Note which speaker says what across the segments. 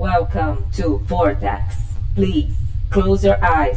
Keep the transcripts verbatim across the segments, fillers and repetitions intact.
Speaker 1: Welcome to Vortex. Please, close your eyes.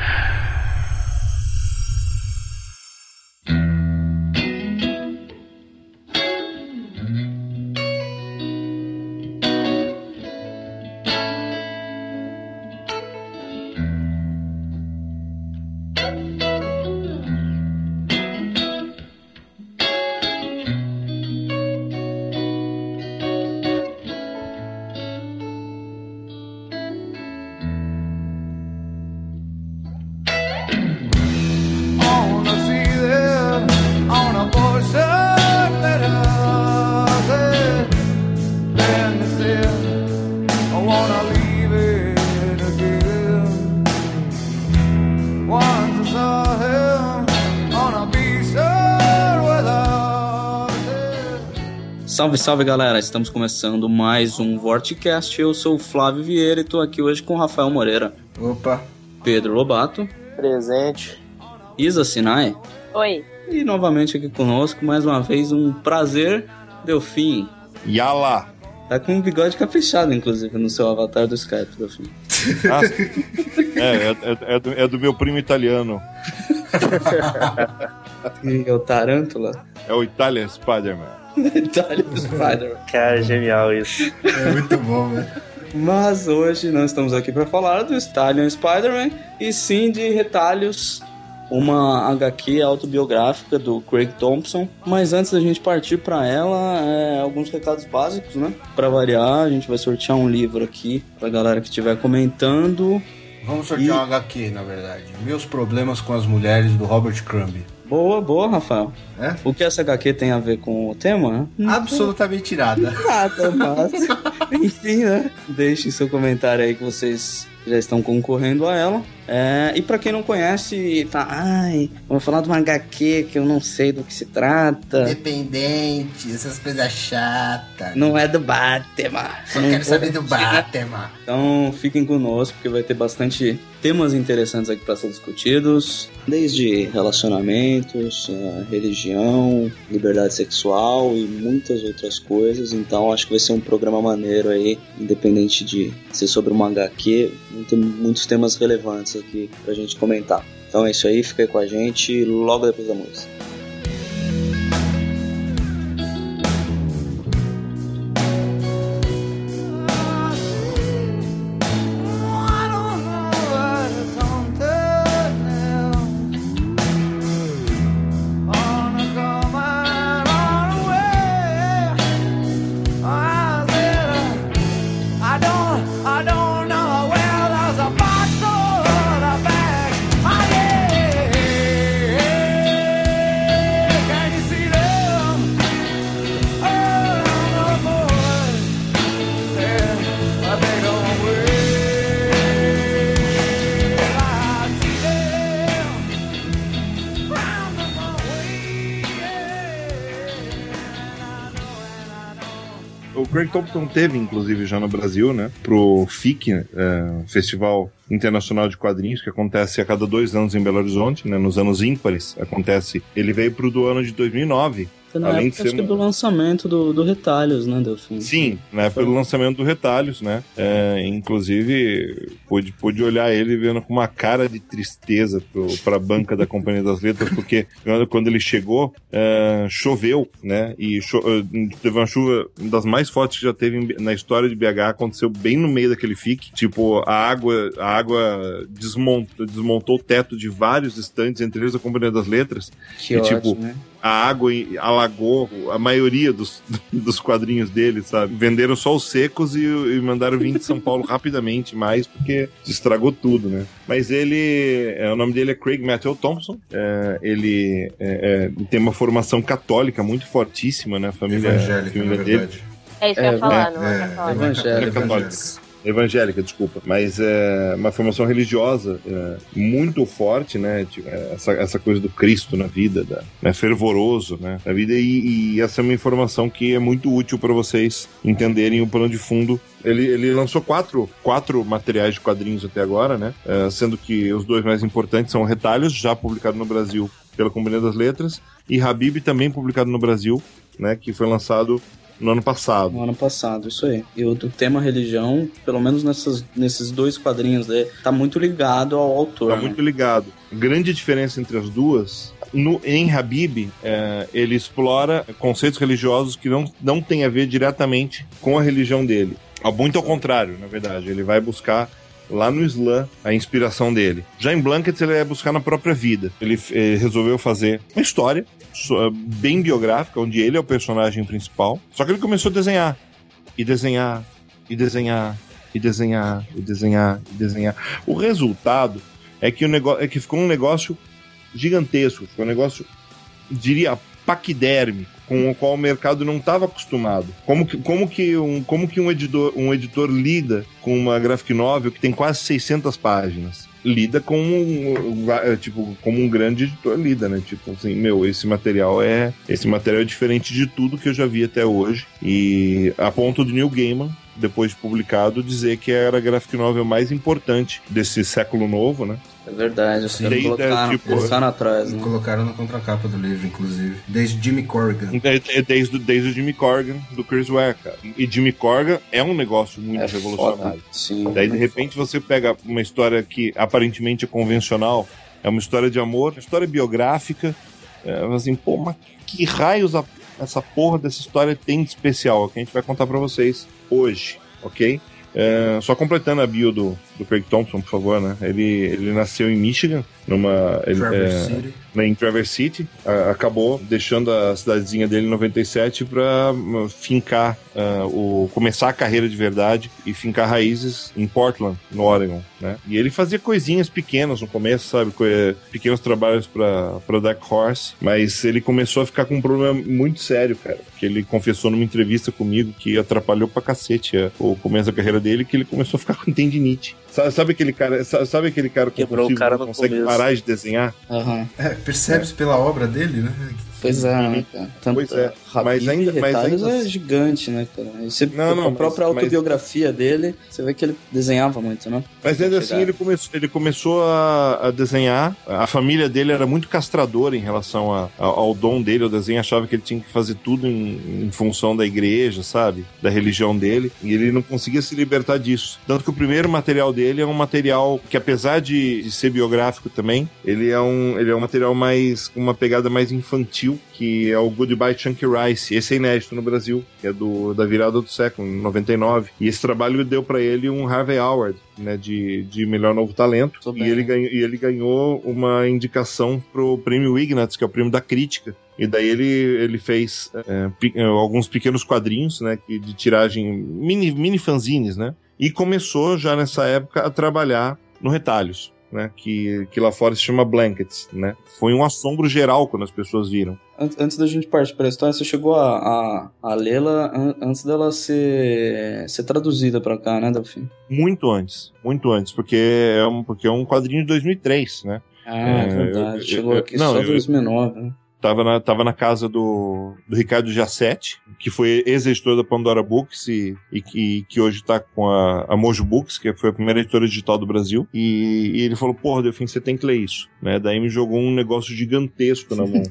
Speaker 2: Salve, salve galera, estamos começando mais um Vorticast. Eu sou o Flávio Vieira e estou aqui hoje com o Rafael Moreira.
Speaker 3: Opa.
Speaker 2: Pedro Lobato.
Speaker 4: Presente.
Speaker 2: Isa Sinai.
Speaker 5: Oi.
Speaker 2: E novamente aqui conosco, mais uma vez, um prazer, Delfim.
Speaker 6: Yala.
Speaker 2: Tá com um bigode caprichado, inclusive, no seu avatar do Skype, Delfim.
Speaker 6: Ah, é, é, é, do, é do meu primo italiano.
Speaker 2: E é o Tarântula?
Speaker 6: É o Italian Spider-Man.
Speaker 2: Italian Spider-Man.
Speaker 4: Cara, genial isso.
Speaker 3: É muito bom, velho.
Speaker 2: Mas hoje não estamos aqui para falar do Italian Spider-Man, e sim de Retalhos, uma agá quê autobiográfica do Craig Thompson. Mas antes da gente partir para ela, é, alguns recados básicos, né? Para variar, a gente vai sortear um livro aqui pra galera que estiver comentando.
Speaker 3: Vamos sortear e... um agá quê, na verdade. Meus Problemas com as Mulheres, do Robert Crumb.
Speaker 2: Boa, boa, Rafael.
Speaker 3: É?
Speaker 2: O que essa agá quê tem a ver com o tema?
Speaker 3: Né? Absolutamente nada.
Speaker 2: Nada, mas... Enfim, né? Deixem seu comentário aí que vocês já estão concorrendo a ela. É, e pra quem não conhece, tá... Ai, vamos falar de uma agá quê que eu não sei do que se trata.
Speaker 3: Independente, essas coisas chatas.
Speaker 2: Não é do Batman.
Speaker 3: Só quero saber do Batman.
Speaker 2: Então fiquem conosco, porque vai ter bastante temas interessantes aqui pra ser discutidos. Desde relacionamentos, religião, liberdade sexual e muitas outras coisas. Então acho que vai ser um programa maneiro aí, independente de ser sobre uma agá quê. Tem muitos temas relevantes aqui pra gente comentar. Então é isso aí, fica aí com a gente logo depois da música.
Speaker 6: O Craig Thompson teve, inclusive, já no Brasil, né, pro F I C, é, Festival Internacional de Quadrinhos, que acontece a cada dois anos em Belo Horizonte, né, nos anos ímpares, acontece. Ele veio pro do ano de dois mil e nove.
Speaker 2: Foi na Além época, de ser acho que do lançamento do, do Retalhos, né, Delfim?
Speaker 6: Sim, na época do lançamento do Retalhos, né, é, inclusive pude, pude olhar ele vendo com uma cara de tristeza pro, pra banca da Companhia das Letras, porque quando ele chegou, é, choveu, né, e cho, teve uma chuva das mais fortes que já teve na história de B H, aconteceu bem no meio daquele F I C, tipo, a água, a água desmontou, desmontou o teto de vários estandes, entre eles a Companhia das Letras,
Speaker 2: que
Speaker 6: e
Speaker 2: ótimo,
Speaker 6: tipo...
Speaker 2: né?
Speaker 6: A água alagou a maioria dos, dos quadrinhos dele, sabe? Venderam só os secos e, e mandaram vir de São Paulo rapidamente mais, porque estragou tudo, né? Mas ele... É, o nome dele é Craig Matthew Thompson. É, ele é, é, tem uma formação católica muito fortíssima, né? A família,
Speaker 3: evangélica,
Speaker 6: família
Speaker 3: na
Speaker 6: dele.
Speaker 3: verdade.
Speaker 5: É isso que eu ia falar, não é,
Speaker 3: é
Speaker 5: católica.
Speaker 2: Evangélica.
Speaker 6: É católica. Evangélica, desculpa, mas é uma formação religiosa é, muito forte, né, tipo, essa, essa coisa do Cristo na vida, da, né, fervoroso, né, na vida, e, e essa é uma informação que é muito útil para vocês entenderem o plano de fundo. Ele, ele lançou quatro, quatro materiais de quadrinhos até agora, né, é, sendo que os dois mais importantes são Retalhos, já publicado no Brasil pela Companhia das Letras, e Habib, também publicado no Brasil, né, que foi lançado no ano passado.
Speaker 2: No ano passado, isso aí. E o do tema religião, pelo menos nessas, nesses dois quadrinhos dele, tá muito ligado ao autor.
Speaker 6: Tá
Speaker 2: né?
Speaker 6: muito ligado. Grande diferença entre as duas... No, em Habib, é, ele explora conceitos religiosos que não, não têm a ver diretamente com a religião dele. Muito ao contrário, na verdade. Ele vai buscar lá no Islã a inspiração dele. Já em Blankets, ele vai buscar na própria vida. Ele, ele resolveu fazer uma história bem biográfica, onde ele é o personagem principal. Só que ele começou a desenhar. E desenhar, e desenhar, e desenhar, e desenhar, e desenhar. O resultado é que, o negócio, é que ficou um negócio gigantesco, foi um negócio, diria, paquidérmico, com o qual o mercado não estava acostumado. Como que, como que, um, como que um, editor, um editor lida com uma graphic novel que tem quase seiscentas páginas? Lida com um, tipo, como um grande editor lida, né? Tipo assim, meu, esse material é esse material é diferente de tudo que eu já vi até hoje. E a ponto do Neil Gaiman, depois de publicado, dizer que era a graphic novel mais importante desse século novo, né?
Speaker 2: É verdade, os caras colocaram,
Speaker 6: tipo,
Speaker 2: colocaram atrás, né?
Speaker 3: Colocaram na contracapa do livro, inclusive. Desde Jimmy Corrigan.
Speaker 6: Desde, desde, desde o Jimmy Corrigan, do Chris Ware, cara. E Jimmy Corrigan é um negócio muito
Speaker 2: é
Speaker 6: revolucionário.
Speaker 2: Sim,
Speaker 6: Daí, de repente, foda. Você pega uma história que aparentemente é convencional, é uma história de amor, uma história biográfica, é, assim, pô, mas que raios a, essa porra dessa história tem de especial? É o que a gente vai contar pra vocês hoje, ok? É, só completando a bio do, do Craig Thompson, por favor, né? Ele, ele nasceu em Michigan, numa, ele,
Speaker 3: Traverse
Speaker 6: é,
Speaker 3: City.
Speaker 6: em Traverse City, a, acabou deixando a cidadezinha dele em noventa e sete para uh, fincar, uh, o, começar a carreira de verdade e fincar raízes em Portland, no Oregon, né? E ele fazia coisinhas pequenas no começo, sabe? Co- pequenos trabalhos para Dark Horse, mas ele começou a ficar com um problema muito sério, cara, que ele confessou numa entrevista comigo que atrapalhou pra cacete a, o começo da carreira dele, que ele começou a ficar com tendinite. Sabe, sabe aquele cara, sabe, sabe aquele cara que
Speaker 4: Quebrou o cara
Speaker 6: não
Speaker 4: no
Speaker 6: consegue
Speaker 4: começo.
Speaker 6: parar de desenhar?
Speaker 2: Aham.
Speaker 3: É, percebe-se pela obra dele, né?
Speaker 2: Pois é, né, cara? Tanto,
Speaker 6: Pois é,
Speaker 2: Habib
Speaker 6: mas ainda-
Speaker 2: e
Speaker 6: mas
Speaker 2: Retalhos
Speaker 6: ainda-
Speaker 2: é gigante, né, cara? E você,
Speaker 6: Não, não,
Speaker 2: a
Speaker 6: mas-
Speaker 2: própria
Speaker 6: mas-
Speaker 2: autobiografia dele, você vê que ele desenhava muito, né?
Speaker 6: Mas ainda assim
Speaker 2: Chegar.
Speaker 6: ele começou, ele começou a, a desenhar. A família dele era muito castradora em relação a, a, ao dom dele, ao desenho. Achava que ele tinha que fazer tudo em, em função da igreja, sabe? Da religião dele. E ele não conseguia se libertar disso. Tanto que o primeiro material dele é um material que, apesar de, de ser biográfico também, ele é um, ele é um material mais, com uma pegada mais infantil, que é o Goodbye Chunky Rice. Esse é inédito no Brasil, que é do, da virada do século, em noventa e nove. E esse trabalho deu pra ele um Harvey Award, né, de, de melhor novo talento.
Speaker 2: Tô
Speaker 6: E
Speaker 2: bem.
Speaker 6: ele, ganhou, e ele ganhou uma indicação pro prêmio Ignatz, que é o prêmio da crítica. E daí ele, ele fez é, pe- é, alguns pequenos quadrinhos, né, que- de tiragem, mini, mini fanzines, né? E começou já nessa época a trabalhar no Retalhos, né, que, que lá fora se chama Blankets, né? Foi um assombro geral quando as pessoas viram.
Speaker 2: An- Antes da gente partir para a história, você chegou a, a, a lê-la an- antes dela ser, ser traduzida para cá, né, Delfim?
Speaker 6: Muito antes, muito antes, porque é um, porque é um quadrinho de dois mil e três, né?
Speaker 2: Ah,
Speaker 6: É,
Speaker 2: é verdade.
Speaker 6: eu-
Speaker 2: Chegou
Speaker 6: eu-
Speaker 2: aqui
Speaker 6: não,
Speaker 2: só
Speaker 6: eu-
Speaker 2: em dois mil e nove, né?
Speaker 6: Tava na, tava na casa do, do Ricardo Giassetti, que foi ex-editor da Pandora Books e, e que, que hoje tá com a, a Mojo Books, que foi a primeira editora digital do Brasil. E, e ele falou, porra, Delfim, você tem que ler isso, né? Daí me jogou um negócio gigantesco na mão.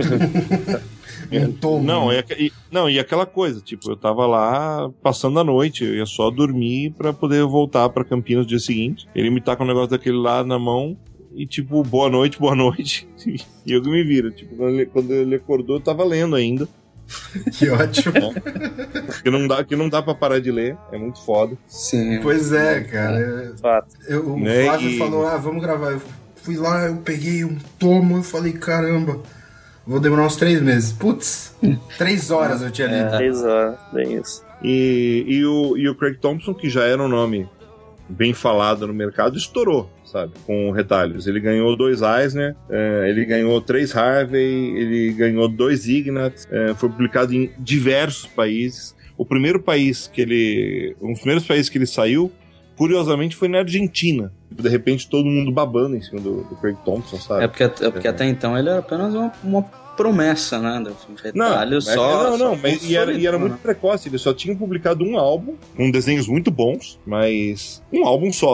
Speaker 3: Um tomo.
Speaker 6: Não, é, e, não, e aquela coisa, tipo, eu tava lá passando a noite, eu ia só dormir pra poder voltar pra Campinas no dia seguinte. Ele me tá com um negócio daquele lá na mão e, tipo, boa noite, boa noite. E eu que me viro. Tipo, quando ele, quando ele acordou, eu tava lendo ainda.
Speaker 3: Que ótimo.
Speaker 6: Que não dá, que não dá pra parar de ler, é muito foda.
Speaker 2: Sim.
Speaker 3: Pois é, cara.
Speaker 4: Fato.
Speaker 3: Eu, o
Speaker 6: Né,
Speaker 3: Flávio
Speaker 6: e-
Speaker 3: falou, ah, vamos gravar. Eu fui lá, eu peguei um tomo e falei, caramba, vou demorar uns três meses. Putz, três horas eu tinha lido.
Speaker 4: Três horas, bem isso.
Speaker 6: E, e, o, e o Craig Thompson, que já era um nome bem falado no mercado, estourou, sabe, com Retalhos. Ele ganhou dois Eisner, eh, ele ganhou três Harvey, ele ganhou dois Ignatz, eh, foi publicado em diversos países. O primeiro país que ele... Um dos primeiros países que ele saiu, curiosamente, foi na Argentina. De repente, todo mundo babando em cima do, do Craig Thompson, sabe?
Speaker 2: É porque, é porque até então ele era apenas uma, uma promessa, né? Do
Speaker 6: Não,
Speaker 2: retalho
Speaker 6: mas-
Speaker 2: só.
Speaker 6: não, não,
Speaker 2: só
Speaker 6: mas e era, e era
Speaker 2: consolidou,
Speaker 6: muito precoce. Ele só tinha publicado um álbum, com desenhos muito bons, mas um álbum só.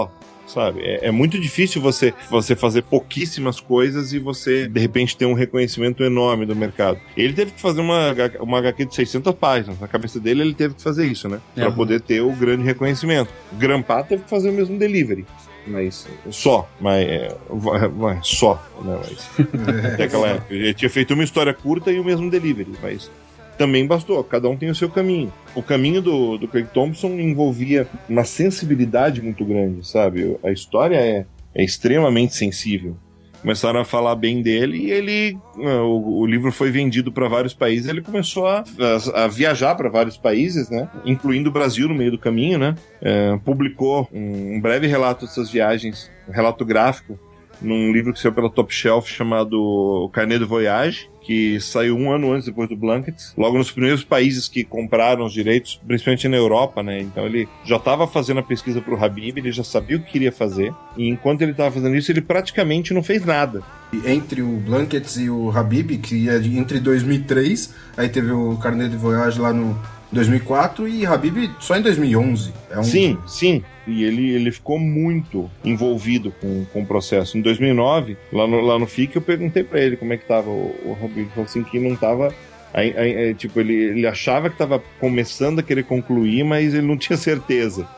Speaker 6: sabe? É, é muito difícil você, você fazer pouquíssimas coisas e você, de repente, ter um reconhecimento enorme do mercado. Ele teve que fazer uma, uma agá quê de seiscentas páginas. Na cabeça dele, ele teve que fazer isso, né? Pra uhum. poder ter o grande reconhecimento. O Grampá teve que fazer o mesmo delivery. Mas só, mas é, só, né? Mas, até aquela época. Ele tinha feito uma história curta e o mesmo delivery, mas também bastou, cada um tem o seu caminho. O caminho do, do Craig Thompson envolvia uma sensibilidade muito grande, sabe? A história é, é extremamente sensível. Começaram a falar bem dele e ele, o, o livro foi vendido para vários países. Ele começou a, a, a viajar para vários países, né? Incluindo o Brasil no meio do caminho, né? É, publicou um, um breve relato dessas viagens, um relato gráfico, num livro que saiu pela Top Shelf chamado O Carnet de Voyage, que saiu um ano antes depois do Blankets, logo nos primeiros países que compraram os direitos, principalmente na Europa, né? Então ele já estava fazendo a pesquisa para o Habib, ele já sabia o que queria fazer, e enquanto ele estava fazendo isso, ele praticamente não fez nada.
Speaker 3: Entre o Blankets e o Habib, que é de, entre dois mil e três, aí teve o Carnet de Voyage lá no dois mil e quatro e Habib só em dois mil e onze. É um...
Speaker 6: Sim, sim. E ele, ele ficou muito envolvido com, com o processo. Em dois mil e nove, lá no, lá no F I C, eu perguntei pra ele como é que tava o, o Habib. Ele falou assim que não tava... Aí, aí, tipo, ele, ele achava que tava começando a querer concluir, mas ele não tinha certeza.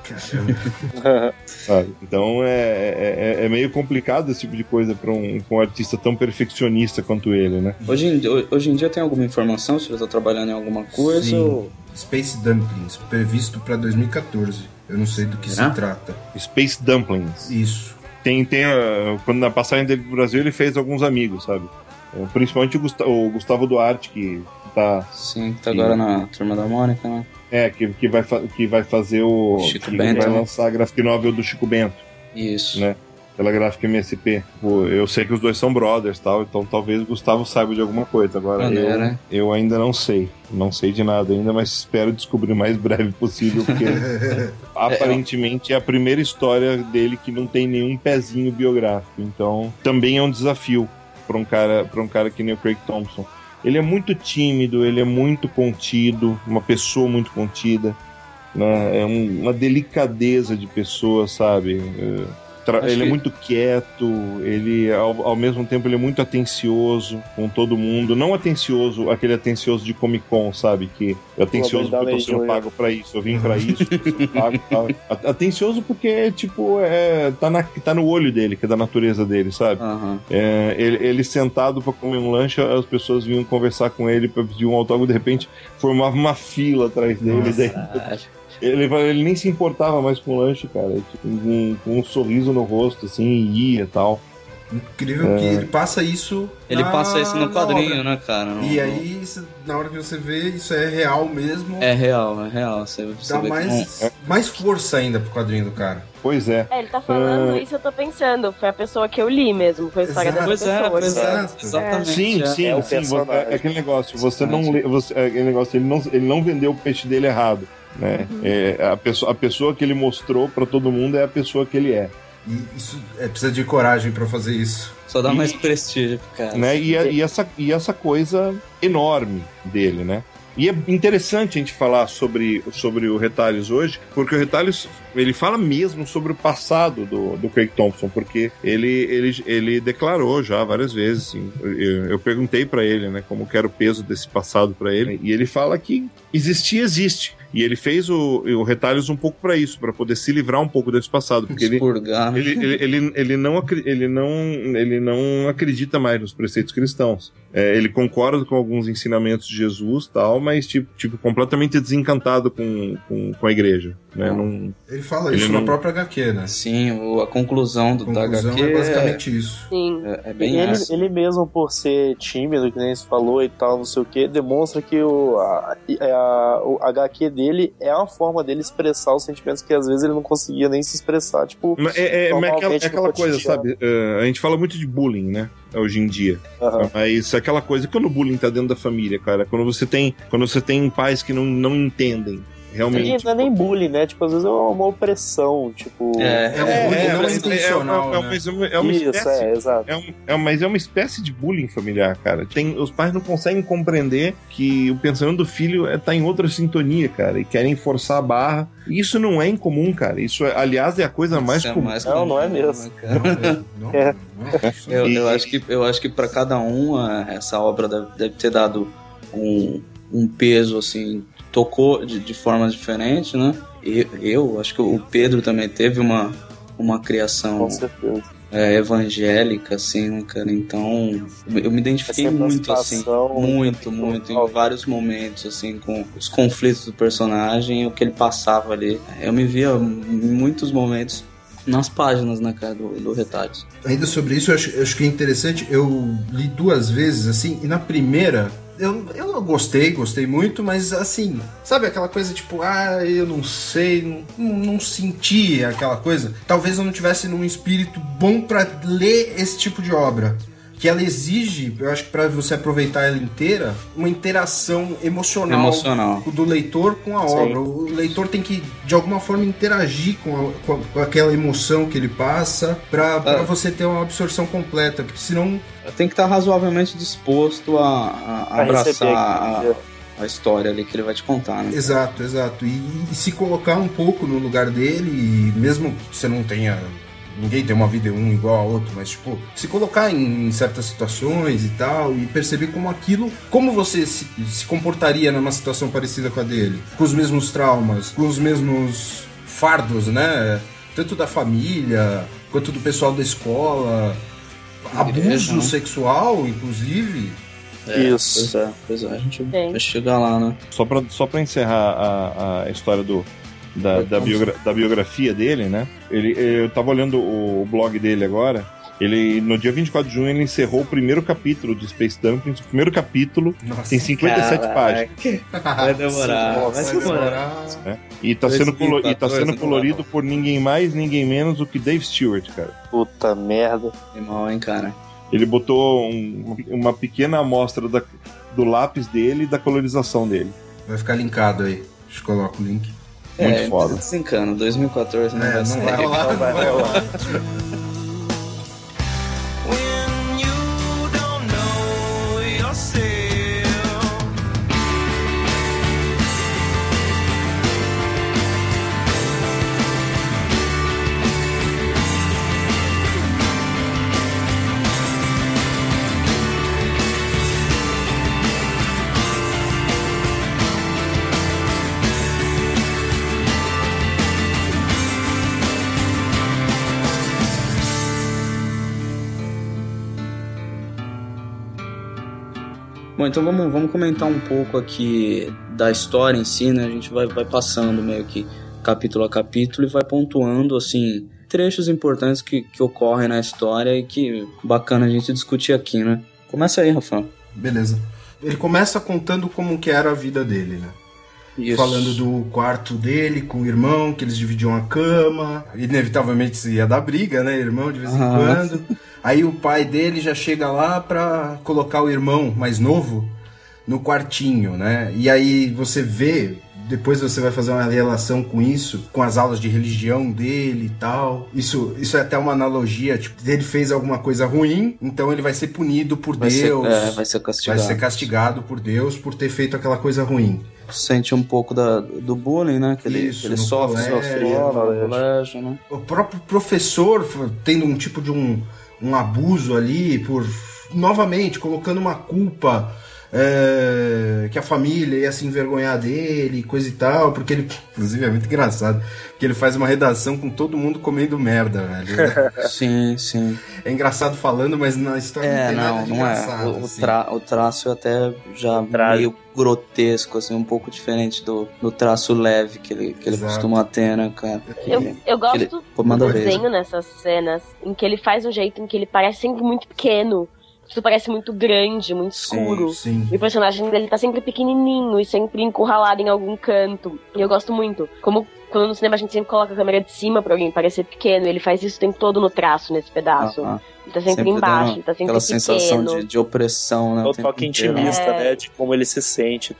Speaker 6: Sabe? Então é, é, é meio complicado esse tipo de coisa para um, um artista tão perfeccionista quanto ele, né?
Speaker 2: Hoje em, hoje em dia tem alguma informação se ele tá trabalhando em alguma coisa?
Speaker 3: Sim.
Speaker 2: Ou...
Speaker 3: Space Dumplings, previsto para dois mil e quatorze. Eu não sei do que
Speaker 2: Será?
Speaker 3: se trata.
Speaker 6: Space Dumplings.
Speaker 3: Isso.
Speaker 6: Tem, tem, uh, quando na passagem dele pro Brasil, ele fez alguns amigos, sabe? Uh, principalmente o Gustavo, o Gustavo Duarte, que tá...
Speaker 2: Sim, tá agora que, na Turma da Mônica, né?
Speaker 6: É, que, que, vai, que vai fazer o...
Speaker 2: Chico
Speaker 6: que
Speaker 2: Bento.
Speaker 6: vai lançar a graphic novel do Chico Bento.
Speaker 2: Isso.
Speaker 6: Né? Pela Gráfica M S P. Pô, eu sei que os dois são brothers, tal, então talvez o Gustavo saiba de alguma coisa. Agora
Speaker 2: Olha,
Speaker 6: eu,
Speaker 2: né?
Speaker 6: eu ainda não sei. Não sei de nada ainda, mas espero descobrir o mais breve possível, porque aparentemente é a primeira história dele que não tem nenhum pezinho biográfico. Então também é um desafio para um cara, para um cara que nem o Craig Thompson. Ele é muito tímido, ele é muito contido, uma pessoa muito contida, né? É um, uma delicadeza de pessoa, sabe? É... Ele que... é muito quieto, ele ao, ao mesmo tempo ele é muito atencioso com todo mundo, não atencioso, aquele atencioso de Comic Con, sabe, que é atencioso porque eu tô sendo pago pra isso, eu vim pra isso, tô sendo pago, tá. Atencioso porque, tipo, é, tá, na, tá no olho dele, que é da natureza dele, sabe? Uhum. É, ele, ele sentado pra comer um lanche, as pessoas vinham conversar com ele pra pedir um autógrafo, de repente formava uma fila atrás dele. Nossa, daí... Ele, ele nem se importava mais com o lanche, cara. Tipo, com, com um sorriso no rosto, assim, e ia e tal.
Speaker 3: Incrível é. que ele passa isso.
Speaker 2: Ele
Speaker 3: na,
Speaker 2: passa isso no quadrinho, né, cara? No,
Speaker 3: e aí, na hora que você vê, isso é real mesmo.
Speaker 2: É real, é real. Você, você
Speaker 3: dá
Speaker 2: vê
Speaker 3: mais,
Speaker 2: que...
Speaker 3: mais força ainda pro quadrinho do cara.
Speaker 6: Pois é.
Speaker 5: É, ele tá falando uh... isso, eu tô pensando. Foi a pessoa que eu li mesmo. Foi a história dessa
Speaker 2: pois
Speaker 5: pessoa.
Speaker 2: É, pois é, exatamente.
Speaker 6: Sim, sim, é, sim. Você, é aquele negócio. Você não lê. Você, é aquele negócio, ele não, ele não vendeu o peixe dele errado. Né? Uhum. É, a, pessoa, a pessoa que ele mostrou pra todo mundo é a pessoa que ele é.
Speaker 3: E isso é, precisa de coragem pra fazer isso.
Speaker 2: Só dá
Speaker 6: e,
Speaker 2: mais prestígio pro cara.
Speaker 6: Né? E, a, e, essa, e essa coisa enorme dele, né? E é interessante a gente falar sobre, sobre o Retalhos hoje, porque o Retalhos, ele fala mesmo sobre o passado do, do Craig Thompson, porque ele, ele, ele declarou já várias vezes, assim, eu, eu perguntei pra ele, né, como que era o peso desse passado pra ele, e ele fala que existia, existe. E ele fez o, o Retalhos um pouco para isso, para poder se livrar um pouco desse passado, porque ele, ele, ele, ele, ele, não, ele, não, ele não acredita mais nos preceitos cristãos. É, ele concorda com alguns ensinamentos de Jesus e tal, mas tipo, tipo, completamente desencantado com, com, com a igreja. Né? Não,
Speaker 3: ele fala isso ele na não... própria agá quê, né?
Speaker 2: Sim, o, a conclusão do
Speaker 3: a conclusão
Speaker 2: da agá quê
Speaker 3: é basicamente é... isso.
Speaker 5: Sim.
Speaker 2: É, é bem
Speaker 4: ele,
Speaker 2: assim.
Speaker 4: ele mesmo, por ser tímido, que nem você falou e tal, não sei o que, demonstra que o, a, a, o agá quê dele é uma forma dele expressar os sentimentos que às vezes ele não conseguia nem se expressar. Tipo,
Speaker 6: é, é, é aquela, é aquela coisa, sabe? Uh, a gente fala muito de bullying, né? Hoje em dia. Uhum. Mas aquela coisa, quando o bullying tá dentro da família, cara, quando você tem, quando você tem pais que não, não entendem realmente...
Speaker 4: Não é nem bullying, né? Tipo, às vezes é uma opressão, tipo...
Speaker 3: É, é um bullying
Speaker 6: é,
Speaker 3: não
Speaker 6: mas
Speaker 3: intencional,
Speaker 6: é, é, é,
Speaker 3: né?
Speaker 6: mas é uma, é uma
Speaker 4: Isso,
Speaker 6: espécie,
Speaker 4: é, exato.
Speaker 6: é, um, é, mas é uma espécie de bullying familiar, cara. Tem, os pais não conseguem compreender que o pensamento do filho é, tá em outra sintonia, cara, e querem forçar a barra. E isso não é incomum, cara. Isso, é, aliás, é a coisa mais
Speaker 2: Isso é
Speaker 6: comum.
Speaker 2: mais
Speaker 4: Não, não é
Speaker 2: comum,
Speaker 4: mesmo.
Speaker 2: né, cara?
Speaker 3: Não,
Speaker 4: É.
Speaker 3: não é isso.
Speaker 2: Eu, eu
Speaker 6: E-
Speaker 2: acho que, eu acho que para cada um a- essa obra deve, deve ter dado um, um peso, assim, tocou de, de forma diferente, né? E, eu acho que o Pedro também teve uma, uma criação
Speaker 4: Com certeza.
Speaker 2: é, evangélica, assim, né, cara? Então eu me identifiquei
Speaker 4: Essa
Speaker 2: muito, assim,
Speaker 4: emancipação
Speaker 2: muito, muito, em vários momentos, assim, com os conflitos do personagem, o que ele passava ali. Eu me via em muitos momentos nas páginas, né, cara, do, do Retalhos.
Speaker 3: Ainda sobre isso, eu acho, eu acho que é interessante. Eu li duas vezes, assim, e na primeira, eu, eu gostei, gostei muito, mas assim, sabe aquela coisa tipo, ah, eu não sei, não, não senti aquela coisa. Talvez eu não tivesse num espírito bom pra ler esse tipo de obra. Que ela exige, eu acho que pra você aproveitar ela inteira, uma interação emocional,
Speaker 2: Emocional.
Speaker 3: do leitor com a
Speaker 4: Sim.
Speaker 3: obra. O leitor tem que, de alguma forma, interagir com, a- com a- com aquela emoção que ele passa pra, pra
Speaker 2: É.
Speaker 3: você ter uma absorção completa, porque senão...
Speaker 2: Tem que estar razoavelmente disposto a, a- a
Speaker 4: Pra
Speaker 2: abraçar
Speaker 4: receber
Speaker 2: a,
Speaker 4: aquilo.
Speaker 2: a história ali que ele vai te contar, né?
Speaker 3: Exato, exato. E, e se colocar um pouco no lugar dele, e mesmo que você não tenha... Ninguém tem uma vida um igual a outro, mas tipo, se colocar em certas situações e tal, e perceber como aquilo, como você se, se comportaria numa situação parecida com a dele, com os mesmos traumas, com os mesmos fardos, né? Tanto da família, quanto do pessoal da escola,
Speaker 2: Igreja,
Speaker 3: abuso
Speaker 2: né?
Speaker 3: sexual, inclusive.
Speaker 4: Isso.
Speaker 2: Pois é, pois é, a gente
Speaker 5: Sim.
Speaker 2: vai chegar lá, né?
Speaker 6: Só pra, só pra encerrar a, a história do, da, da, biogra- da biografia dele, né? Ele, eu tava olhando o, o blog dele agora. Ele, no dia vinte e quatro de junho, ele encerrou o primeiro capítulo de Space Dumplings. O primeiro capítulo
Speaker 3: Nossa.
Speaker 6: tem cinquenta e sete páginas.
Speaker 2: Vai demorar,
Speaker 3: Nossa,
Speaker 2: vai
Speaker 3: vai
Speaker 2: demorar.
Speaker 3: demorar.
Speaker 6: Né? E tá sendo, colo- e tá
Speaker 2: dois mil e quatorze,
Speaker 6: sendo
Speaker 2: não
Speaker 6: colorido
Speaker 2: vai.
Speaker 6: por ninguém mais, ninguém menos do que Dave Stewart, cara.
Speaker 4: Puta merda.
Speaker 2: Animal, hein, cara?
Speaker 6: Ele botou um- uma pequena amostra da- do lápis dele e da colorização dele.
Speaker 3: Vai ficar linkado aí. Deixa eu colocar o link.
Speaker 6: Muito
Speaker 2: é,
Speaker 6: foda.
Speaker 2: Desencana, dois mil e quatorze não
Speaker 3: É,
Speaker 2: vai
Speaker 3: não
Speaker 2: sair.
Speaker 3: vai rolar, não vai rolar.
Speaker 7: When you don't know yourself.
Speaker 2: Bom, então vamos, vamos comentar um pouco aqui da história em si, né? A gente vai, vai passando meio que capítulo a capítulo e vai pontuando, assim, trechos importantes que, que ocorrem na história e que bacana a gente discutir aqui, né? Começa aí, Rafael.
Speaker 3: Beleza. Ele começa contando como que era a vida dele, né?
Speaker 2: Isso.
Speaker 3: Falando do quarto dele com o irmão, que eles dividiam a cama. Inevitavelmente ia dar briga, né, irmão, de vez em
Speaker 2: Ah.
Speaker 3: quando. Aí o pai dele já chega lá pra colocar o irmão mais novo no quartinho, né? E aí você vê, depois você vai fazer uma relação com isso, com as aulas de religião dele e tal. Isso, isso é até uma analogia, tipo, ele fez alguma coisa ruim, então ele vai ser punido por
Speaker 2: Vai ser,
Speaker 3: Deus.
Speaker 2: é, vai ser castigado.
Speaker 3: Vai ser castigado por Deus por ter feito aquela coisa ruim.
Speaker 2: Sente um pouco da, do bullying, né? Que ele,
Speaker 3: Isso,
Speaker 2: que ele
Speaker 3: no
Speaker 2: sofre,
Speaker 3: colégio,
Speaker 2: sofria no
Speaker 4: colégio.
Speaker 2: colégio, né?
Speaker 3: O próprio professor f- tendo um tipo de um, um abuso ali, por novamente colocando uma culpa é, que a família ia se envergonhar dele, coisa e tal, porque ele, inclusive é muito engraçado, porque ele faz uma redação com todo mundo comendo merda, velho.
Speaker 2: Sim, sim.
Speaker 3: É engraçado falando, mas na história
Speaker 2: É,
Speaker 3: não tem
Speaker 2: não,
Speaker 3: nada de
Speaker 2: não é.
Speaker 3: engraçado.
Speaker 2: O, o,
Speaker 3: assim.
Speaker 2: tra- o traço é até já
Speaker 4: Traço.
Speaker 2: meio grotesco, assim, um pouco diferente do, do traço leve que ele, que ele
Speaker 3: Exato.
Speaker 2: costuma ter, né, cara?
Speaker 5: Eu,
Speaker 2: Que-
Speaker 5: eu gosto
Speaker 2: ele- Pô, manda
Speaker 5: do
Speaker 2: ver.
Speaker 5: desenho nessas cenas, em que ele faz um jeito em que ele parece sempre muito pequeno. Tudo parece muito grande, muito
Speaker 2: Sim,
Speaker 5: escuro.
Speaker 3: Sim.
Speaker 5: E o personagem dele tá sempre pequenininho e sempre encurralado em algum canto. E eu gosto muito. Como quando no cinema a gente sempre coloca a câmera de cima pra alguém parecer pequeno, ele faz isso o tempo todo no traço, nesse pedaço.
Speaker 2: Ah, ah.
Speaker 5: Ele tá sempre,
Speaker 2: Sempre
Speaker 5: embaixo,
Speaker 2: dando
Speaker 5: ele tá sempre
Speaker 2: aquela
Speaker 5: pequeno.
Speaker 2: sensação de, de opressão, né?
Speaker 4: É o
Speaker 2: tempo
Speaker 4: toque
Speaker 2: inteiro.
Speaker 4: intimista,
Speaker 5: É.
Speaker 4: né? De como ele se sente e tal.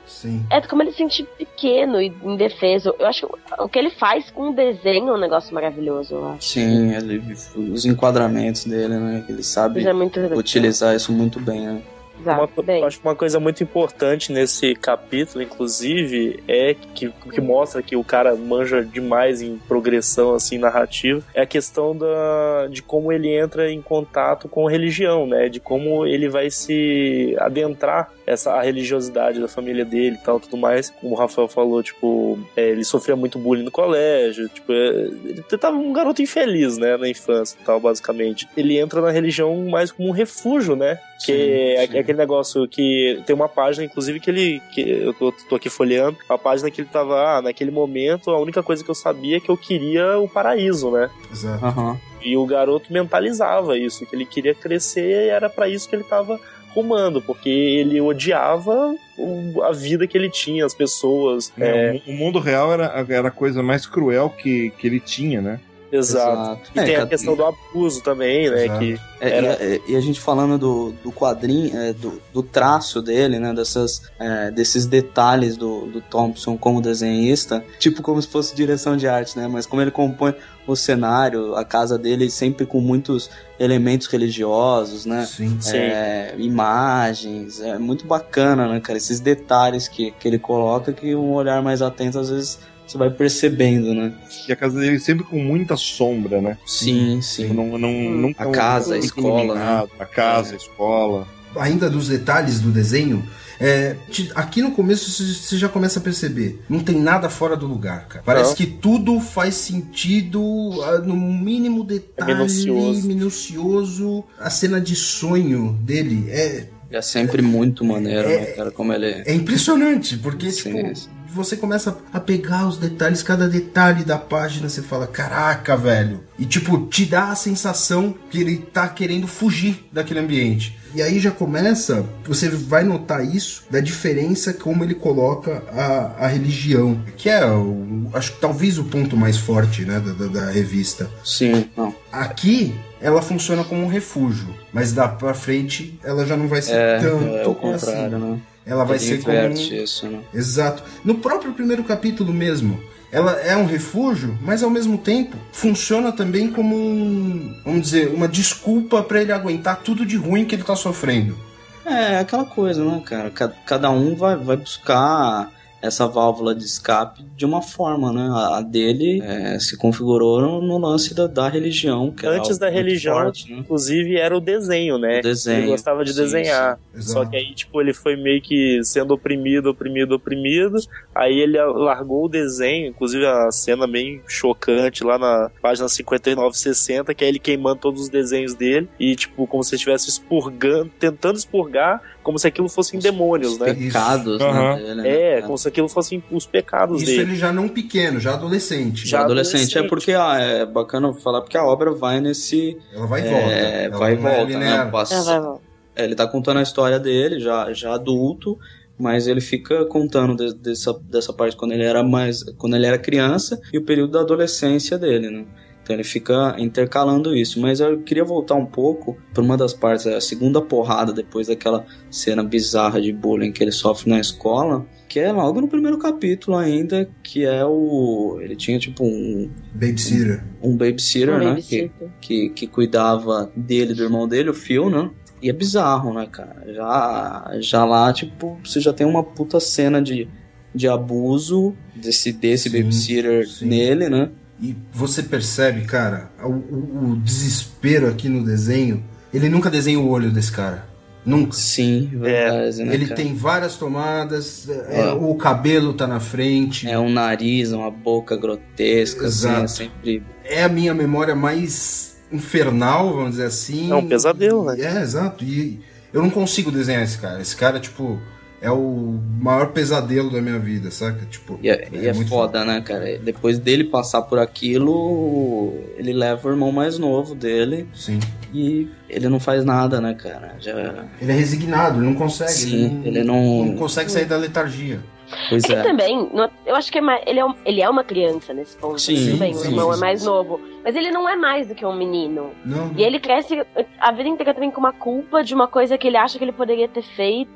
Speaker 3: Sim.
Speaker 5: É como ele se sente pequeno e indefeso. Eu acho que o que ele faz com o desenho é um negócio maravilhoso, eu acho.
Speaker 2: Sim, ele, os enquadramentos dele, né? Que ele sabe
Speaker 5: Isso é muito
Speaker 2: utilizar isso muito bem, né?
Speaker 4: Uma,
Speaker 5: Exato, bem.
Speaker 4: eu acho que uma coisa muito importante nesse capítulo, inclusive, é que, que mostra que o cara manja demais em progressão assim, narrativa, é a questão da, de como ele entra em contato com a religião, né? De como ele vai se adentrar essa, a religiosidade da família dele e tal, tudo mais. Como o Rafael falou, tipo, é, ele sofria muito bullying no colégio, tipo, é, ele tava um garoto infeliz, né, na infância e tal, basicamente. Ele entra na religião mais como um refúgio, né? Que é
Speaker 3: sim.
Speaker 4: aquele negócio que tem uma página, inclusive, que ele. Que eu tô, tô aqui folheando, a página que ele tava, ah, naquele momento, a única coisa que eu sabia é que eu queria o paraíso, né?
Speaker 3: Exato.
Speaker 2: Aham.
Speaker 4: E o garoto mentalizava isso, que ele queria crescer e era pra isso que ele tava rumando, porque ele odiava o- a vida que ele tinha, as pessoas.
Speaker 6: É,
Speaker 4: É,
Speaker 6: o, o mundo real era, era a coisa mais cruel que, que ele tinha, né?
Speaker 4: exato. E
Speaker 2: É,
Speaker 4: tem a
Speaker 2: cada-
Speaker 4: questão do abuso também, né?
Speaker 3: Exato.
Speaker 4: Que
Speaker 2: É,
Speaker 4: Era-
Speaker 2: e, a- e a gente falando do, do quadrinho, é, do, do traço dele, né? Dessas, é, desses detalhes do, do Thompson como desenhista, tipo como se fosse direção de arte, né? Mas como ele compõe o cenário, a casa dele sempre com muitos elementos religiosos, né?
Speaker 3: Sim.
Speaker 4: Sim.
Speaker 2: É, imagens, é muito bacana, né, cara? Esses detalhes que, que ele coloca que um olhar mais atento às vezes você vai percebendo, né?
Speaker 6: E a casa dele sempre com muita sombra, né?
Speaker 2: Sim, sim.
Speaker 6: Não, não, nunca
Speaker 2: A
Speaker 6: um-
Speaker 2: casa, a
Speaker 6: muito
Speaker 2: escola,
Speaker 6: iluminado. A casa,
Speaker 2: É.
Speaker 6: a escola.
Speaker 3: Ainda dos detalhes do desenho, é, te- aqui no começo você- você já começa a perceber, não tem nada fora do lugar, cara. Parece
Speaker 4: Não.
Speaker 3: que tudo faz sentido ah, no mínimo detalhe,
Speaker 4: É minucioso.
Speaker 3: minucioso. A cena de sonho dele é,
Speaker 2: É sempre muito maneiro, né, cara? Como ele.
Speaker 3: é impressionante, porque
Speaker 2: Sim,
Speaker 3: tipo,
Speaker 2: sim.
Speaker 3: você começa a pegar os detalhes, cada detalhe da página, você fala, caraca, velho. E tipo, te dá a sensação que ele tá querendo fugir daquele ambiente. E aí já começa, você vai notar isso, da diferença como ele coloca a, a religião. Que é, o, acho que talvez o ponto mais forte, né, da, da, da revista.
Speaker 2: Sim, não.
Speaker 3: Aqui, ela funciona como um refúgio. Mas dá pra frente, ela já não vai ser
Speaker 2: É,
Speaker 3: tanto
Speaker 2: é o contrário,
Speaker 3: assim.
Speaker 2: né?
Speaker 3: Ela vai
Speaker 2: Ele
Speaker 3: ser como um-
Speaker 2: inverte isso, né?
Speaker 3: Exato. No próprio primeiro capítulo mesmo, ela é um refúgio, mas ao mesmo tempo funciona também como um, vamos dizer, uma desculpa pra ele aguentar tudo de ruim que ele tá sofrendo.
Speaker 2: É, aquela coisa, né, cara? Ca- Cada um vai, vai buscar essa válvula de escape de uma forma, né? A a dele é, se configurou no, no lance da, da religião. Que era
Speaker 4: antes
Speaker 2: algo
Speaker 4: da
Speaker 2: muito
Speaker 4: religião,
Speaker 2: forte, né?
Speaker 4: inclusive, era o desenho, né?
Speaker 2: O desenho,
Speaker 4: Ele gostava de
Speaker 2: sim,
Speaker 4: desenhar.
Speaker 3: sim.
Speaker 4: Só
Speaker 3: Exato.
Speaker 4: que aí, tipo, ele foi meio que sendo oprimido, oprimido, oprimido. Aí ele largou o desenho, inclusive a cena bem chocante lá na página cinquenta e nove, sessenta, que é ele queimando todos os desenhos dele. E, tipo, como se estivesse expurgando, tentando expurgar, como se aquilo fossem demônios,
Speaker 2: Os
Speaker 4: né?
Speaker 2: pecados,
Speaker 6: Aham.
Speaker 2: né, dele, né,
Speaker 4: É,
Speaker 2: cara?
Speaker 4: como se aquilo fossem os pecados
Speaker 3: Isso
Speaker 4: dele.
Speaker 3: ele já não pequeno, já adolescente.
Speaker 4: Já
Speaker 2: Já adolescente.
Speaker 4: adolescente.
Speaker 2: É porque ah, é bacana falar porque a obra vai nesse.
Speaker 3: Ela vai e
Speaker 2: é,
Speaker 3: volta. Ela
Speaker 2: vai e
Speaker 3: não é
Speaker 2: volta,
Speaker 3: linear.
Speaker 2: né? Passa-
Speaker 5: Ah, vai, vai.
Speaker 2: É, ele tá contando a história dele, já, já adulto, mas ele fica contando de- dessa, dessa parte quando ele era mais. Quando ele era criança e o período da adolescência dele, né? Então ele fica intercalando isso. Mas eu queria voltar um pouco para uma das partes, a segunda porrada depois daquela cena bizarra de bullying que ele sofre na escola, que é logo no primeiro capítulo ainda, que é o... Ele tinha tipo um,
Speaker 3: Babysitter.
Speaker 2: um babysitter,
Speaker 5: Um
Speaker 2: né?
Speaker 5: babysitter.
Speaker 2: Que, que, que cuidava dele, do irmão dele, o Phil, né? E é bizarro, né, cara? Já, já lá, tipo, você já tem uma puta cena de, de abuso desse, desse
Speaker 3: Sim,
Speaker 2: babysitter
Speaker 3: sim.
Speaker 2: nele, né?
Speaker 3: E você percebe, cara, o, o- o desespero aqui no desenho. Ele nunca desenha o olho desse cara. Nunca.
Speaker 2: Sim, verdade, né,
Speaker 3: Ele
Speaker 2: cara?
Speaker 3: tem várias tomadas, é,
Speaker 2: Ah.
Speaker 3: o cabelo tá na frente.
Speaker 2: É um nariz, uma boca grotesca, assim,
Speaker 3: Exato.
Speaker 2: é sempre...
Speaker 3: É a minha memória mais infernal, vamos dizer assim.
Speaker 4: É um pesadelo, né?
Speaker 3: É, exato. E eu não consigo desenhar esse cara. Esse cara, tipo, é o maior pesadelo da minha vida, saca? Tipo,
Speaker 2: E é, e é
Speaker 3: muito
Speaker 2: foda, né, cara? Depois dele passar por aquilo, ele leva o irmão mais novo dele
Speaker 3: Sim.
Speaker 2: e ele não faz nada, né, cara? Já...
Speaker 3: Ele é resignado, ele não consegue.
Speaker 2: Sim, ele não-
Speaker 3: não consegue sair da letargia.
Speaker 2: Pois
Speaker 5: Ele
Speaker 2: é.
Speaker 5: também, não- eu acho que é mais, ele, é, um- ele é uma criança nesse ponto.
Speaker 2: Sim,
Speaker 5: Tudo bem,
Speaker 3: sim,
Speaker 5: o irmão
Speaker 3: sim,
Speaker 5: é mais
Speaker 3: sim.
Speaker 5: novo. Mas ele não é mais do que um menino.
Speaker 3: Não.
Speaker 5: E ele cresce a vida inteira também com uma culpa de uma coisa que ele acha que ele poderia ter feito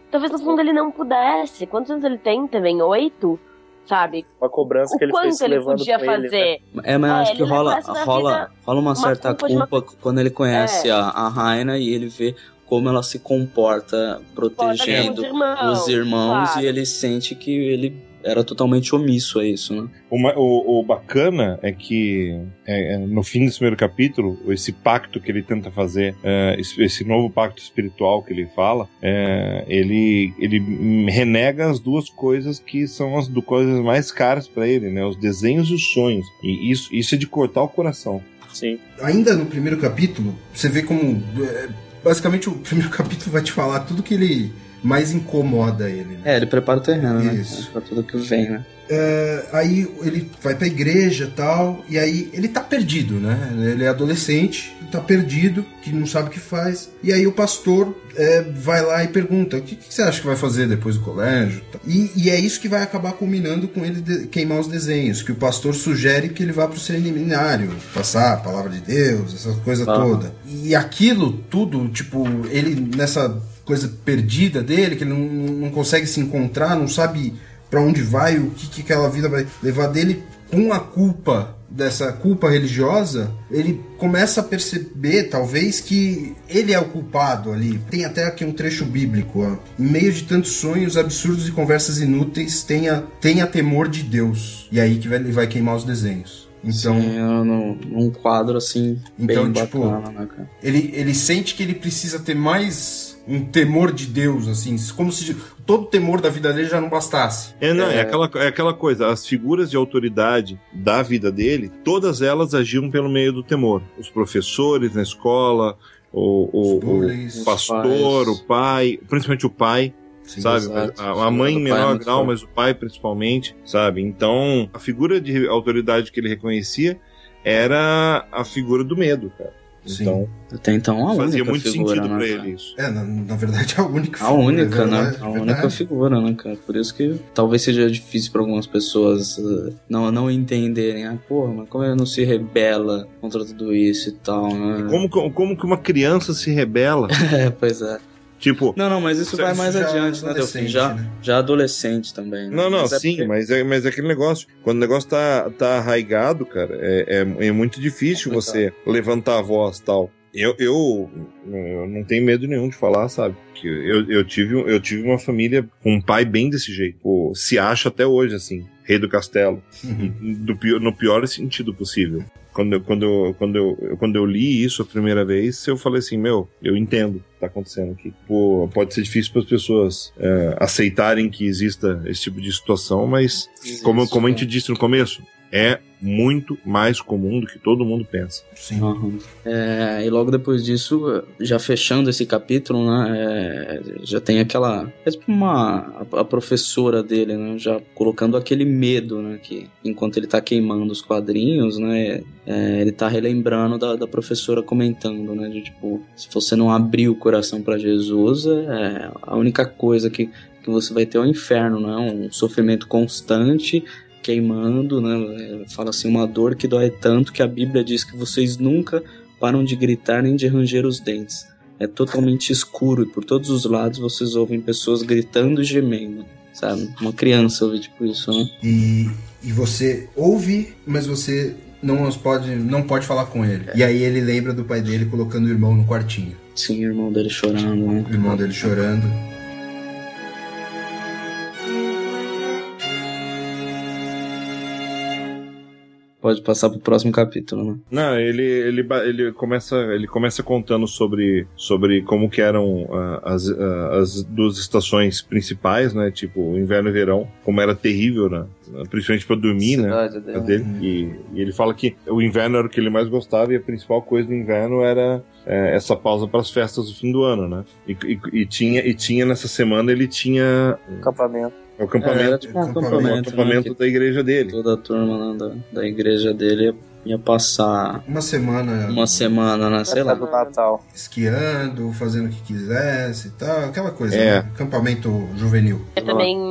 Speaker 5: talvez no fundo ele não pudesse. Quantos anos ele tem também? Oito? Sabe?
Speaker 4: Uma cobrança
Speaker 5: O
Speaker 4: que ele fez
Speaker 5: quanto
Speaker 4: se
Speaker 5: ele
Speaker 4: levando
Speaker 5: podia
Speaker 4: com ele, né?
Speaker 5: fazer.
Speaker 2: É, mas
Speaker 5: É,
Speaker 2: acho que
Speaker 5: ele
Speaker 2: rola,
Speaker 5: leva essa
Speaker 2: rola,
Speaker 5: vida
Speaker 2: rola uma
Speaker 5: uma
Speaker 2: certa
Speaker 5: culpa de uma-
Speaker 2: culpa quando ele conhece
Speaker 5: É.
Speaker 2: a, a Raina e ele vê como ela se comporta protegendo
Speaker 5: os irmãos,
Speaker 2: os irmãos
Speaker 5: claro.
Speaker 2: e ele sente que ele era totalmente omisso a isso, né?
Speaker 6: O, ma- o- o bacana é que é, é, no fim desse primeiro capítulo, esse pacto que ele tenta fazer, é, esse, esse novo pacto espiritual que ele fala, é, ele, ele renega as duas coisas que são as do, coisas mais caras para ele, né? Os desenhos e os sonhos. E isso, isso é de cortar o coração.
Speaker 4: Sim.
Speaker 3: Ainda no primeiro capítulo, você vê como... é, basicamente, o primeiro capítulo vai te falar tudo que ele mais incomoda ele, né?
Speaker 2: É, ele prepara o terreno, né?
Speaker 3: Isso.
Speaker 2: Pra tudo que vem, né?
Speaker 3: É, aí ele vai pra igreja e tal, e aí ele tá perdido, né? Ele é adolescente, tá perdido, que não sabe o que faz. E aí o pastor é, vai lá e pergunta: o que, que você acha que vai fazer depois do colégio? E, e é isso que vai acabar culminando com ele de- queimar os desenhos, que o pastor sugere que ele vá pro seminário, passar a palavra de Deus, essa coisa
Speaker 2: Ah.
Speaker 3: toda. E aquilo tudo, tipo, ele nessa coisa perdida dele, que ele não, não consegue se encontrar, não sabe pra onde vai, o que, que aquela vida vai levar dele, com a culpa dessa culpa religiosa, ele começa a perceber, talvez, que ele é o culpado ali. Tem até aqui um trecho bíblico, ó. Em meio de tantos sonhos absurdos e conversas inúteis, tenha, tenha temor de Deus. E aí que vai, ele vai queimar os desenhos. Então,
Speaker 2: Sim, é num, num quadro assim,
Speaker 3: Então,
Speaker 2: bem
Speaker 3: tipo,
Speaker 2: bacana, né, cara?
Speaker 3: ele, ele sente que ele precisa ter mais um temor de Deus, assim, como se todo o temor da vida dele já não bastasse.
Speaker 6: É, não, é,
Speaker 2: É.
Speaker 6: aquela, é aquela coisa, as figuras de autoridade da vida dele, todas elas agiam pelo meio do temor. Os professores na escola, o, o,
Speaker 3: Os bullies,
Speaker 6: o pastor,
Speaker 2: os pais.
Speaker 6: o pai, principalmente o pai,
Speaker 3: Sim,
Speaker 6: sabe?
Speaker 2: exato.
Speaker 6: A, a mãe em
Speaker 2: O pai é
Speaker 6: menor
Speaker 2: muito
Speaker 6: grau,
Speaker 2: forte.
Speaker 6: mas o pai principalmente, sabe? Então, a figura de autoridade que ele reconhecia era a figura do medo, cara.
Speaker 3: Sim.
Speaker 6: Então,
Speaker 2: Até então a
Speaker 6: fazia
Speaker 2: única
Speaker 6: muito
Speaker 2: figura,
Speaker 6: sentido
Speaker 2: né,
Speaker 6: pra
Speaker 2: cara?
Speaker 6: ele isso.
Speaker 3: É, na, na verdade, a única
Speaker 2: A única,
Speaker 3: é
Speaker 2: né?
Speaker 3: verdade,
Speaker 2: A
Speaker 3: verdade.
Speaker 2: única figura, né, cara? Por isso que talvez seja difícil pra algumas pessoas uh, não, não entenderem. Ah, porra, mas como ele não se rebela contra tudo isso e tal, né?
Speaker 6: Como, que- como que uma criança se rebela?
Speaker 2: É, pois é.
Speaker 6: Tipo,
Speaker 2: Não, não, mas isso
Speaker 6: Isso
Speaker 2: vai mais
Speaker 3: já
Speaker 2: adiante, né, Delfim?
Speaker 3: adolescente,
Speaker 2: Já,
Speaker 3: né?
Speaker 2: já adolescente também. Né?
Speaker 6: não, não,
Speaker 2: Mas é
Speaker 6: sim,
Speaker 2: porque-
Speaker 6: mas, é, mas é aquele negócio. Quando o negócio tá, tá arraigado, cara, é, é, é muito difícil
Speaker 2: Complicado.
Speaker 6: você levantar a voz e tal. Eu, eu, eu não tenho medo nenhum de falar, sabe? Que eu, eu, tive, eu tive uma família com um pai bem desse jeito. Pô, se acha até hoje, assim, rei do castelo.
Speaker 3: Uhum.
Speaker 6: Do pior, no pior sentido possível. Quando eu, quando, eu, quando, eu, quando eu li isso a primeira vez, eu falei assim, meu, eu entendo o que tá acontecendo aqui. Pô, pode ser difícil para as pessoas é, aceitarem que exista esse tipo de situação, mas
Speaker 2: Existe,
Speaker 6: como, como a
Speaker 2: né?
Speaker 6: gente disse no começo, é muito mais comum do que todo mundo pensa.
Speaker 3: Sim.
Speaker 2: Aham. É, e logo depois disso, já fechando esse capítulo, né, é, já tem aquela, é tipo uma, a, a professora dele, né, já colocando aquele medo, né, que enquanto ele tá queimando os quadrinhos, né, é, ele tá relembrando da, da professora comentando, né, de tipo, se você não abrir o coração para Jesus, é, a única coisa que, que você vai ter é o inferno, né, um sofrimento constante, queimando, né? Fala assim, uma dor que dói tanto que a Bíblia diz que vocês nunca param de gritar nem de ranger os dentes. É totalmente escuro e por todos os lados vocês ouvem pessoas gritando e gemendo, sabe? Uma criança ouve tipo isso, né?
Speaker 3: E, e você ouve, mas você não os pode, não pode falar com ele. E aí ele lembra do pai dele colocando o irmão no quartinho.
Speaker 2: Sim, o irmão dele chorando, né?
Speaker 3: O irmão dele chorando.
Speaker 2: Pode passar pro próximo capítulo, né?
Speaker 6: Não, ele, ele, ba- ele, começa, ele começa contando sobre, sobre como que eram ah, as, ah, as duas estações principais, né? Tipo, inverno e verão, como era terrível, né? Principalmente pra dormir, né?
Speaker 2: Cidade
Speaker 6: a
Speaker 2: dele.
Speaker 6: dele. E, e ele fala que o inverno era o que ele mais gostava e a principal coisa do inverno era é, essa pausa para as festas do fim do ano, né? E, e, e, tinha, e tinha nessa semana ele tinha
Speaker 4: Acampamento.
Speaker 6: o acampamento,
Speaker 2: É, era tipo um
Speaker 3: acampamento,
Speaker 6: o
Speaker 2: acampamento,
Speaker 6: acampamento
Speaker 2: né?
Speaker 6: da igreja
Speaker 2: Que
Speaker 6: dele.
Speaker 2: toda a turma, né, da, da igreja dele ia, ia passar
Speaker 3: Uma semana
Speaker 2: uma semana, né? Sei lá.
Speaker 4: do Natal.
Speaker 3: esquiando, fazendo o que quisesse e tal, aquela coisa,
Speaker 6: É.
Speaker 3: né? Acampamento juvenil.
Speaker 5: É também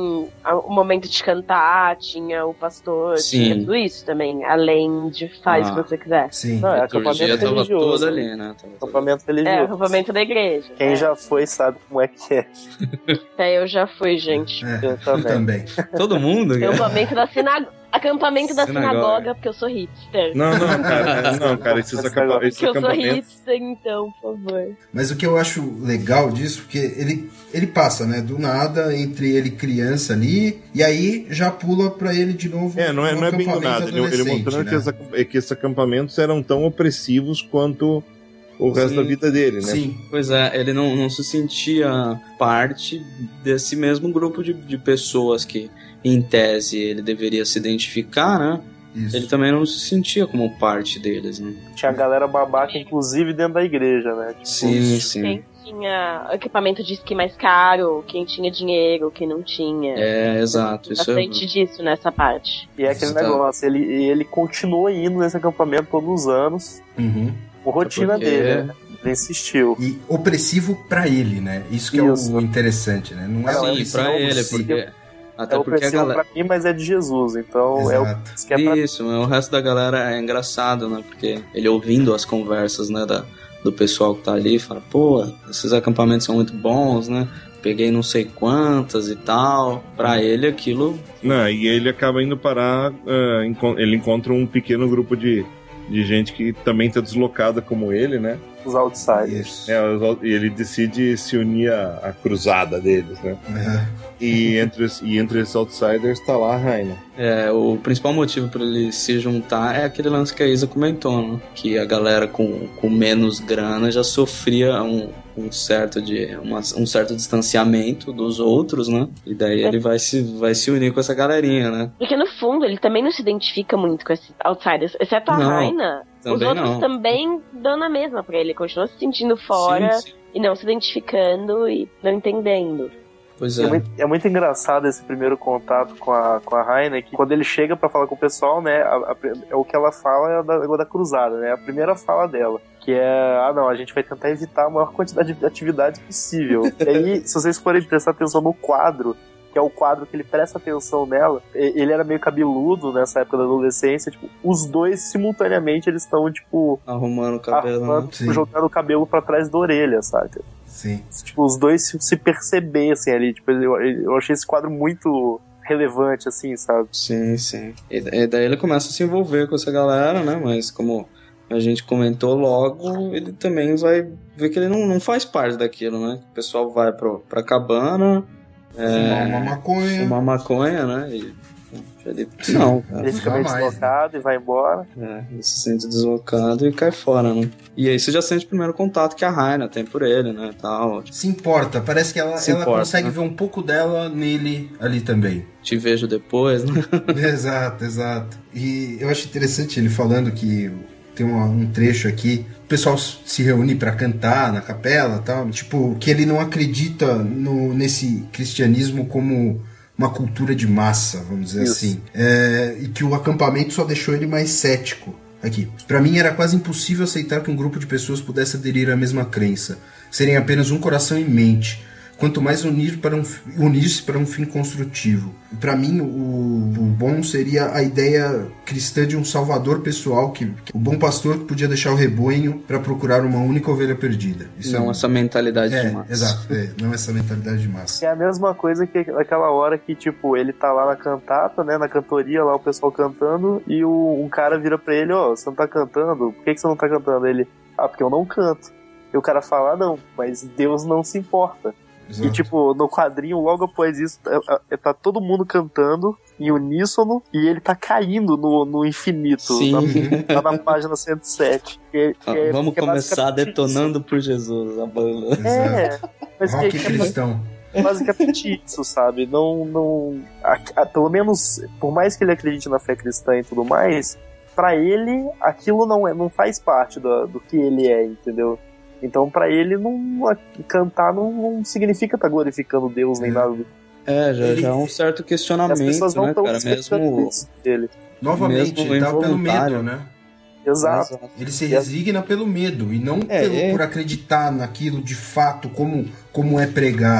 Speaker 5: o momento de cantar, tinha o pastor,
Speaker 2: Sim.
Speaker 5: tinha tudo isso também, além de faz
Speaker 2: Ah.
Speaker 5: o que você quiser.
Speaker 3: Sim.
Speaker 4: Não, é
Speaker 2: A liturgia
Speaker 4: acampamento
Speaker 2: tava
Speaker 4: religioso.
Speaker 2: toda ali, né? Tava toda-
Speaker 4: Acampamento
Speaker 5: É, o
Speaker 4: religioso.
Speaker 5: acampamento da igreja.
Speaker 4: Quem
Speaker 5: é.
Speaker 4: já foi sabe como é que é.
Speaker 5: É, eu já fui, gente.
Speaker 3: É,
Speaker 4: Eu
Speaker 3: eu
Speaker 4: também.
Speaker 3: também.
Speaker 2: Todo mundo? cara?
Speaker 5: Acampamento da sinagoga. Acampamento da
Speaker 2: Sinagoga.
Speaker 5: sinagoga, porque eu sou hipster.
Speaker 6: Não, não, cara, não, cara, esses, acampa esses
Speaker 5: Porque eu sou
Speaker 6: acampamentos.
Speaker 5: hipster, então, por favor.
Speaker 3: Mas o que eu acho legal disso, porque ele, ele passa, né, do nada, entre ele criança ali, e aí já pula pra ele de novo.
Speaker 6: É, não é,
Speaker 3: no
Speaker 6: não é bem do
Speaker 3: acampamento
Speaker 6: nada. Ele, ele
Speaker 3: adolescente,
Speaker 6: mostrando
Speaker 3: né?
Speaker 6: que, essa- é que esses acampamentos eram tão opressivos quanto o resto
Speaker 2: Sim.
Speaker 6: da vida dele, né?
Speaker 3: Sim,
Speaker 2: Pois é, ele não, não se sentia parte desse mesmo grupo de, de pessoas que, em tese, ele deveria se identificar, né?
Speaker 3: isso.
Speaker 2: Ele também não se sentia como parte deles, né?
Speaker 4: Tinha a galera babaca, inclusive, dentro da igreja, né? Tipo,
Speaker 2: Sim, sim.
Speaker 5: Quem tinha equipamento de esqui mais caro, quem tinha dinheiro, quem não tinha.
Speaker 2: É, exato. Isso é...
Speaker 5: Bastante disso nessa parte.
Speaker 4: E é aquele
Speaker 2: Tá.
Speaker 4: negócio, ele, ele continua indo nesse acampamento todos os anos,
Speaker 3: Uhum.
Speaker 4: por rotina
Speaker 2: porque-
Speaker 4: dele, né? Ele insistiu.
Speaker 3: E opressivo pra ele, né? Isso que
Speaker 4: Isso.
Speaker 3: é o interessante, né? Não é
Speaker 4: Não,
Speaker 3: o
Speaker 4: é
Speaker 2: Sim,
Speaker 3: opressivo
Speaker 2: pra
Speaker 3: por
Speaker 2: ele,
Speaker 3: si.
Speaker 2: porque...
Speaker 4: É
Speaker 2: Até porque a
Speaker 4: opressivo
Speaker 2: galera...
Speaker 4: pra mim, mas é de Jesus, então é o
Speaker 3: Exato.
Speaker 4: que é pra
Speaker 2: Isso, mas o resto da galera é engraçado, né? Porque ele ouvindo as conversas, né, da, do pessoal que tá ali, fala, pô, esses acampamentos são muito bons, né? Peguei não sei quantas e tal. Pra ele aquilo...
Speaker 6: Não, e ele acaba indo parar. ah, encon- ele encontra um pequeno grupo de, de gente que também tá deslocada como ele, né?
Speaker 4: os outsiders.
Speaker 3: Isso.
Speaker 6: É, os- e ele decide se unir à, à cruzada deles, né?
Speaker 3: É.
Speaker 6: E entre, os- e entre esses outsiders tá lá a Raina.
Speaker 2: É, o principal motivo pra ele se juntar é aquele lance que a Isa comentou, né? Que a galera com, com menos grana já sofria um, um certo de uma- um certo distanciamento dos outros, né? E daí ele vai se, vai se unir com essa galerinha, né?
Speaker 5: Porque no fundo ele também não se identifica muito com esses outsiders, exceto a
Speaker 2: Não,
Speaker 5: Raina. Os
Speaker 2: também
Speaker 5: outros
Speaker 2: não.
Speaker 5: também dão na mesma pra ele, continua se sentindo fora
Speaker 2: Sim, sim.
Speaker 5: e não se identificando e não entendendo.
Speaker 2: Pois
Speaker 4: É
Speaker 2: é.
Speaker 4: muito, é muito engraçado esse primeiro contato com a, com a Raina, que quando ele chega pra falar com o pessoal, né, a, a, é o que ela fala é da, da cruzada, né, a primeira fala dela, que é, ah não, a gente vai tentar evitar a maior quantidade de atividades possível. E aí, se vocês forem prestar atenção no quadro, que é o quadro que ele presta atenção nela, e- ele era meio cabeludo nessa época da adolescência, tipo, os dois simultaneamente eles estão, tipo,
Speaker 2: Arrumando o cabelo, né?
Speaker 4: arrumando,
Speaker 3: Sim.
Speaker 4: jogando o cabelo pra trás da orelha, saca?
Speaker 3: Sim.
Speaker 4: Tipo, os dois se, se percebessem ali. Tipo, eu, eu achei esse quadro muito relevante, assim, sabe?
Speaker 2: Sim, sim. E da- e daí ele começa a se envolver com essa galera, né? Mas como a gente comentou logo, ele também vai ver que ele não, não faz parte daquilo, né? O pessoal vai pro, pra cabana,
Speaker 3: Fumar uma maconha.
Speaker 2: fumar maconha, né? E ele, não, cara.
Speaker 4: Ele fica meio
Speaker 3: Jamais, né?
Speaker 4: deslocado e vai embora.
Speaker 2: É, ele se sente deslocado e cai fora, né? E aí você já sente o primeiro contato que a Raina tem por ele, né? Tal, tipo,
Speaker 3: Se importa, parece que ela,
Speaker 2: Se
Speaker 3: ela
Speaker 2: importa,
Speaker 3: consegue
Speaker 2: né?
Speaker 3: ver um pouco dela nele ali também.
Speaker 2: te vejo depois, né?
Speaker 3: Exato, exato. E eu acho interessante ele falando que tem uma- um trecho aqui, o pessoal se reúne pra cantar na capela, tal, tipo, que ele não acredita no, nesse cristianismo como uma cultura de massa, vamos dizer
Speaker 4: Isso.
Speaker 3: assim. É, e que o acampamento só deixou ele mais cético. Aqui. Pra mim era quase impossível aceitar que um grupo de pessoas pudesse aderir à mesma crença, serem apenas um coração e mente. Quanto mais unir para um, unir-se para um fim construtivo. Para mim, o, o bom seria a ideia cristã de um salvador pessoal, que, que o bom pastor que podia deixar o rebanho para procurar uma única ovelha perdida. Isso
Speaker 2: Não
Speaker 3: é,
Speaker 2: essa mentalidade
Speaker 3: é,
Speaker 2: de massa.
Speaker 3: exato, é, não essa mentalidade de massa.
Speaker 4: É a mesma coisa que aquela hora que, tipo, ele tá lá na cantata, né, na cantoria, lá o pessoal cantando, e o, um cara vira pra ele, ó, você não tá cantando? Por que, que você não tá cantando? Ele, ah, porque eu não canto. E o cara fala, ah, não, mas Deus não se importa.
Speaker 3: Exato.
Speaker 4: E, tipo, no quadrinho, logo após isso, tá, tá todo mundo cantando em uníssono e ele tá caindo no, no infinito.
Speaker 2: Sim.
Speaker 4: Tá, tá na página cento e sete. Que,
Speaker 2: Ah,
Speaker 4: que é-
Speaker 2: vamos
Speaker 4: que é
Speaker 2: começar
Speaker 4: basicamente
Speaker 2: detonando por Jesus a banda.
Speaker 4: isso. É, mas
Speaker 3: Rock
Speaker 4: que, que
Speaker 3: cristão.
Speaker 4: é basicamente isso, sabe? Não. não a- a- pelo menos, por mais que ele acredite na fé cristã e tudo mais, pra ele, aquilo não, é, não faz parte do, do que ele é, entendeu? Então, pra ele, não, cantar não, não significa estar glorificando Deus nem
Speaker 3: É.
Speaker 4: nada.
Speaker 2: É, já,
Speaker 3: Ele-
Speaker 2: já é um certo
Speaker 4: As
Speaker 2: questionamento,
Speaker 4: pessoas não
Speaker 2: né,
Speaker 4: estão
Speaker 2: cara?
Speaker 4: respeitando
Speaker 2: Mesmo.
Speaker 4: isso dele.
Speaker 3: Novamente,
Speaker 2: Mesmo
Speaker 3: ele tá pelo
Speaker 2: involuntário.
Speaker 3: medo, né?
Speaker 4: Exato.
Speaker 2: Exato.
Speaker 3: Ele se
Speaker 4: E a-
Speaker 3: resigna pelo medo e não
Speaker 2: É,
Speaker 3: pelo,
Speaker 2: é.
Speaker 3: por acreditar naquilo de fato como, como é pregado.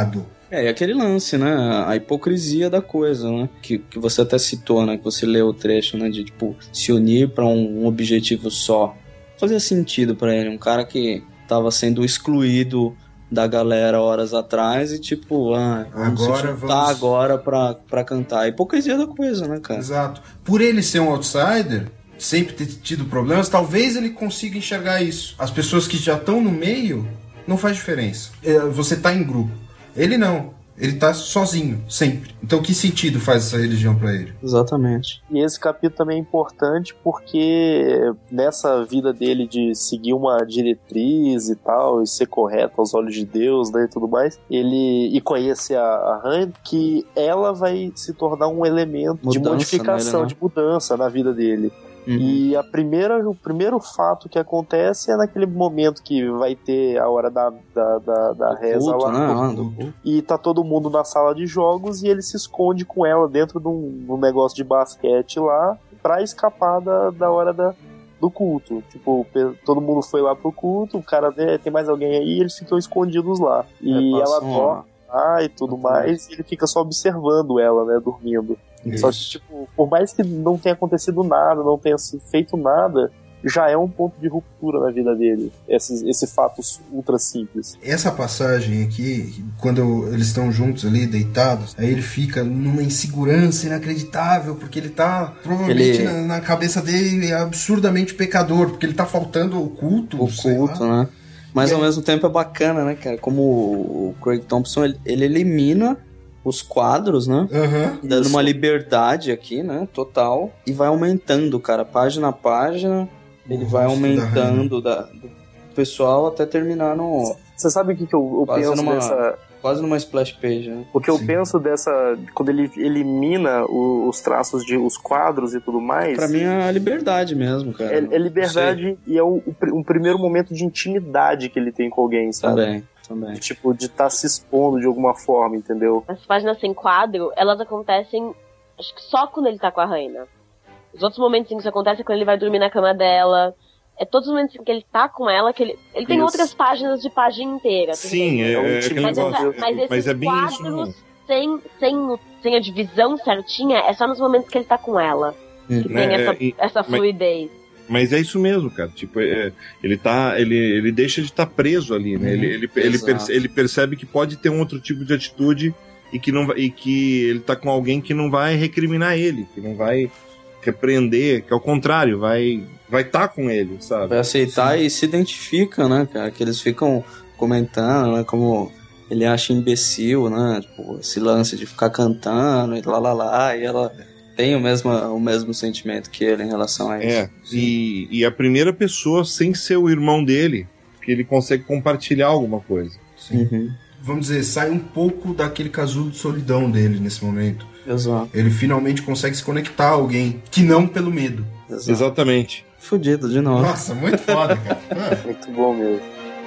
Speaker 2: É, e aquele lance, né? A hipocrisia da coisa, né? Que, que você até citou, né? Que você leu o trecho, né? De, tipo, se unir pra um, um objetivo só. Fazia sentido pra ele. Um cara que tava sendo excluído da galera horas atrás e, tipo, ah, vamos
Speaker 3: Agora
Speaker 2: se juntar
Speaker 3: vamos-
Speaker 2: agora pra, pra cantar. A hipocrisia da coisa, né, cara?
Speaker 3: Exato. Por ele ser um outsider, sempre ter tido problemas, talvez ele consiga enxergar isso. As pessoas que já estão no meio, não faz diferença. É, Você tá em grupo. Ele não. Ele tá sozinho, sempre. Então que sentido faz essa religião pra ele?
Speaker 2: Exatamente.
Speaker 4: E esse capítulo também é importante porque nessa vida dele de seguir uma diretriz e tal, e ser correto aos olhos de Deus, né, e tudo mais, ele e conhecer a, a Han, que ela vai se tornar um elemento de
Speaker 2: Mudança
Speaker 4: modificação,
Speaker 2: nele, né?
Speaker 4: de mudança na vida dele.
Speaker 2: Uhum.
Speaker 4: E a primeira, o primeiro fato que acontece é naquele momento que vai ter a hora da, da, da, da reza
Speaker 2: Culto,
Speaker 4: lá.
Speaker 2: né?
Speaker 3: do
Speaker 2: Ah, do
Speaker 3: culto.
Speaker 2: culto.
Speaker 4: E tá todo mundo na sala de jogos e ele se esconde com ela dentro de um, de um negócio de basquete lá pra escapar da, da hora da, do culto. Tipo, pe- todo mundo foi lá pro culto, o cara vê, tem mais alguém aí, eles ficam escondidos lá. E
Speaker 2: É,
Speaker 4: ela
Speaker 2: passam,
Speaker 4: dorme lá e tudo mais, e ele fica só observando ela, né, dormindo. Só que,
Speaker 3: Isso.
Speaker 4: tipo, por mais que não tenha acontecido nada, não tenha se feito nada, já é um ponto de ruptura na vida dele, esse, esse fato ultra simples.
Speaker 3: Essa passagem aqui, quando eles estão juntos ali, deitados, aí ele fica numa insegurança inacreditável, porque ele tá, provavelmente,
Speaker 2: Ele-
Speaker 3: na, na cabeça dele, é absurdamente pecador, porque ele tá faltando o culto,
Speaker 2: O
Speaker 3: sei
Speaker 2: culto,
Speaker 3: lá.
Speaker 2: né? Mas
Speaker 3: E
Speaker 2: ao
Speaker 3: aí-
Speaker 2: mesmo tempo é bacana, né, cara? Como o Craig Thompson, ele, ele elimina os quadros, né?
Speaker 3: Aham.
Speaker 2: Dando
Speaker 4: Isso.
Speaker 2: uma liberdade aqui, né? Total. E vai aumentando, cara. Página a página, ele
Speaker 3: O
Speaker 2: vai
Speaker 3: rosto da
Speaker 2: aumentando da, do pessoal até terminar no...
Speaker 4: Você sabe o que, que eu, eu
Speaker 2: Fazendo
Speaker 4: penso
Speaker 2: uma-
Speaker 4: dessa.
Speaker 2: Quase numa splash page, né?
Speaker 4: O que eu
Speaker 3: Sim.
Speaker 4: penso dessa. Quando ele elimina o- os traços de os quadros e tudo mais.
Speaker 2: Pra mim é a liberdade mesmo, cara.
Speaker 4: é, é liberdade e é o, o pr- um primeiro momento de intimidade que ele tem com alguém, sabe?
Speaker 2: Também, também.
Speaker 4: Tipo, de estar se expondo de alguma forma, entendeu?
Speaker 5: As páginas sem quadro, elas acontecem, acho que só quando ele tá com a Raina. Os outros momentos em que isso acontece é quando ele vai dormir na cama dela. É todos os momentos em que ele tá com ela, que ele... Ele tem
Speaker 4: Isso.
Speaker 5: outras páginas de página inteira. tudo
Speaker 6: Sim,
Speaker 5: bem.
Speaker 6: é,
Speaker 4: É um
Speaker 6: é
Speaker 4: tipo-
Speaker 6: aquele
Speaker 5: Mas,
Speaker 6: negócio.
Speaker 5: essa- mas esses
Speaker 6: Mas é bem isso,
Speaker 5: quadros,
Speaker 6: não.
Speaker 5: sem, sem, o- sem a divisão certinha, é só nos momentos que ele tá com ela. Que
Speaker 6: Né,
Speaker 5: tem essa,
Speaker 6: é, e-
Speaker 5: essa
Speaker 6: mas-
Speaker 5: fluidez.
Speaker 6: Mas é isso mesmo, cara. Tipo, é, ele tá. Ele, ele deixa de estar preso ali, né?
Speaker 2: Uhum,
Speaker 6: ele, ele, ele,
Speaker 2: exato.
Speaker 6: perce- ele percebe que pode ter um outro tipo de atitude e que, não, vai- e que ele tá com alguém que não vai recriminar ele, que não vai repreender, que ao contrário, vai vai estar com ele, sabe?
Speaker 2: Vai aceitar e se identifica, né, cara? Que eles ficam comentando, né? Como ele acha imbecil, né? Tipo, esse lance de ficar cantando e lá lá lá. E ela tem o mesmo, o mesmo sentimento que ele em relação a isso.
Speaker 6: É, e, e a primeira pessoa sem ser o irmão dele, que ele consegue compartilhar alguma coisa.
Speaker 2: Uhum.
Speaker 3: Vamos dizer, sai um pouco daquele casulo de solidão dele nesse momento.
Speaker 2: Exato.
Speaker 3: Ele finalmente consegue se conectar a alguém, que não pelo medo.
Speaker 2: Exato.
Speaker 6: Exatamente.
Speaker 2: Fudido de novo.
Speaker 3: Nossa, muito foda, cara. Ah,
Speaker 4: Muito bom mesmo.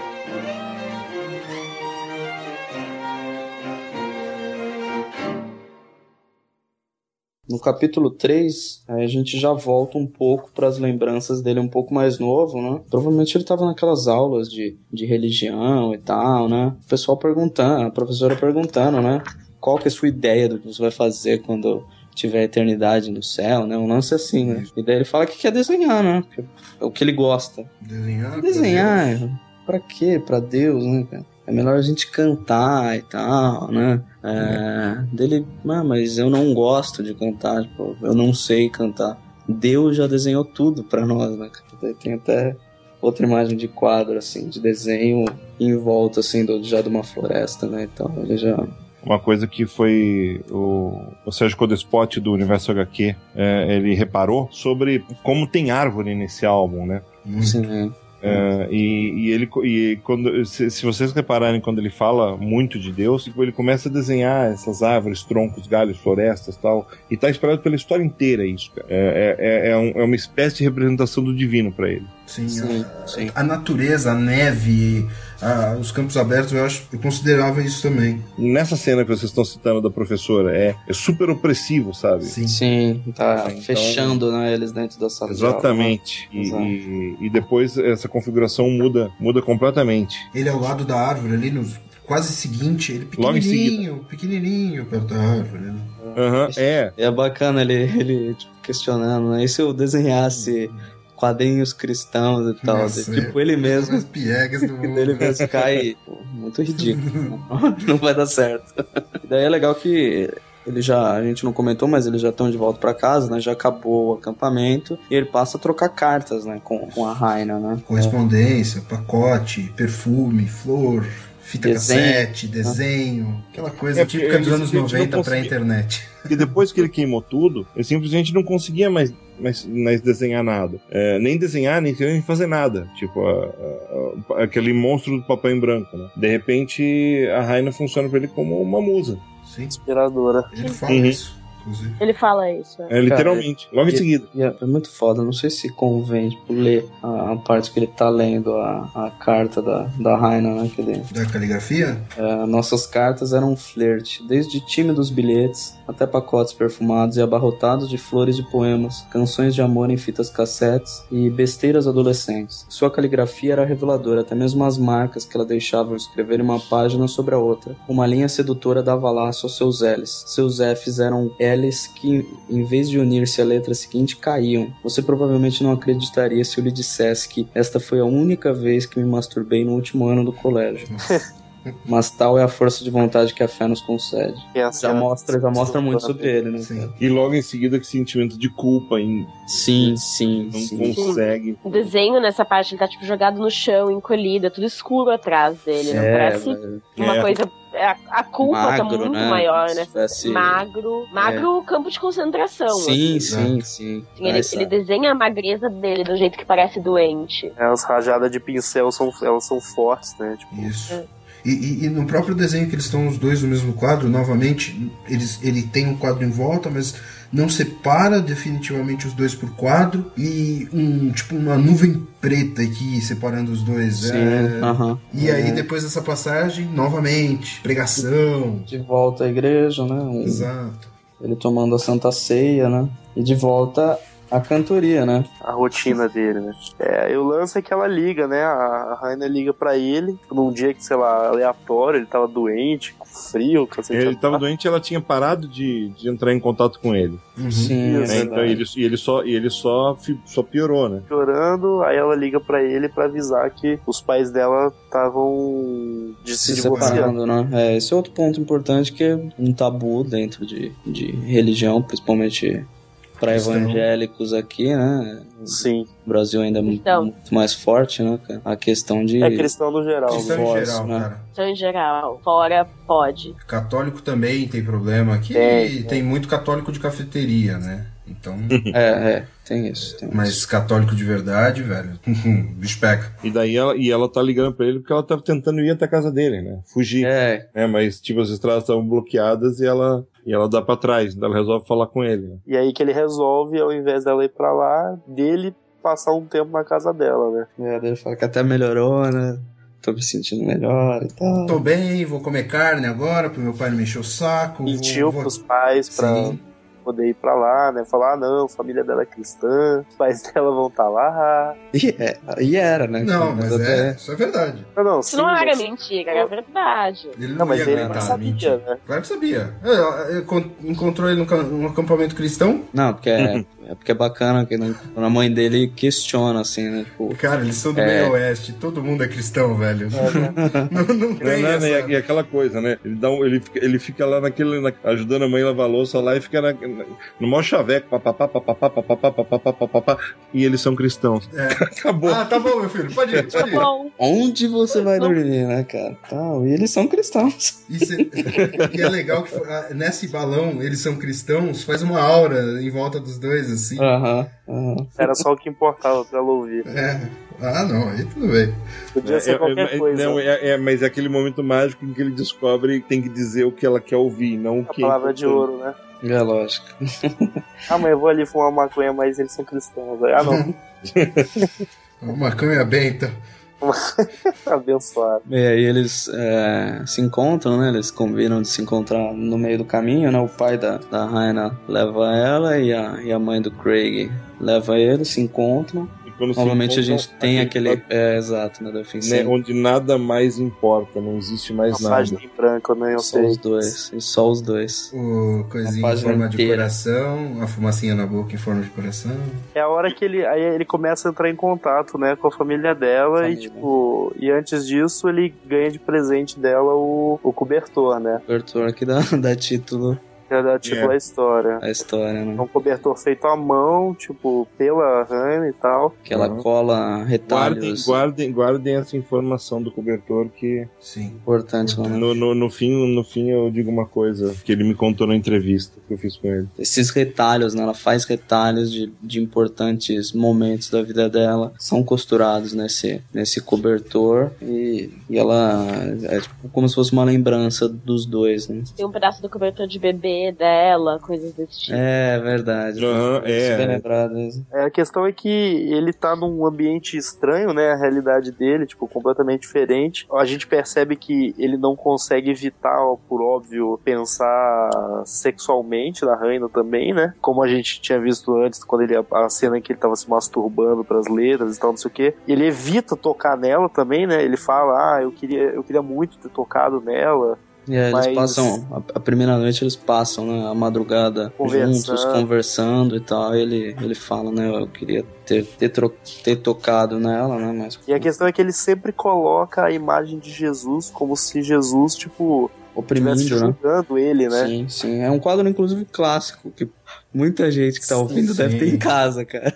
Speaker 2: No capítulo três, a gente já volta um pouco para as lembranças dele um pouco mais novo, né? Provavelmente ele estava naquelas aulas de, de religião e tal, né? O pessoal perguntando, a professora perguntando, né? Qual que é a sua ideia do que você vai fazer quando tiver eternidade no céu, né? Um lance assim, né? E daí ele fala que quer desenhar, né? Porque é o que ele gosta.
Speaker 3: desenhar. pra
Speaker 2: Desenhar,
Speaker 3: Deus.
Speaker 2: pra quê? Pra Deus, né, cara? É melhor a gente cantar e tal, né? É, dele, ah, mas eu não gosto de cantar, tipo, eu não sei cantar. Deus já desenhou tudo pra nós, né? cara? Tem até outra imagem de quadro, assim, de desenho em volta, assim, do, já de uma floresta, né? Então ele já...
Speaker 6: Uma coisa que foi o, o Sérgio Codespot do Universo H Q, é, ele reparou sobre como tem árvore nesse álbum, né?
Speaker 3: Muito.
Speaker 2: Assim,
Speaker 6: É, e, e ele e quando se, se vocês repararem quando ele fala muito de Deus, tipo, ele começa a desenhar essas árvores, troncos, galhos, florestas, tal, e tá esperado pela história inteira isso, cara. É, é, é, um- é uma espécie de representação do divino pra ele.
Speaker 3: Sim,
Speaker 2: sim,
Speaker 3: a,
Speaker 2: sim.
Speaker 3: a natureza, a neve, a- os campos abertos, eu acho, eu considerava isso também.
Speaker 6: Nessa cena que vocês estão citando da professora, é, é super opressivo, sabe?
Speaker 3: Sim.
Speaker 2: Sim, tá
Speaker 6: Então-
Speaker 2: fechando, né, eles dentro da sala de aula, né?
Speaker 6: Exatamente. E,
Speaker 2: Exato.
Speaker 6: e, e depois essa configuração muda, muda completamente.
Speaker 3: Ele ao lado da árvore ali, nos, quase seguinte, ele
Speaker 6: Logo em
Speaker 3: pequenininho, pequenininho perto da árvore, né?
Speaker 6: Aham, é.
Speaker 2: É bacana ele, ele tipo, questionando, né? E se eu desenhasse quadrinhos cristãos e tal?
Speaker 3: Nossa,
Speaker 2: tipo, ele mesmo.
Speaker 3: As piegas do mundo.
Speaker 2: Ele mesmo cai. Pô, muito ridículo. Não, não vai dar certo. E daí é legal que ele já, a gente não comentou, mas eles já estão de volta pra casa, né? Já acabou o acampamento e ele passa a trocar cartas, né? Com, com a Raina, né?
Speaker 3: Correspondência, pacote, perfume, flor, fita
Speaker 2: Desenho.
Speaker 3: cassete, desenho, aquela coisa
Speaker 6: É, porque
Speaker 3: típica dos
Speaker 6: ele
Speaker 3: anos
Speaker 6: simplesmente não
Speaker 3: noventa pra
Speaker 6: conseguia.
Speaker 3: internet.
Speaker 6: E depois que ele queimou tudo, ele simplesmente não conseguia mais, mais, mais desenhar nada. É, nem desenhar, nem, nem fazer nada. Tipo, a- a- a- aquele monstro do papel em branco, né? De repente, a Raina funciona pra ele como uma musa.
Speaker 3: Sim,
Speaker 4: Inspiradora.
Speaker 3: ele fala
Speaker 6: Uhum.
Speaker 3: isso, inclusive.
Speaker 5: Ele fala isso.
Speaker 6: É, literalmente. Logo em
Speaker 2: e-
Speaker 6: seguida.
Speaker 2: E é, é muito foda, não sei se convém, tipo, ler a, a parte que ele tá lendo a, a carta da, da Raina, né? Que ele,
Speaker 3: Da caligrafia?
Speaker 2: é, nossas cartas eram um flerte, desde tímidos bilhetes até pacotes perfumados e abarrotados de flores e poemas, canções de amor em fitas cassetes e besteiras adolescentes. Sua caligrafia era reveladora, até mesmo as marcas que ela deixava ao escrever uma página sobre a outra. Uma linha sedutora dava laço aos seus L's. Seus F's eram L's que, em vez de unir-se à letra seguinte, caíam. Você provavelmente não acreditaria se eu lhe dissesse que esta foi a única vez que me masturbei no último ano do colégio. Mas tal é a força de vontade que a fé nos concede.
Speaker 4: E a
Speaker 2: Já
Speaker 4: cena-
Speaker 2: mostra, já mostra muito sobre ele, né?
Speaker 3: Sim.
Speaker 6: E logo em seguida, que sentimento de culpa, em
Speaker 2: Sim, sim,
Speaker 6: não
Speaker 2: sim.
Speaker 6: consegue.
Speaker 5: O desenho nessa parte, ele tá tipo jogado no chão, encolhido, é tudo escuro atrás dele, não
Speaker 2: É,
Speaker 5: parece
Speaker 2: velho.
Speaker 5: uma
Speaker 6: É.
Speaker 5: coisa. A, a culpa tá
Speaker 2: Magro,
Speaker 5: muito
Speaker 2: né?
Speaker 5: maior,
Speaker 2: Se
Speaker 5: né?
Speaker 2: tivesse-
Speaker 5: Magro. Magro campo de concentração.
Speaker 2: Sim,
Speaker 5: assim.
Speaker 2: sim, sim.
Speaker 5: Assim, ele,
Speaker 2: Essa-
Speaker 5: ele desenha a magreza dele do jeito que parece doente.
Speaker 4: É, as rajadas de pincel são, elas são fortes, né? Tipo,
Speaker 3: Isso. E, e- e no próprio desenho que eles estão os dois no mesmo quadro, novamente, eles, ele tem um quadro em volta, mas não separa definitivamente os dois por quadro e um tipo uma nuvem preta aqui separando os dois.
Speaker 2: Sim,
Speaker 3: É,
Speaker 2: aham.
Speaker 3: E aí
Speaker 2: É.
Speaker 3: depois dessa passagem, novamente, pregação.
Speaker 2: De volta à igreja, né? Um-
Speaker 3: Exato.
Speaker 2: ele tomando a Santa Ceia, né? E de volta à cantoria, né?
Speaker 4: a rotina dele, né? É, e o lance é que ela liga, né? A Raina liga pra ele num dia que, sei lá, aleatório, ele tava doente, com frio, cacete.
Speaker 6: Ele estava doente e ela tinha parado de, de entrar em contato com ele.
Speaker 3: Uhum.
Speaker 2: Sim, é
Speaker 4: Isso,
Speaker 6: Né? Então
Speaker 2: verdade.
Speaker 6: ele, e ele, só, e ele só, fi- só piorou, né?
Speaker 4: chorando, aí ela liga pra ele pra avisar que os pais dela estavam de se,
Speaker 2: se
Speaker 4: divorciando.
Speaker 2: separando, né? É, esse é outro ponto importante que é um tabu dentro de, de religião, principalmente para
Speaker 3: Cristão.
Speaker 2: evangélicos aqui, né?
Speaker 4: Sim,
Speaker 2: O Brasil ainda é mu-
Speaker 5: Cristão.
Speaker 2: muito mais forte, né? cara? A questão de...
Speaker 4: é cristão no geral.
Speaker 3: Cristão em
Speaker 2: divórcio,
Speaker 3: geral,
Speaker 2: né?
Speaker 3: cara.
Speaker 5: Então, em geral, fora pode.
Speaker 3: Católico também tem problema. Aqui
Speaker 4: Tem,
Speaker 3: tem muito católico de cafeteria, né? Então,
Speaker 2: É, é, tem isso. Tem
Speaker 3: mas
Speaker 2: isso.
Speaker 3: católico de verdade, velho, bicho pega.
Speaker 6: E daí ela, e ela tá ligando pra ele porque ela tava tentando ir até a casa dele, né? Fugir.
Speaker 2: É,
Speaker 6: Né? Mas, tipo, as estradas estavam bloqueadas e ela, e ela dá pra trás. Ela resolve falar com ele. Né?
Speaker 4: E aí que ele resolve, ao invés dela ir pra lá, dele passar um tempo na casa dela, né?
Speaker 2: é, daí ele fala que até melhorou, né? Tô me sentindo melhor e tal.
Speaker 3: Tô bem, vou comer carne agora, pro meu pai não me encher o saco.
Speaker 4: Mentiu
Speaker 3: vou, vou...
Speaker 4: pros pais pra
Speaker 3: Sim.
Speaker 4: poder ir pra lá, né? Falar, ah, não, a família dela é cristã, os pais dela vão estar lá.
Speaker 2: E, é, e era, né?
Speaker 3: Não, mas
Speaker 2: até-
Speaker 3: é, isso é verdade.
Speaker 4: Não, não,
Speaker 5: Isso
Speaker 4: sim,
Speaker 5: não era
Speaker 4: mas-
Speaker 5: mentira, era verdade.
Speaker 3: Ele não,
Speaker 4: Não, mas
Speaker 3: ia
Speaker 4: ele
Speaker 3: aguentar
Speaker 4: não sabia,
Speaker 3: mentir.
Speaker 4: né?
Speaker 3: Claro que sabia. É, é, con- encontrou ele num, ca- num acampamento cristão?
Speaker 2: Não, porque é, é porque é bacana que né, quando a mãe dele questiona, assim, né? Tipo,
Speaker 3: Cara, eles são do
Speaker 2: É.
Speaker 3: meio oeste, todo mundo é cristão, velho. não, não
Speaker 6: Não,
Speaker 3: tem
Speaker 6: não,
Speaker 3: essa...
Speaker 6: né? E aquela coisa, né? Ele, dá um, ele, fica, ele fica lá naquele. na- ajudando a mãe a lavar a louça lá e fica na, na- no maior chaveco, papapá, papapá, papapá, papapá, papapá, e eles são cristãos.
Speaker 3: É.
Speaker 6: Acabou.
Speaker 3: Ah, tá bom, meu filho, pode ir, pode ir.
Speaker 5: Bom,
Speaker 2: onde você vai dormir, né, cara? Tal, e eles são cristãos.
Speaker 3: E, cê- e é legal que ah, nesse balão, eles são cristãos, faz uma aura em volta dos dois, assim.
Speaker 2: Aham, aham.
Speaker 4: Era só o que importava pra ela ouvir.
Speaker 3: É. Ah, não, aí tudo bem.
Speaker 4: Podia
Speaker 6: É,
Speaker 4: ser
Speaker 6: é,
Speaker 4: qualquer
Speaker 6: é,
Speaker 4: coisa.
Speaker 6: não, é, é, mas é aquele momento mágico em que ele descobre que tem que dizer o que ela quer ouvir, não o
Speaker 4: A
Speaker 6: que. é
Speaker 4: palavra de
Speaker 6: importante.
Speaker 4: ouro, né?
Speaker 2: É lógico.
Speaker 4: Ah, mãe, eu vou ali fumar maconha, mas eles são cristãos. Ah, não.
Speaker 3: Maconha benta.
Speaker 4: Abençoado.
Speaker 2: E aí eles é, se encontram, né? Eles combinam de se encontrar no meio do caminho, né? O pai da, da Raina leva ela e a, e a mãe do Craig leva ele, se encontram.
Speaker 6: quando se
Speaker 2: Novamente a
Speaker 6: encontra
Speaker 2: gente tem aquele.
Speaker 6: lado,
Speaker 2: É, exato, né? Da fim,
Speaker 6: né, onde nada mais importa, não existe mais
Speaker 4: Uma
Speaker 6: nada.
Speaker 4: página em branco, né? Eu
Speaker 2: Só
Speaker 4: sei.
Speaker 2: os dois. E só os dois.
Speaker 3: O coisinho em
Speaker 2: página
Speaker 3: forma de
Speaker 2: inteira.
Speaker 3: coração, a fumacinha na boca em forma de coração.
Speaker 4: É a hora que ele, aí ele começa a entrar em contato, né, com a família dela
Speaker 2: Família.
Speaker 4: e, tipo, e antes disso ele ganha de presente dela o, o cobertor, né?
Speaker 2: Cobertor que dá, dá título
Speaker 4: Que dá título
Speaker 6: Yeah.
Speaker 4: à história.
Speaker 2: à história,
Speaker 4: É
Speaker 2: né?
Speaker 4: um cobertor feito à mão, tipo, pela Hannah e tal.
Speaker 2: Que ela
Speaker 6: Uhum.
Speaker 2: cola
Speaker 6: Guardem,
Speaker 2: retalhos
Speaker 6: guardem, guardem essa informação do cobertor que
Speaker 3: Sim.
Speaker 2: importantes lá, né?
Speaker 6: no, no, no, fim, no fim eu digo uma coisa que ele me contou na entrevista que eu fiz com ele.
Speaker 2: Esses retalhos, né? Ela faz retalhos de, de importantes momentos da vida dela, são costurados nesse, nesse cobertor e, e ela é tipo como se fosse uma lembrança dos dois, né?
Speaker 5: Tem um pedaço do cobertor de bebê dela, coisas desse tipo.
Speaker 2: É verdade.
Speaker 6: Aham, é.
Speaker 2: Bem lembrado mesmo.
Speaker 4: É, a questão é que ele tá num ambiente estranho, né? A realidade dele, tipo, completamente diferente. A gente percebe que ele não consegue evitar, por óbvio, pensar sexualmente na Raina também, né? Como a gente tinha visto antes, quando ele a cena em que ele tava se masturbando pras letras e tal, não sei o quê. Ele evita tocar nela também, né? Ele fala, ah, eu queria, eu queria muito ter tocado nela.
Speaker 2: E aí
Speaker 4: Mas-
Speaker 2: eles passam, a, a primeira noite eles passam, né, a madrugada
Speaker 4: Conversando.
Speaker 2: juntos, conversando e tal. E ele, ele fala, né, eu queria ter, ter, tro- ter tocado nela, né, mas...
Speaker 4: E a questão é que ele sempre coloca a imagem de Jesus como se Jesus, tipo, estivesse
Speaker 2: Oprimindo, né?
Speaker 4: julgando ele, né?
Speaker 2: Sim, sim. É um quadro, inclusive, clássico, que muita gente que tá
Speaker 3: Sim,
Speaker 2: ouvindo deve
Speaker 3: sim.
Speaker 2: ter em casa, cara.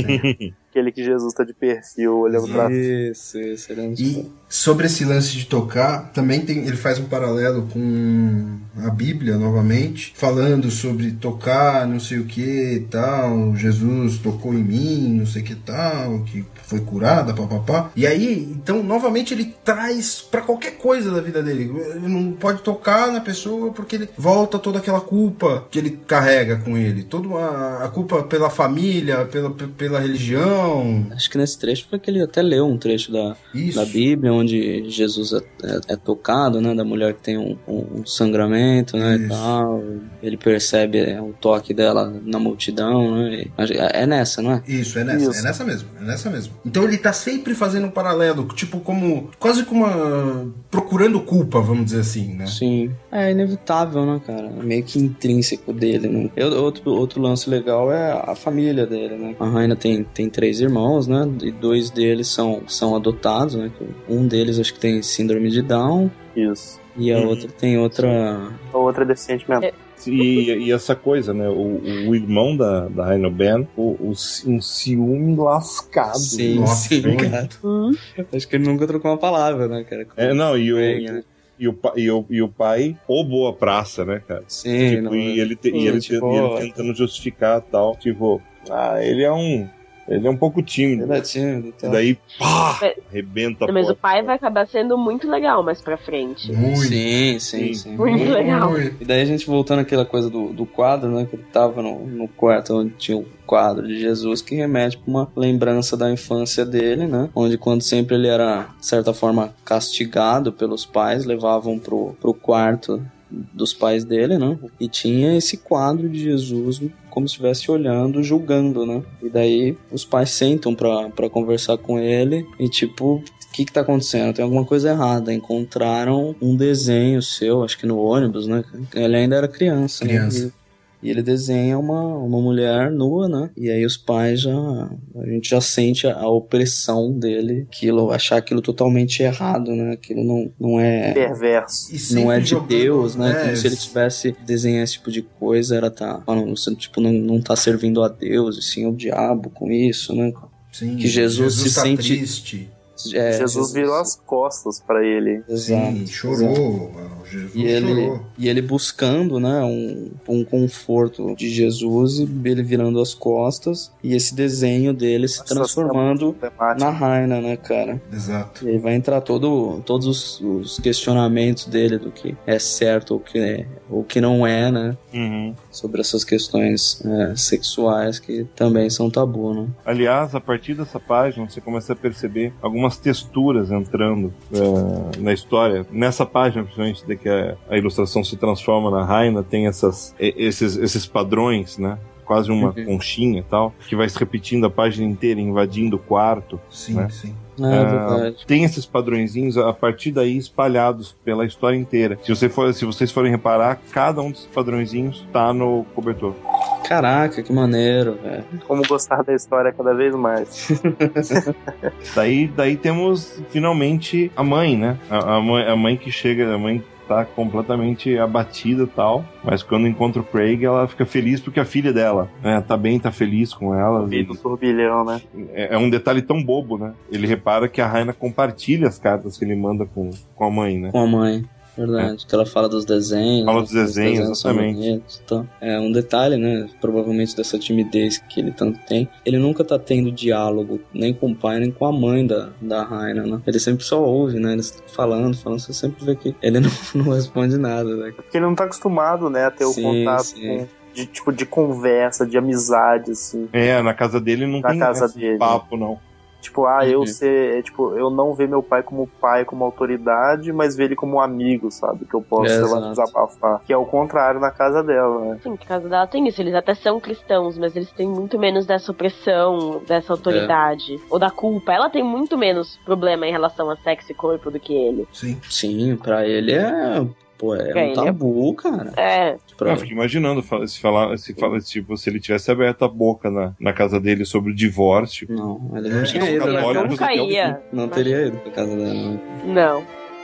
Speaker 4: Aquele que Jesus tá de perfil, olhando pra
Speaker 2: Isso, isso. Ele é um dos-
Speaker 3: E sobre esse lance de tocar, também tem, ele faz um paralelo com a Bíblia, novamente, falando sobre tocar, não sei o que e tal, Jesus tocou em mim, não sei o que tal, que foi curada, papapá. E aí, então, novamente ele traz pra qualquer coisa da vida dele. Ele não pode tocar na pessoa porque ele volta toda aquela culpa que ele carrega com ele, toda a, a culpa pela família, pela, pela religião.
Speaker 2: Acho que nesse trecho foi que ele até leu um trecho da,
Speaker 3: Isso.
Speaker 2: da Bíblia, onde Jesus é, é- é tocado, né, da mulher que tem um, um- um sangramento, né, e
Speaker 3: Isso.
Speaker 2: tal. Ele percebe é, o toque dela na multidão, né, e- acho- é nessa, não é?
Speaker 3: Isso, é nessa,
Speaker 4: Isso.
Speaker 3: é nessa mesmo, é nessa mesmo. Então ele tá sempre fazendo um paralelo, tipo como, quase como uma, procurando culpa, vamos dizer assim, né?
Speaker 2: Sim. É inevitável, né, cara? É meio que intrínseco dele, né? Eu, outro, outro lance legal é a família dele, né? A Raina tem, tem três irmãos, né? E dois deles são, são adotados, né? Um deles acho que tem síndrome de Down
Speaker 4: isso.
Speaker 2: e a
Speaker 6: Uhum.
Speaker 2: outra tem outra...
Speaker 4: A outra é deficiente mesmo.
Speaker 6: E, e essa coisa, né? O, o irmão da, da Raina Ben, o, o, um ciúme lascado.
Speaker 2: Sim,
Speaker 3: Nossa,
Speaker 2: sim,
Speaker 3: muito.
Speaker 2: cara.
Speaker 5: Hum?
Speaker 2: Acho que ele nunca trocou uma palavra, né, cara?
Speaker 6: É, não, e o,
Speaker 2: Bem, né?
Speaker 6: e, o, pa- e, o, e o pai roubou a praça, né, cara?
Speaker 2: Sim,
Speaker 6: Tipo,
Speaker 2: não,
Speaker 6: e ele, te- e ele, te-
Speaker 2: tipo,
Speaker 6: e ele tentando justificar tal, tipo, ah, ele é um. Ele é um pouco tímido.
Speaker 2: ele é tímido,
Speaker 6: E
Speaker 2: então.
Speaker 6: daí, pá!
Speaker 5: É.
Speaker 6: Arrebenta a
Speaker 5: Mas o
Speaker 6: porta.
Speaker 5: pai vai acabar sendo muito legal mais pra frente.
Speaker 3: Muito.
Speaker 2: Sim, sim,
Speaker 6: Sim.
Speaker 2: sim.
Speaker 5: Muito legal.
Speaker 3: Muito.
Speaker 2: E daí a gente voltando àquela coisa do, do quadro, né? Que ele tava no, no quarto onde tinha o quadro de Jesus, que remete pra uma lembrança da infância dele, né? Onde quando sempre ele era, de certa forma, castigado pelos pais, levavam pro, pro quarto dos pais dele, né? E tinha esse quadro de Jesus como se estivesse olhando, julgando, né? E daí os pais sentam pra, pra conversar com ele e tipo... O que que tá acontecendo? Tem alguma coisa errada. Encontraram um desenho seu, acho que no ônibus, né? Ele ainda era criança,
Speaker 3: Criança.
Speaker 2: né? E, e ele desenha uma, uma mulher nua, né? E aí os pais já... A gente já sente a, a opressão dele. Aquilo, achar aquilo totalmente errado, né? Aquilo não, não é...
Speaker 4: Perverso.
Speaker 3: E sempre
Speaker 2: Não é de
Speaker 3: jogando-
Speaker 2: Deus, né?
Speaker 3: é,
Speaker 2: Como se ele tivesse desenhar esse tipo de coisa, era tá... falando, você, tipo, não, não tá servindo a Deus, e sim ao diabo com isso, né?
Speaker 3: Sim,
Speaker 2: que Jesus se
Speaker 3: tá
Speaker 2: sente-
Speaker 3: triste.
Speaker 2: É,
Speaker 4: Jesus virou as costas pra ele.
Speaker 2: Exato.
Speaker 3: Sim, chorou. Jesus
Speaker 2: E ele,
Speaker 3: chorou.
Speaker 2: e ele buscando, né, um, um conforto de Jesus e ele virando as costas e esse desenho dele se
Speaker 4: Nossa,
Speaker 2: transformando
Speaker 4: Temática.
Speaker 2: na Raina, né, cara?
Speaker 3: Exato.
Speaker 2: E aí vai entrar todo, todos os, os questionamentos dele do que é certo ou que, é, ou que não é, né?
Speaker 6: Uhum.
Speaker 2: Sobre essas questões é, sexuais que também são tabu, né?
Speaker 6: Aliás, a partir dessa página, você começa a perceber algumas texturas entrando é, na história. Nessa página, principalmente, de que a, a ilustração se transforma na Raina, tem essas, e- esses, esses padrões, né? quase uma
Speaker 2: Uhum.
Speaker 6: conchinha e tal, que vai se repetindo a página inteira, invadindo o quarto.
Speaker 3: Sim,
Speaker 6: né?
Speaker 3: sim.
Speaker 2: É
Speaker 6: Ah,
Speaker 2: verdade.
Speaker 6: tem esses padrõezinhos a partir daí espalhados pela história inteira. Se, você for, se vocês forem reparar, cada um desses padrõezinhos tá no cobertor.
Speaker 2: Caraca, que maneiro, velho.
Speaker 4: Como gostar da história cada vez mais.
Speaker 6: Daí, daí temos finalmente a mãe, né? A, a mãe, a mãe que chega, a mãe tá completamente abatida e tal, mas quando encontra o Craig, ela fica feliz porque a filha dela, né, tá bem, tá feliz com ela.
Speaker 4: Meio do turbilhão, né?
Speaker 6: É, é um detalhe tão bobo, né? Ele repara que a Raina compartilha as cartas que ele manda com, com a mãe, né?
Speaker 2: Com a mãe. Verdade, que ela fala dos desenhos.
Speaker 6: Fala
Speaker 2: né,
Speaker 6: dos
Speaker 2: que os
Speaker 6: desenhos,
Speaker 2: são
Speaker 6: exatamente.
Speaker 2: bonitos, então. É um detalhe, né? Provavelmente dessa timidez que ele tanto tem. Ele nunca tá tendo diálogo, nem com o pai, nem com a mãe da, da Raina, né? Ele sempre só ouve, né? Eles falando, falando, você sempre vê que ele não, não responde nada, né?
Speaker 4: Porque ele não tá acostumado, né, a ter
Speaker 2: Sim,
Speaker 4: o contato
Speaker 2: sim.
Speaker 4: com, de, tipo, de conversa, de amizade, assim.
Speaker 6: É, na casa dele não
Speaker 4: Na
Speaker 6: tem
Speaker 4: casa
Speaker 6: esse
Speaker 4: dele.
Speaker 6: papo, não.
Speaker 4: Tipo, ah, eu
Speaker 2: Uhum.
Speaker 4: ser, é, tipo, eu não ver meu pai como pai, como autoridade, mas ver ele como um amigo, sabe? Que eu posso,
Speaker 2: É,
Speaker 4: sei lá,
Speaker 2: exato.
Speaker 4: desabafar. Que é o contrário na casa dela, né?
Speaker 5: Sim, que casa dela tem isso. Eles até são cristãos, mas eles têm muito menos dessa opressão, dessa autoridade. Ou da culpa. Ela tem muito menos problema em relação a sexo e corpo do que ele.
Speaker 3: Sim.
Speaker 2: Sim, pra ele é. Pô, é
Speaker 5: Pra
Speaker 2: um
Speaker 5: ele é-
Speaker 2: tabu, cara.
Speaker 5: É,
Speaker 2: Pra...
Speaker 6: Eu fico imaginando fa- se falar, se fala, tipo, se ele tivesse aberto a boca na, na casa dele sobre o divórcio.
Speaker 2: Não, ele não
Speaker 3: É,
Speaker 2: tinha
Speaker 6: os
Speaker 2: ido.
Speaker 6: católicos
Speaker 2: Né?
Speaker 5: nunca
Speaker 6: até o
Speaker 5: ia.
Speaker 2: Não teria ido pra casa dela. Não.
Speaker 5: Não.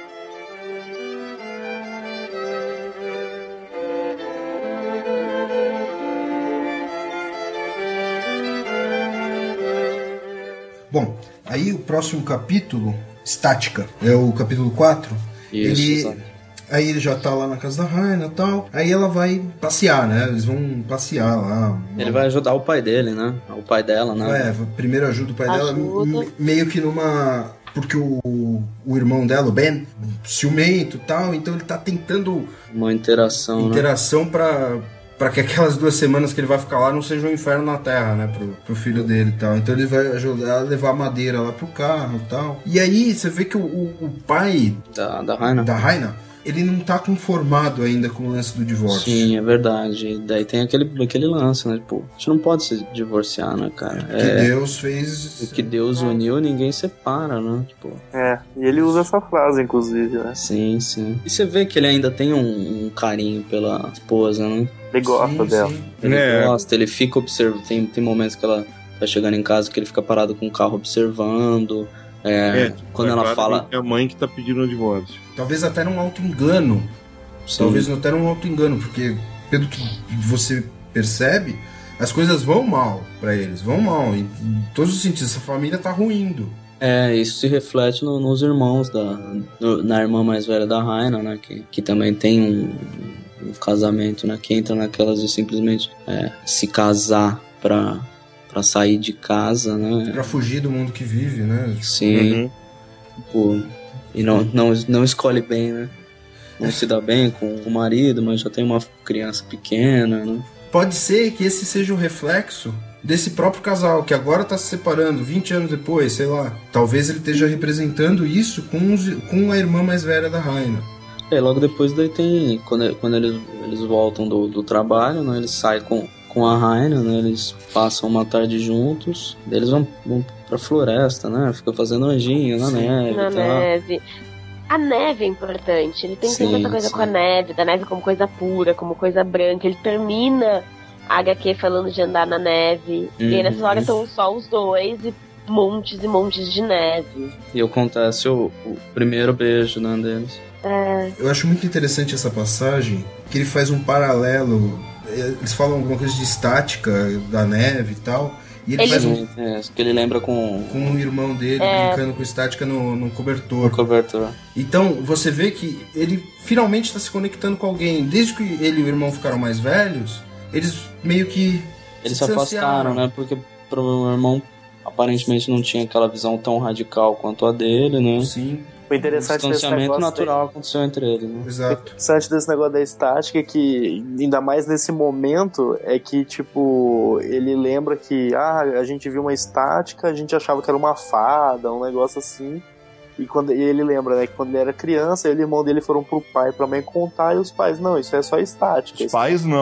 Speaker 3: Bom, aí o próximo capítulo, Estática, é o capítulo quatro.
Speaker 2: Isso,
Speaker 3: ele,
Speaker 2: exato.
Speaker 3: aí ele já tá lá na casa da Raina e tal. Aí ela vai passear, né? Eles vão passear lá.
Speaker 2: Ele vai ajudar o pai dele, né? O pai dela, né?
Speaker 3: É, primeiro ajuda o pai dela,
Speaker 5: Ajuda.
Speaker 3: me- meio que numa. Porque o, o irmão dela, o Ben, ciumento e tal, então ele tá tentando
Speaker 2: Uma interação, né?
Speaker 3: interação pra, pra que aquelas duas semanas que ele vai ficar lá não seja um inferno na terra, né? Pro, pro filho dele e tal. Então ele vai ajudar a levar madeira lá pro carro e tal. E aí você vê que o, o, o pai
Speaker 2: Da, da Raina.
Speaker 3: da Raina, ele não tá conformado ainda com o lance do divórcio.
Speaker 2: Sim, é verdade. Daí tem aquele, aquele lance, né? Tipo, a gente não pode se divorciar, né, cara?
Speaker 3: Que
Speaker 2: É,
Speaker 3: Deus fez.
Speaker 2: o que Deus uniu, ninguém separa, né? Tipo,
Speaker 4: É, e ele usa essa frase, inclusive, né?
Speaker 2: sim, sim. E você vê que ele ainda tem um, um carinho pela esposa, né?
Speaker 4: Ele gosta
Speaker 3: Sim,
Speaker 4: dela.
Speaker 3: sim.
Speaker 2: Ele
Speaker 6: É.
Speaker 2: gosta, ele fica observando. Tem, tem momentos que ela tá chegando em casa que ele fica parado com o carro observando. É,
Speaker 6: tipo,
Speaker 2: quando
Speaker 6: é
Speaker 2: ela
Speaker 6: claramente
Speaker 2: fala.
Speaker 6: É a mãe que tá pedindo o divórcio.
Speaker 3: Talvez até num auto-engano.
Speaker 2: Sim,
Speaker 3: Talvez até num auto-engano, porque pelo que você percebe, as coisas vão mal pra eles, vão mal. Em todos os sentidos, essa família tá ruindo.
Speaker 2: É, isso se reflete no- nos irmãos, da, no- na irmã mais velha da Raina, né? Que, que também tem um, um casamento, né? Que entra naquelas de simplesmente é, se casar pra, pra sair de casa, né?
Speaker 3: Pra fugir do mundo que vive, né?
Speaker 2: Sim,
Speaker 6: Uhum.
Speaker 2: pô, e não, não, não escolhe bem, né? Não se dá bem com o marido, mas já tem uma criança pequena, né?
Speaker 3: Pode ser que esse seja o reflexo desse próprio casal, que agora tá se separando vinte anos depois, sei lá. Talvez ele esteja representando isso com, os- com a irmã mais velha da Raina.
Speaker 2: É, logo depois daí tem. Quando, quando eles, eles voltam do, do trabalho, né? Eles saem com, com a Raina, né? Eles passam uma tarde juntos. Daí eles vão, vão pra floresta, né? Ficam fazendo anjinho na
Speaker 3: Sim.
Speaker 2: neve
Speaker 5: Na
Speaker 2: e tal.
Speaker 5: neve. A neve é importante. Ele tem
Speaker 2: Sim,
Speaker 5: sempre essa coisa
Speaker 2: sim.
Speaker 5: com a neve, da neve como coisa pura, como coisa branca. Ele termina a H Q falando de andar na neve. E aí nessa
Speaker 2: Uhum.
Speaker 5: hora estão só os dois e montes e montes de neve.
Speaker 2: E acontece o, o primeiro beijo, né, deles.
Speaker 5: É,
Speaker 3: Eu acho muito interessante essa passagem, que ele faz um paralelo. Eles falam alguma coisa de estática, da neve e tal. E ele,
Speaker 5: Ele-
Speaker 3: faz um,
Speaker 2: É, que ele lembra com
Speaker 3: com o irmão dele
Speaker 5: É.
Speaker 3: brincando com estática no, no
Speaker 2: o
Speaker 3: cobertor.
Speaker 2: cobertor.
Speaker 3: Então, você vê que ele finalmente está se conectando com alguém. Desde que ele e o irmão ficaram mais velhos, eles meio que
Speaker 2: Eles se afastaram, né? Porque pro meu irmão aparentemente não tinha aquela visão tão radical quanto a dele, né?
Speaker 3: Sim,
Speaker 4: O
Speaker 2: O
Speaker 4: interessante desse
Speaker 2: distanciamento
Speaker 4: negócio
Speaker 2: natural aconteceu entre eles, né?
Speaker 4: O
Speaker 3: exato.
Speaker 4: interessante desse negócio da estática é que, ainda mais nesse momento, é que, tipo, ele lembra que, ah, a gente viu uma estática, a gente achava que era uma fada, um negócio assim. E, quando, e ele lembra, né, que quando ele era criança, ele e o irmão dele foram pro pai e pra mãe contar, e os pais, não, isso é só estática.
Speaker 6: Os pais não.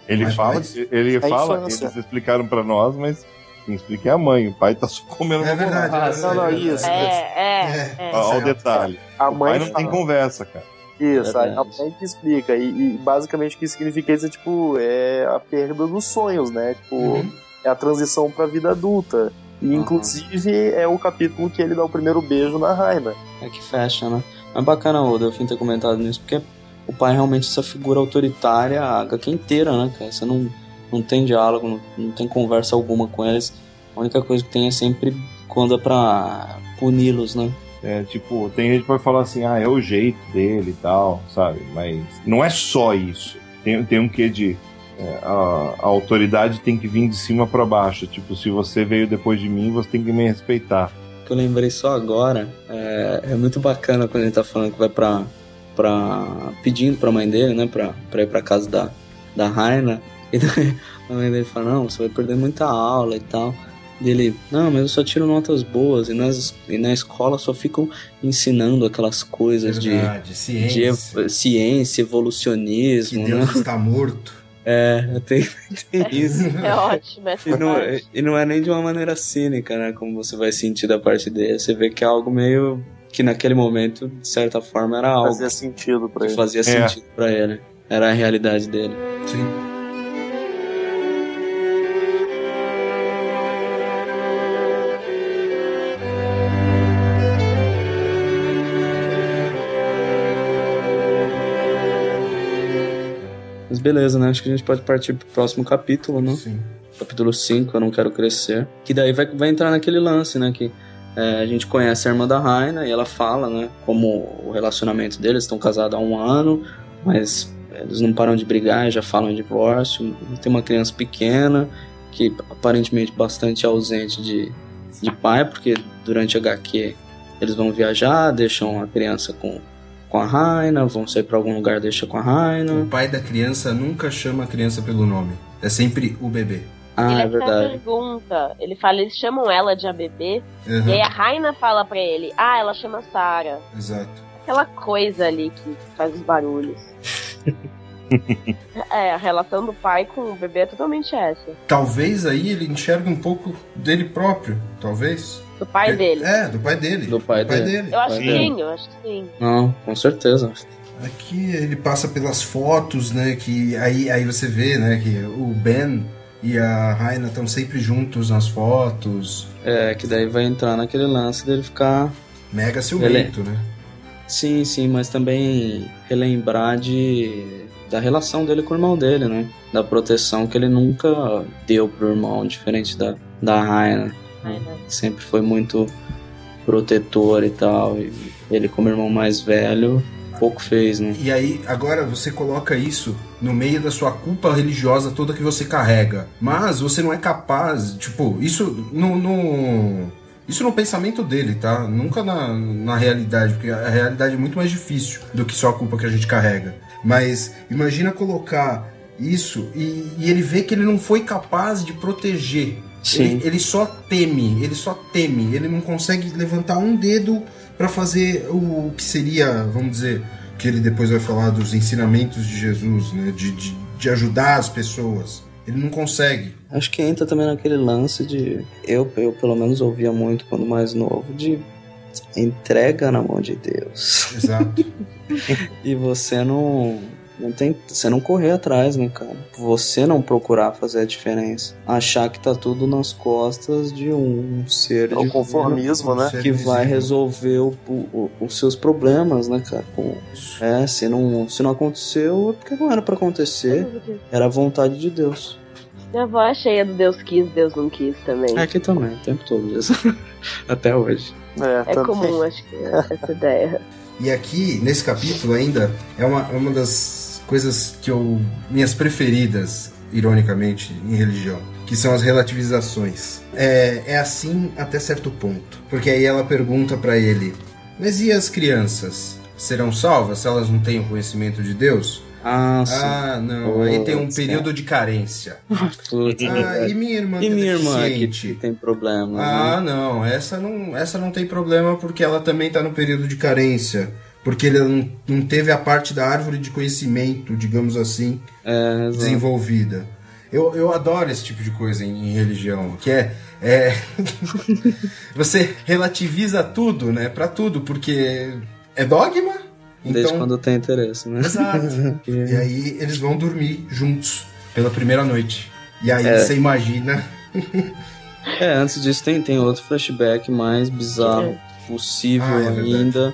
Speaker 6: Ele
Speaker 3: Mas
Speaker 6: fala,
Speaker 3: mais?
Speaker 6: ele
Speaker 4: A
Speaker 6: fala,
Speaker 4: infância.
Speaker 6: eles explicaram pra nós, mas quem explica é a mãe. O pai tá só comendo
Speaker 3: É verdade.
Speaker 1: Ah,
Speaker 3: é verdade,
Speaker 4: não, não,
Speaker 3: é verdade.
Speaker 4: isso.
Speaker 5: É, é, é.
Speaker 6: Olha o
Speaker 3: certo.
Speaker 6: detalhe.
Speaker 4: A
Speaker 6: O pai
Speaker 4: mãe
Speaker 6: não tem
Speaker 4: fala.
Speaker 6: conversa, cara.
Speaker 4: Isso, a a
Speaker 2: Verdade.
Speaker 4: mãe que explica. E, e basicamente o que significa isso é, tipo, é a perda dos sonhos, né? Tipo,
Speaker 3: Uhum.
Speaker 4: é a transição pra vida adulta. E,
Speaker 2: Uhum.
Speaker 4: inclusive, é o capítulo que ele dá o primeiro beijo na Raina.
Speaker 2: É que fecha, né? Mas bacana o Delfim ter comentado nisso, porque o pai é realmente essa figura autoritária a H Q inteira, né, cara? Você não, não tem diálogo, não, não tem conversa alguma com eles. A única coisa que tem é sempre quando é pra puni-los, né?
Speaker 6: É, tipo, tem gente que vai falar assim, ah, é o jeito dele e tal, sabe? Mas não é só isso. Tem, tem um quê de... é, a, a autoridade tem que vir de cima pra baixo. Tipo, se você veio depois de mim, você tem que me respeitar.
Speaker 2: Que eu lembrei só agora, é, é muito bacana quando ele tá falando que vai pra... pra pedindo pra mãe dele, né, pra, pra ir pra casa da, da Raina. E daí a mãe dele fala, não, você vai perder muita aula e tal. Dele, não, mas eu só tiro notas boas. E, nas, e na escola só ficam ensinando aquelas coisas de,
Speaker 3: Verdade,
Speaker 2: de
Speaker 3: ciência.
Speaker 2: ev- ciência,
Speaker 3: Que
Speaker 2: evolucionismo, né?
Speaker 3: Deus está morto.
Speaker 2: É, tem, tem isso.
Speaker 5: É ótimo essa
Speaker 2: E não,
Speaker 5: parte.
Speaker 2: e não é nem de uma maneira cínica, né? Como você vai sentir da parte dele. Você vê que é algo meio... que naquele momento, de certa forma, era algo
Speaker 4: Fazia sentido pra
Speaker 2: que
Speaker 4: ele.
Speaker 2: fazia sentido pra ele. Era a realidade dele.
Speaker 3: Sim.
Speaker 2: Mas beleza, né? Acho que a gente pode partir pro próximo capítulo, né?
Speaker 3: Sim.
Speaker 2: Capítulo cinco, Eu Não Quero Crescer. Que daí vai, vai entrar naquele lance, né? Que é, a gente conhece a irmã da Raina e ela fala, né? Como o relacionamento deles, estão casados há um ano, mas eles não param de brigar, já falam em divórcio. Tem uma criança pequena, que aparentemente bastante ausente de, de pai, porque durante a H Q eles vão viajar, deixam a criança com, com a Raina, vão sair pra algum lugar, deixa com a Raina.
Speaker 3: O pai da criança nunca chama a criança pelo nome. É sempre o bebê.
Speaker 2: Ah,
Speaker 5: ele
Speaker 2: é
Speaker 5: até
Speaker 2: verdade.
Speaker 5: pergunta, ele fala, eles chamam ela de a bebê,
Speaker 3: Uhum,
Speaker 5: e aí a Raina fala pra ele, ah, ela chama Sarah.
Speaker 3: exato.
Speaker 5: Aquela coisa ali que faz os barulhos. É, a relação do pai com o bebê é totalmente essa.
Speaker 3: Talvez aí ele enxergue um pouco dele próprio, talvez.
Speaker 5: Do pai
Speaker 3: Ele-
Speaker 5: dele.
Speaker 3: É, do pai dele.
Speaker 2: Do pai dele.
Speaker 5: Eu acho
Speaker 2: pai
Speaker 5: que
Speaker 2: dele.
Speaker 5: sim, eu acho que sim.
Speaker 2: Não, com certeza.
Speaker 3: Aqui ele passa pelas fotos, né? Que aí, aí você vê, né? Que o Ben e a Raina estão sempre juntos nas fotos.
Speaker 2: É, que daí vai entrar naquele lance dele ficar...
Speaker 3: Mega ciumento, né?
Speaker 2: Sim, sim, mas também relembrar de... da relação dele com o irmão dele, né? Da proteção que ele nunca deu pro irmão, diferente da, da Raina.
Speaker 5: Raina.
Speaker 2: Sempre foi muito protetor e tal. E ele, como irmão mais velho, pouco fez, né?
Speaker 3: E aí, agora você coloca isso no meio da sua culpa religiosa toda que você carrega. Mas você não é capaz, tipo, isso no, no, isso no pensamento dele, tá? Nunca na, na realidade, porque a realidade é muito mais difícil do que só a culpa que a gente carrega. Mas imagina colocar isso e, e ele vê que ele não foi capaz de proteger.
Speaker 2: Sim.
Speaker 3: Ele, ele só teme, ele só teme, ele não consegue levantar um dedo para fazer o que seria, vamos dizer, que ele depois vai falar dos ensinamentos de Jesus, né? De, de, de ajudar as pessoas. Ele não consegue.
Speaker 2: Acho que entra também naquele lance de... Eu, eu pelo menos ouvia muito quando mais novo, de entrega na mão de Deus.
Speaker 3: Exato.
Speaker 2: E você não... Não tem, você não correr atrás, né, cara? Você não procurar fazer a diferença. Achar que tá tudo nas costas de um ser
Speaker 4: É o
Speaker 2: divino
Speaker 4: conformismo, né?
Speaker 3: Ser
Speaker 2: que vai
Speaker 3: visível.
Speaker 2: resolver o- o- os seus problemas, né, cara? Com- É, se não, se não aconteceu, é porque não era pra acontecer. Era a vontade de Deus.
Speaker 5: Minha avó é cheia do Deus quis, Deus não quis também.
Speaker 2: É aqui também, o tempo todo isso. Até hoje.
Speaker 4: É,
Speaker 5: É
Speaker 4: tanto-
Speaker 5: comum, acho que, essa ideia.
Speaker 3: E aqui, nesse capítulo ainda, é uma, é uma das coisas que eu... Minhas preferidas, ironicamente, em religião. Que são as relativizações. É, é assim até certo ponto. Porque aí ela pergunta pra ele, mas e as crianças? Serão salvas se elas não têm o conhecimento de Deus?
Speaker 2: Ah, sim.
Speaker 3: Ah, não. Aí tem um
Speaker 2: Putz,
Speaker 3: período de carência.
Speaker 2: Putz,
Speaker 3: Ah, e minha irmã
Speaker 2: E
Speaker 3: que é
Speaker 2: minha irmã que,
Speaker 3: deficiente?
Speaker 2: que tem problema,
Speaker 3: Ah,
Speaker 2: né?
Speaker 3: não, essa não, essa não tem problema porque ela também tá no período de carência. porque ele não, não teve a parte da árvore de conhecimento, digamos assim,
Speaker 2: É, exato.
Speaker 3: desenvolvida. Eu, eu adoro esse tipo de coisa em, em religião, que é, é você relativiza tudo, né, pra tudo, porque é dogma,
Speaker 2: Desde
Speaker 3: então...
Speaker 2: quando tem interesse, né?
Speaker 3: Exato. E aí eles vão dormir juntos pela primeira noite. E aí
Speaker 2: É.
Speaker 3: você imagina...
Speaker 2: É, antes disso tem, tem outro flashback mais bizarro possível
Speaker 3: Ah, é verdade.
Speaker 2: ainda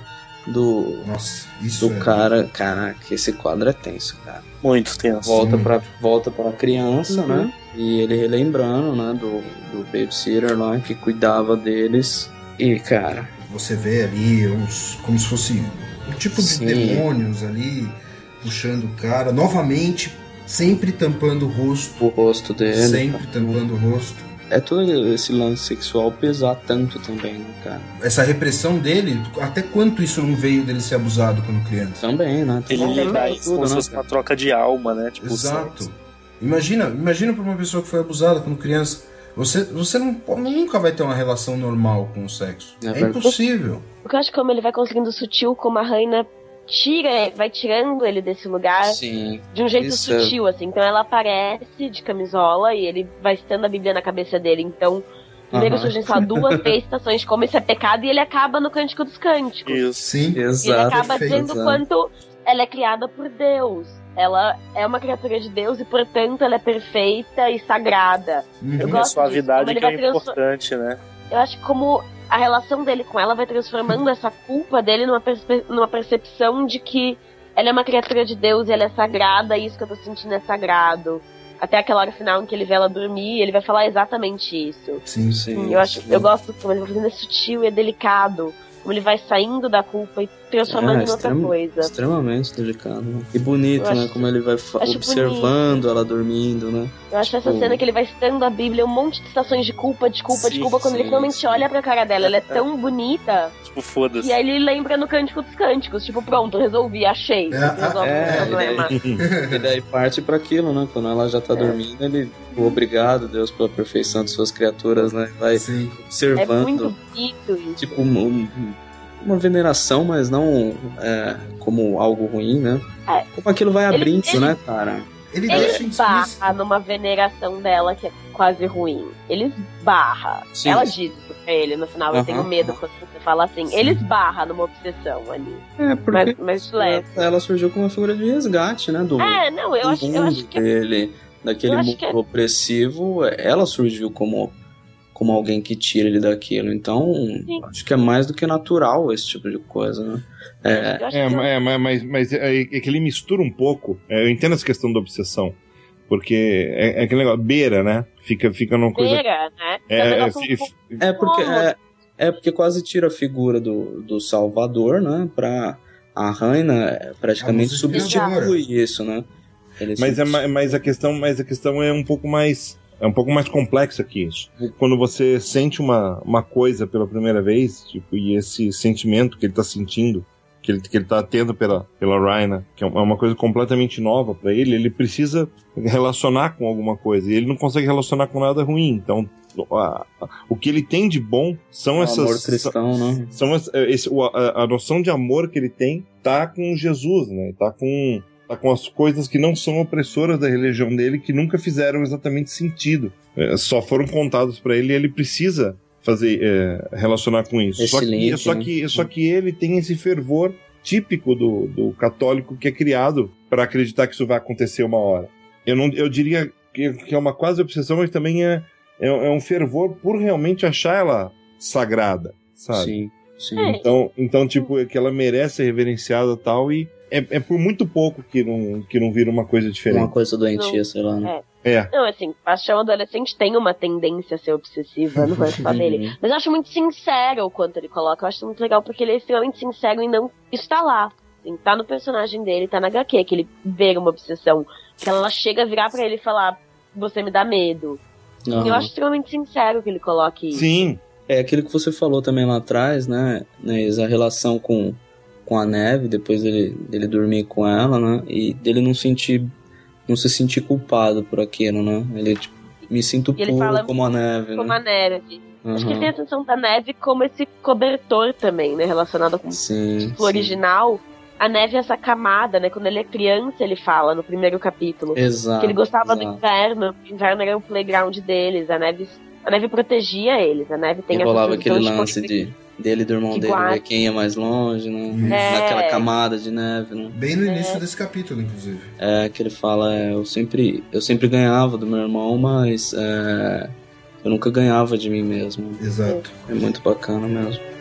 Speaker 2: do,
Speaker 3: Nossa, isso
Speaker 2: do
Speaker 3: é...
Speaker 2: cara. Caraca, esse quadro é tenso, cara.
Speaker 4: Muito tenso.
Speaker 2: Volta
Speaker 3: Sim.
Speaker 2: pra, volta pra criança,
Speaker 5: Uhum.
Speaker 2: né? E ele relembrando, né, do, do babysitter lá que cuidava deles. E, cara,
Speaker 3: Você vê ali uns, como se fosse um tipo de
Speaker 2: Sim.
Speaker 3: demônios ali puxando o cara. Novamente, sempre tampando o rosto.
Speaker 2: o rosto dele.
Speaker 3: Sempre tampando o rosto.
Speaker 2: É todo esse lance sexual pesar tanto também, né, cara?
Speaker 3: Essa repressão dele, até quanto isso não veio dele ser abusado quando criança?
Speaker 2: Também, né?
Speaker 4: Ele
Speaker 2: Também,
Speaker 4: lida
Speaker 2: tudo,
Speaker 4: isso como
Speaker 2: né,
Speaker 4: se fosse
Speaker 2: cara?
Speaker 4: uma troca de alma, né? Tipo,
Speaker 3: Exato. Imagina, imagina pra uma pessoa que foi abusada quando criança. Você, você não, nunca vai ter uma relação normal com o sexo.
Speaker 2: É
Speaker 3: É,
Speaker 2: verdade.
Speaker 3: impossível.
Speaker 5: Porque eu acho que como ele vai conseguindo sutil, como a Raina tira, vai tirando ele desse lugar
Speaker 2: Sim.
Speaker 5: de um jeito
Speaker 2: Isso é-
Speaker 5: sutil, assim. Então ela aparece de camisola e ele vai estando a Bíblia na cabeça dele. Então, primeiro
Speaker 2: Aham.
Speaker 5: surgem só duas testações de como isso é pecado e ele acaba no Cântico dos Cânticos.
Speaker 4: Isso.
Speaker 3: Sim.
Speaker 5: E ele
Speaker 2: Exato.
Speaker 5: acaba
Speaker 3: perfeito,
Speaker 5: dizendo
Speaker 2: exato.
Speaker 5: quanto ela é criada por Deus. Ela é uma criatura de Deus e, portanto, ela é perfeita e sagrada.
Speaker 3: Uhum.
Speaker 5: Eu
Speaker 4: A
Speaker 5: gosto
Speaker 4: suavidade
Speaker 5: disso, como
Speaker 4: que é
Speaker 5: ele vai transfor-
Speaker 4: importante, né?
Speaker 5: Eu acho que como a relação dele com ela vai transformando essa culpa dele numa, perspe- numa percepção de que ela é uma criatura de Deus e ela é sagrada, e isso que eu tô sentindo é sagrado. Até aquela hora final em que ele vê ela dormir, ele vai falar exatamente isso.
Speaker 3: Sim.
Speaker 2: Sim.
Speaker 5: Eu acho, eu gosto como ele vai fazendo, é sutil e é delicado. Como ele vai saindo da culpa e transformando
Speaker 2: É,
Speaker 5: em outra
Speaker 2: extremo-
Speaker 5: coisa.
Speaker 2: Extremamente delicado, né? E bonito,
Speaker 5: Eu
Speaker 2: né?
Speaker 5: acho-
Speaker 2: Como ele vai fa-
Speaker 5: acho
Speaker 2: observando ela dormindo, né?
Speaker 5: Eu acho essa
Speaker 2: Tipo-
Speaker 5: cena que ele vai estando a Bíblia, um monte de estações de culpa, de culpa, de
Speaker 2: Sim,
Speaker 5: culpa, quando ele
Speaker 2: sim,
Speaker 5: finalmente
Speaker 2: sim.
Speaker 5: olha pra cara dela, ela é tão bonita.
Speaker 4: Tipo, foda-se.
Speaker 5: E aí ele lembra no Cântico dos Cânticos, tipo, pronto, resolvi, achei.
Speaker 3: É,
Speaker 5: Resolve
Speaker 2: é,
Speaker 5: o problema.
Speaker 2: E daí parte pra aquilo, né? Quando ela já tá dormindo, ele, obrigado, Deus, pela perfeição de suas criaturas, né? Vai
Speaker 3: Sim.
Speaker 5: É
Speaker 2: observando,
Speaker 5: muito bonito isso.
Speaker 2: tipo, um- um- uma veneração, mas não é, como algo ruim, né?
Speaker 5: É.
Speaker 2: Como aquilo vai
Speaker 5: Ele-
Speaker 2: abrindo,
Speaker 5: ele-
Speaker 2: né, cara?
Speaker 3: Ele
Speaker 5: Ele
Speaker 3: deixa
Speaker 5: esbarra
Speaker 3: explícito.
Speaker 5: numa veneração dela que é quase ruim. Ele esbarra.
Speaker 2: Sim.
Speaker 5: Ela diz isso pra ele no final, eu
Speaker 2: Aham,
Speaker 5: tenho medo
Speaker 2: aham.
Speaker 5: quando você fala assim.
Speaker 3: Sim.
Speaker 5: Ele esbarra numa obsessão ali.
Speaker 2: É, porque
Speaker 5: Mas, mas leve.
Speaker 2: ela surgiu como uma figura de resgate, né? Do,
Speaker 5: É, não, eu
Speaker 2: do
Speaker 5: acho, eu
Speaker 2: mundo
Speaker 5: acho que
Speaker 2: dele, daquele
Speaker 5: eu acho
Speaker 2: mundo
Speaker 5: que é-
Speaker 2: opressivo, ela surgiu como, como alguém que tira ele daquilo. Então,
Speaker 5: Sim.
Speaker 2: acho que é mais do que natural esse tipo de coisa, né? É,
Speaker 5: eu acho
Speaker 6: É,
Speaker 5: que
Speaker 6: é, mas, mas, mas é, é que ele mistura um pouco. É, eu entendo essa questão da obsessão. Porque é, é aquele negócio, beira, né? Fica, fica numa coisa.
Speaker 5: beira, né?
Speaker 6: É,
Speaker 5: É um
Speaker 6: é,
Speaker 5: negócio um
Speaker 6: fi-
Speaker 5: pouco-
Speaker 2: é porque
Speaker 5: cômodo.
Speaker 2: é, é porque quase tira a figura do, do Salvador, né? Pra a Raina praticamente
Speaker 3: A
Speaker 2: substitui isso, né? Ele
Speaker 6: Mas, é,
Speaker 2: substitui-
Speaker 6: ma- mas, a questão, mas a questão é um pouco mais. É um pouco mais complexa que isso. Quando você sente uma, uma coisa pela primeira vez, tipo, e esse sentimento que ele tá sentindo, que ele, que ele tá tendo pela, pela Raina, que é uma coisa completamente nova pra ele, ele precisa relacionar com alguma coisa. E ele não consegue relacionar com nada ruim. Então, a- a- o que ele tem de bom são
Speaker 2: o
Speaker 6: essas.
Speaker 2: amor cristão, né?
Speaker 6: São as- esse, o- a, a noção de amor que ele tem tá com Jesus, né? Tá com, tá com as coisas que não são opressoras da religião dele, que nunca fizeram exatamente sentido. É, só foram contados pra ele e ele precisa fazer é, relacionar com isso.
Speaker 2: Esse
Speaker 6: Só que,
Speaker 2: link,
Speaker 6: só,
Speaker 2: né?
Speaker 6: que, só que ele tem esse fervor típico do, do católico que é criado para acreditar que isso vai acontecer uma hora. Eu, não, eu diria que, que é uma quase obsessão, mas também é, é, é um fervor por realmente achar ela sagrada, sabe?
Speaker 2: Sim, sim.
Speaker 5: É.
Speaker 6: Então, então, tipo, que ela merece ser reverenciada e tal, e é, é por muito pouco que não, que não vira uma coisa
Speaker 2: Uma
Speaker 6: diferente.
Speaker 2: coisa doentia,
Speaker 5: Não.
Speaker 2: sei lá, né?
Speaker 6: É.
Speaker 5: Não, assim, paixão adolescente tem uma tendência a ser obsessiva, não é só dele. Mas eu acho muito sincero o quanto ele coloca. Eu acho muito legal porque ele é extremamente sincero e não está lá. Assim, tá no personagem dele, tá na agá quê, que ele vê uma obsessão. Que ela chega a virar pra ele e falar, você me dá medo.
Speaker 2: Aham.
Speaker 5: Eu acho extremamente sincero que ele coloque isso.
Speaker 6: Sim,
Speaker 2: É aquilo que você falou também lá atrás, né? né a relação com, com a Neve, depois dele, dele dormir com ela, né? E dele não sentir, não se sentir culpado por aquilo, né? Ele, tipo, me sinto
Speaker 5: E ele
Speaker 2: puro
Speaker 5: fala
Speaker 2: como a Neve,
Speaker 5: Como
Speaker 2: né?
Speaker 5: a Neve. Acho que
Speaker 2: Uhum.
Speaker 5: tem a atenção da neve como esse cobertor também, né? Relacionado com
Speaker 2: Sim,
Speaker 5: o
Speaker 2: sim.
Speaker 5: original. A neve é essa camada, né? Quando ele é criança, ele fala no primeiro capítulo.
Speaker 2: Exato.
Speaker 5: Que ele gostava do
Speaker 2: exato.
Speaker 5: inverno. O inverno era o playground deles. A neve, a neve protegia eles. A neve tem
Speaker 2: E
Speaker 5: essa
Speaker 2: rolava
Speaker 5: função
Speaker 2: aquele
Speaker 5: de
Speaker 2: lance de, dele e do irmão
Speaker 5: de
Speaker 2: dele
Speaker 5: guarda.
Speaker 2: ver quem ia mais longe, né?
Speaker 5: É.
Speaker 2: Naquela camada de neve, né?
Speaker 3: Bem no início desse capítulo, inclusive.
Speaker 2: É, que ele fala, é, eu sempre, eu sempre ganhava do meu irmão, mas é, eu nunca ganhava de mim mesmo.
Speaker 3: Exato.
Speaker 2: É muito bacana mesmo.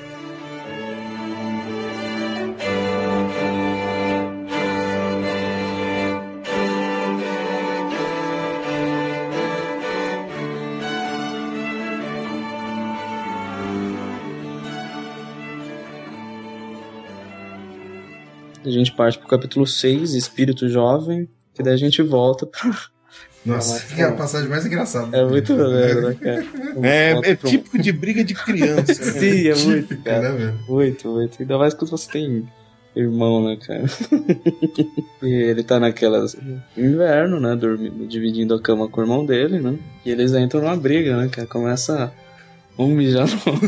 Speaker 2: A gente parte pro capítulo seis, Espírito Jovem, que daí a gente volta pra...
Speaker 3: Nossa, que é a passagem mais engraçada.
Speaker 2: É muito legal, né, cara?
Speaker 6: É,
Speaker 2: Volta
Speaker 6: é
Speaker 2: pra um-
Speaker 6: típico de briga de criança. né?
Speaker 2: Sim, é muito, cara.
Speaker 3: Né, velho?
Speaker 2: Muito, muito. Ainda mais quando você tem irmão, né, cara? E ele tá naquela inverno, né, dormindo, dividindo a cama com o irmão dele, né? E eles entram numa briga, né, cara? Começa um mijar no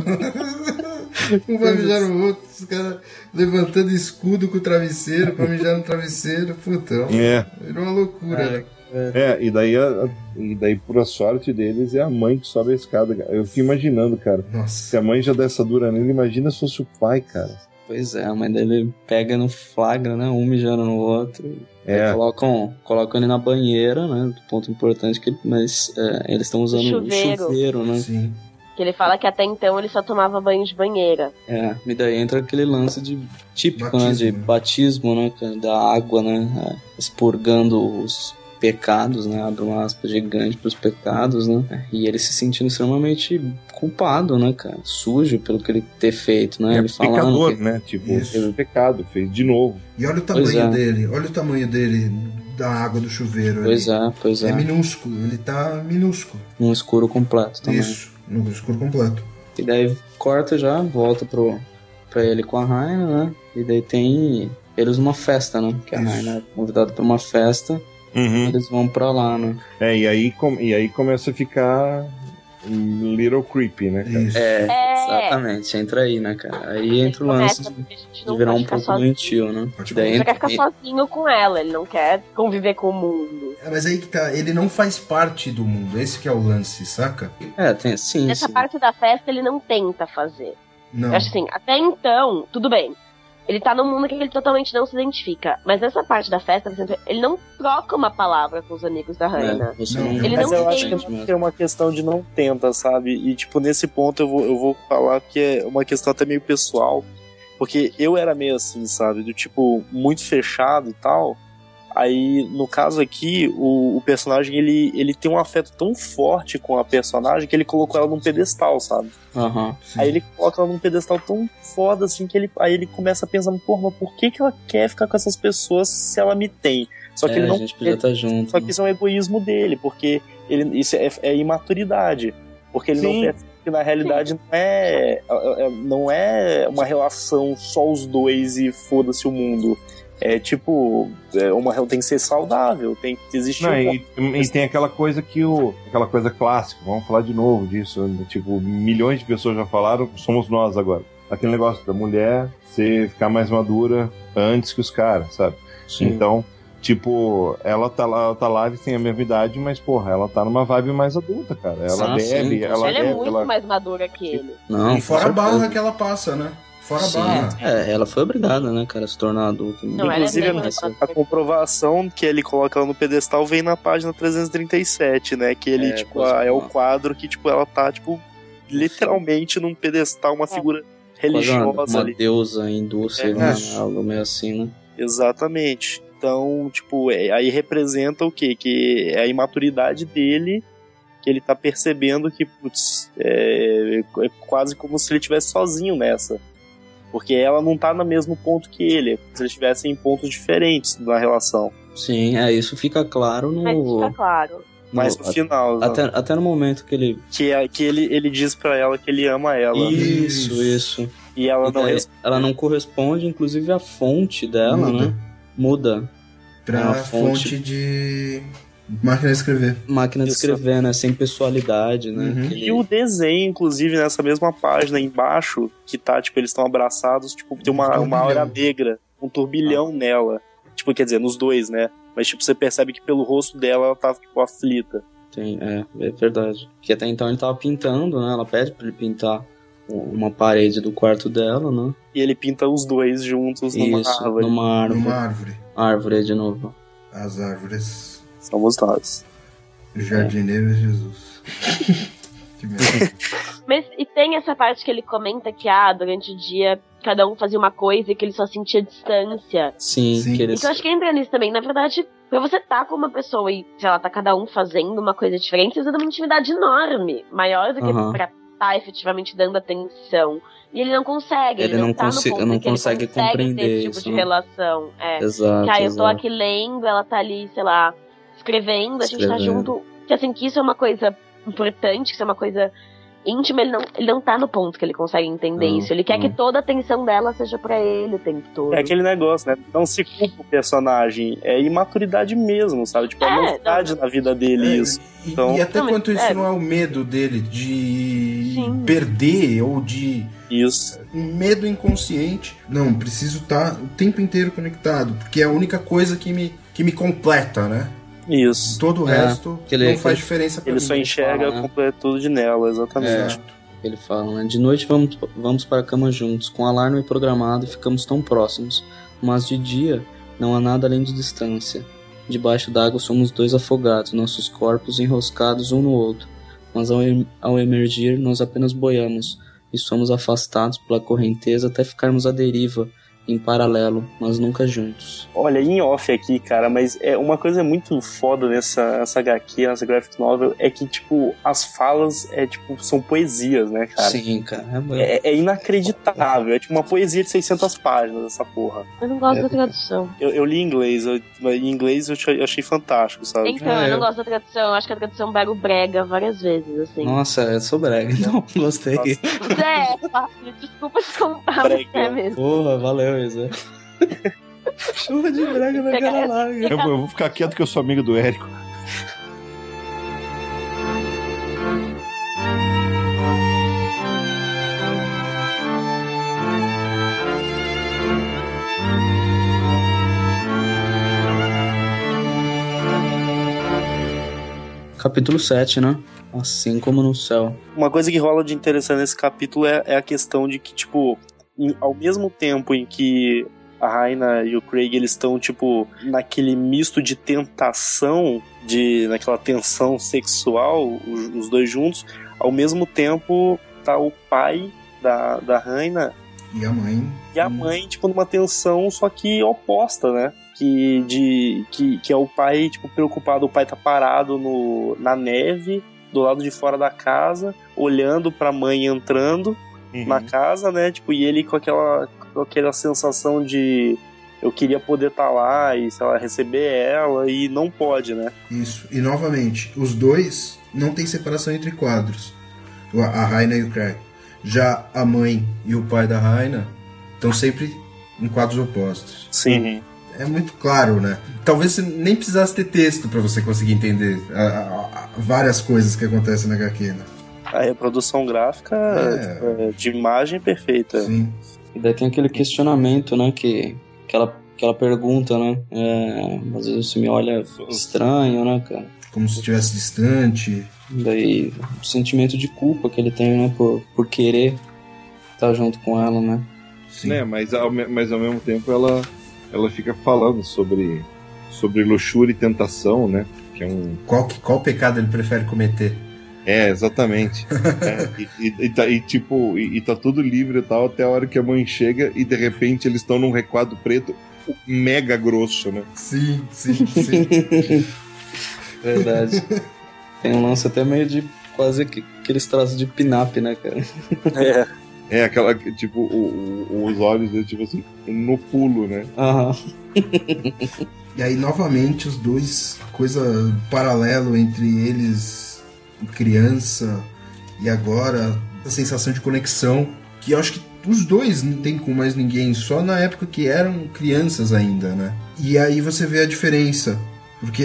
Speaker 2: outro.
Speaker 3: Um vai mijar no outro, os caras levantando escudo com o travesseiro pra mijar no travesseiro. Puta,
Speaker 6: É.
Speaker 3: virou uma loucura. né?
Speaker 6: É, e daí, a, e daí, por a sorte deles, é a mãe que sobe a escada. Cara. Eu fico imaginando, cara. Se
Speaker 3: Nossa.
Speaker 6: a mãe já dá essa dura nele, imagina se fosse o pai, cara.
Speaker 2: Pois é, a mãe dele pega no flagra, né? Um mijando no outro.
Speaker 6: É.
Speaker 2: Aí colocam, colocam ele na banheira, né? Ponto importante, que ele- mas é, eles estão usando o
Speaker 5: Chuveiro.
Speaker 2: chuveiro, né?
Speaker 3: Sim.
Speaker 5: Que ele fala que até então ele só tomava banho de banheira.
Speaker 2: É, e daí entra aquele lance de típico, né? De
Speaker 3: Batismo, né?
Speaker 2: batismo, né? cara, Da água, né? é, expurgando os pecados, né? Abre uma aspa gigante pros pecados, né? E ele se sentindo extremamente culpado, né, cara? Sujo pelo que ele ter feito, né?
Speaker 6: É
Speaker 2: ele falando
Speaker 6: pecador,
Speaker 2: que...
Speaker 6: né? Tipo,
Speaker 3: Isso.
Speaker 6: fez pecado, fez de novo.
Speaker 3: E olha o
Speaker 2: Pois
Speaker 3: tamanho
Speaker 2: é.
Speaker 3: dele. Olha o tamanho dele da água do chuveiro.
Speaker 2: Pois
Speaker 3: ali.
Speaker 2: é, pois é.
Speaker 3: É minúsculo. Ele tá minúsculo.
Speaker 2: Um escuro completo também.
Speaker 3: Isso. No escuro completo.
Speaker 2: E daí corta já, volta pro, pra ele com a Raina, né? E daí tem eles numa festa, né? Que a
Speaker 3: Isso.
Speaker 2: Raina é convidada pra uma festa,
Speaker 6: Uhum.
Speaker 2: eles vão pra lá, né?
Speaker 6: É, e aí, com- e aí começa a ficar little creepy, né, cara?
Speaker 3: Isso.
Speaker 2: É,
Speaker 5: É.
Speaker 2: exatamente, entra aí, né, cara? Aí entra o lance
Speaker 5: Começa,
Speaker 2: de,
Speaker 5: porque a gente
Speaker 2: de
Speaker 5: não
Speaker 2: virar
Speaker 5: pode
Speaker 2: um
Speaker 5: ficar
Speaker 2: pouco
Speaker 5: sozinho.
Speaker 2: doentio, né?
Speaker 3: Pode
Speaker 2: Que daí
Speaker 5: Ele só quer
Speaker 2: entra,
Speaker 5: ficar sozinho com ela, ele não quer conviver com o mundo.
Speaker 3: É, mas aí que tá. Ele não faz parte do mundo. Esse que é o lance, saca?
Speaker 2: É, tem, sim,
Speaker 5: Nessa
Speaker 2: sim.
Speaker 5: parte da festa ele não tenta fazer.
Speaker 3: Não.
Speaker 5: Eu acho assim, até então, tudo bem. Ele tá num mundo que ele totalmente não se identifica. Mas nessa parte da festa, por exemplo, ele não troca uma palavra com os amigos da Raina.
Speaker 2: É, você
Speaker 3: Não,
Speaker 2: não,
Speaker 3: ele
Speaker 4: Mas
Speaker 5: não
Speaker 4: eu
Speaker 5: tem-
Speaker 4: acho que é uma questão de não tenta, sabe? E, tipo, nesse ponto eu vou, eu vou falar que é uma questão até meio pessoal. Porque eu era meio assim, sabe? Do tipo, muito fechado e tal. Aí, no caso aqui, o, o personagem, ele, ele tem um afeto tão forte com a personagem que ele colocou ela num pedestal, sabe?
Speaker 2: Aham.
Speaker 3: Sim.
Speaker 4: Aí ele coloca ela num pedestal tão foda, assim, que ele, aí ele começa a pensar, pô, mas por que que ela quer ficar com essas pessoas se ela me tem? Só que
Speaker 2: É,
Speaker 4: ele não
Speaker 2: a gente podia estar junto.
Speaker 4: só que isso é um egoísmo dele, porque ele, isso é, é imaturidade. Porque ele
Speaker 6: Sim.
Speaker 4: não percebe que na realidade não é, é- não é uma relação só os dois e foda-se o mundo. É tipo, é uma, tem que ser saudável, tem que existir.
Speaker 6: Não,
Speaker 4: um-
Speaker 6: e, e tem aquela coisa que o. Aquela coisa clássica, vamos falar de novo disso. né? Tipo, milhões de pessoas já falaram, somos nós agora. Aquele negócio da mulher ser ficar mais madura antes que os caras, sabe?
Speaker 2: Sim.
Speaker 6: Então, tipo, ela tá lá, ela tá lá, eles têm a mesma idade, mas, porra, ela tá numa vibe mais adulta, cara. Ela
Speaker 2: Ah, sim,
Speaker 6: bebe,
Speaker 2: com
Speaker 6: ela
Speaker 5: Ela é
Speaker 6: bebe,
Speaker 5: muito
Speaker 6: ela.
Speaker 5: mais madura que ele.
Speaker 2: Não,
Speaker 3: E fora a
Speaker 2: com
Speaker 3: barra
Speaker 2: certeza.
Speaker 3: que ela passa, né? Fora a
Speaker 2: Sim,
Speaker 3: barra.
Speaker 2: é, ela foi obrigada, né, cara, a se tornar adulta.
Speaker 5: Não, ela é
Speaker 4: Inclusive,
Speaker 5: bem
Speaker 4: a,
Speaker 5: mais
Speaker 4: a comprovação que ele coloca ela no pedestal vem na página trezentos e trinta e sete, né? Que ele,
Speaker 2: É,
Speaker 4: tipo,
Speaker 2: quase
Speaker 4: ah, é o
Speaker 2: uma-
Speaker 4: quadro que, tipo, ela tá, tipo, literalmente num pedestal, uma figura
Speaker 2: Quase uma,
Speaker 4: religiosa
Speaker 2: uma
Speaker 4: ali.
Speaker 2: deusa hindu, sei
Speaker 4: É.
Speaker 2: lá, né, algo meio assim, né?
Speaker 4: Exatamente. Então, tipo, é- aí representa o quê? Que é a imaturidade dele, que ele tá percebendo que, putz, é, é quase como se ele estivesse sozinho nessa. Porque ela não tá no mesmo ponto que ele, é como se eles estivessem em pontos diferentes na relação.
Speaker 2: Sim, é, isso fica claro no...
Speaker 5: Mas fica claro.
Speaker 4: Mas no final, né?
Speaker 2: Até, até no momento que ele...
Speaker 4: que, é, que ele, ele diz pra ela que ele ama ela.
Speaker 2: Isso,
Speaker 3: Isso.
Speaker 2: isso.
Speaker 4: E ela
Speaker 2: E
Speaker 4: não
Speaker 2: daí
Speaker 4: responde.
Speaker 2: ela não corresponde, inclusive a fonte dela,
Speaker 3: Muda.
Speaker 2: né? Muda.
Speaker 3: Pra
Speaker 2: É uma
Speaker 3: fonte...
Speaker 2: fonte-
Speaker 3: de. Máquina de escrever.
Speaker 2: Máquina de
Speaker 4: Isso.
Speaker 2: escrever, né? Sem pessoalidade, né?
Speaker 3: Uhum.
Speaker 2: Aquele-
Speaker 4: E o desenho, inclusive, nessa mesma página embaixo, que tá, tipo, eles estão abraçados, tipo, tem uma,
Speaker 3: Um
Speaker 4: uma aura
Speaker 3: turbilhão.
Speaker 4: negra, um turbilhão nela. Tipo, quer dizer, nos dois, né? Mas, tipo, você percebe que pelo rosto dela, ela tá, tipo, aflita.
Speaker 2: Tem, é, é verdade. Que até então ele tava pintando, né? Ela pede pra ele pintar uma parede do quarto dela, né?
Speaker 4: E ele pinta os dois juntos numa
Speaker 2: Isso,
Speaker 4: árvore.
Speaker 2: numa árvore.
Speaker 3: Numa árvore.
Speaker 2: Árvore de novo.
Speaker 3: As árvores.
Speaker 4: Somos nós.
Speaker 3: Jardineiro é Jesus. Que merda.
Speaker 5: Mas e tem essa parte que ele comenta que, ah, durante o dia cada um fazia uma coisa e que ele só sentia distância.
Speaker 2: Sim,
Speaker 3: Sim.
Speaker 2: que eles...
Speaker 5: Então eu acho que entra nisso também. Na verdade, pra você estar com uma pessoa e, sei lá, tá cada um fazendo uma coisa diferente, precisa de uma intimidade enorme. Maior do que
Speaker 2: Aham.
Speaker 5: pra estar efetivamente dando atenção. E ele não consegue. Ele,
Speaker 2: Ele não
Speaker 5: tá
Speaker 2: consi-
Speaker 5: no ponto
Speaker 2: não
Speaker 5: em que
Speaker 2: consegue
Speaker 5: ele consegue
Speaker 2: compreender
Speaker 5: ter esse tipo
Speaker 2: isso,
Speaker 5: de
Speaker 2: né?
Speaker 5: relação. É.
Speaker 2: Exato,
Speaker 5: Que, ah, eu tô
Speaker 2: exato.
Speaker 5: aqui lendo, ela tá ali, sei lá, escrevendo, a gente tá
Speaker 2: Escrevendo.
Speaker 5: junto. Que assim, que isso é uma coisa importante, que isso é uma coisa íntima, ele não, ele não tá no ponto que ele consegue entender
Speaker 2: Não,
Speaker 5: isso. Ele quer
Speaker 2: não.
Speaker 5: que toda a atenção dela seja pra ele o tempo todo.
Speaker 4: É aquele negócio, né? Não se culpa o personagem. É imaturidade mesmo, sabe? Tipo, é,
Speaker 5: É,
Speaker 4: novidade
Speaker 5: não.
Speaker 4: na vida dele
Speaker 3: É,
Speaker 4: isso.
Speaker 3: e,
Speaker 4: Então-
Speaker 3: e até
Speaker 5: Não, mas-
Speaker 3: quanto isso
Speaker 5: é.
Speaker 3: não é o medo dele de
Speaker 5: Sim.
Speaker 3: perder ou de
Speaker 4: Isso.
Speaker 3: um medo inconsciente. Não, preciso estar o tempo inteiro conectado, porque é a única coisa que me, que me completa, né?
Speaker 4: Isso.
Speaker 3: Todo o
Speaker 2: É,
Speaker 3: resto
Speaker 2: que ele-
Speaker 3: não faz
Speaker 2: que-
Speaker 3: diferença pra
Speaker 4: Ele
Speaker 3: mim.
Speaker 4: só enxerga
Speaker 2: fala, né?
Speaker 4: a completude nela, exatamente.
Speaker 2: Ele fala, né? De noite vamos, vamos para a cama juntos, com alarme programado e ficamos tão próximos. Mas de dia não há nada além de distância. Debaixo d'água somos dois afogados, nossos corpos enroscados um no outro. Mas ao, em- ao emergir, nós apenas boiamos e somos afastados pela correnteza até ficarmos à deriva, em paralelo, mas nunca juntos.
Speaker 4: Olha, em off aqui, cara, mas é uma coisa muito foda nessa, nessa H Q, nessa graphic novel, é que, tipo, as falas é, tipo, são poesias, né, cara?
Speaker 2: Sim, cara.
Speaker 4: É, é inacreditável. É tipo uma poesia de seiscentas páginas, essa porra.
Speaker 5: Eu não gosto
Speaker 2: É.
Speaker 5: da tradução.
Speaker 4: Eu, eu li em inglês, eu, em inglês eu achei, eu achei fantástico, sabe?
Speaker 5: Então,
Speaker 2: É,
Speaker 5: eu não
Speaker 2: eu-
Speaker 5: gosto da tradução. Eu acho que a tradução pega o brega várias vezes, assim.
Speaker 2: Nossa, eu sou brega, então gostei.
Speaker 4: Nossa.
Speaker 5: É, fácil. Desculpa te contar, mas
Speaker 4: Brega.
Speaker 5: é mesmo.
Speaker 2: Porra, valeu, Isa. Chuva de brega na cara larga.
Speaker 6: Eu, eu vou ficar quieto que eu sou amigo do Érico.
Speaker 2: Capítulo sete, né? Assim como no céu.
Speaker 4: Uma coisa que rola de interessante nesse capítulo é, é a questão de que, tipo, em- ao mesmo tempo em que a Raina e o Craig, eles estão, tipo, naquele misto de tentação, de, naquela tensão sexual, os, os dois juntos, ao mesmo tempo tá o pai da, da Raina
Speaker 3: E a mãe.
Speaker 4: e a mãe, tipo, numa tensão só que oposta, né? Que, de, que, que é o pai, tipo, preocupado, o pai tá parado no, na neve, do lado de fora da casa, olhando pra mãe entrando na casa, né? Tipo, e ele com aquela, com aquela sensação de eu queria poder estar lá e, sei lá, receber ela e não pode, né?
Speaker 3: Isso. E novamente, os dois não tem separação entre quadros. A Raina e o Craig. Já a mãe e o pai da Raina estão sempre em quadros opostos.
Speaker 4: Sim.
Speaker 3: É muito claro, né? Talvez você nem precisasse ter texto pra você conseguir entender a- a- a- várias coisas que acontecem na H Q, né?
Speaker 4: A reprodução gráfica
Speaker 3: É.
Speaker 4: é, de imagem perfeita.
Speaker 3: Sim.
Speaker 2: E daí tem aquele questionamento, né? Que, que, ela, que ela pergunta, né? É, às vezes você me olha estranho, né, cara?
Speaker 3: Como se estivesse distante.
Speaker 2: Daí o sentimento de culpa que ele tem, né? Por, por querer estar junto com ela, né?
Speaker 3: Sim.
Speaker 6: Né, mas, ao, me- mas ao mesmo tempo ela, ela fica falando sobre, sobre luxúria e tentação, né? Que é um.
Speaker 3: Qual, que- qual pecado ele prefere cometer?
Speaker 6: É, exatamente. É, e, e- e tá, e, tipo, e, e tá tudo livre e tal, até a hora que a mãe chega e de repente eles estão num requadro preto mega grosso, né?
Speaker 3: Sim, sim, sim.
Speaker 2: Verdade. Tem um lance até meio de quase que, aqueles traços de pin-up, né, cara?
Speaker 4: É.
Speaker 6: É aquela, que, tipo, o- o- os olhos dele, tipo assim, no pulo, né?
Speaker 2: Aham.
Speaker 3: E aí, novamente, os dois, coisa paralelo entre eles, criança e agora, a sensação de conexão, que eu acho que os dois não tem com mais ninguém, só na época que eram crianças ainda, né? E aí você vê a diferença, porque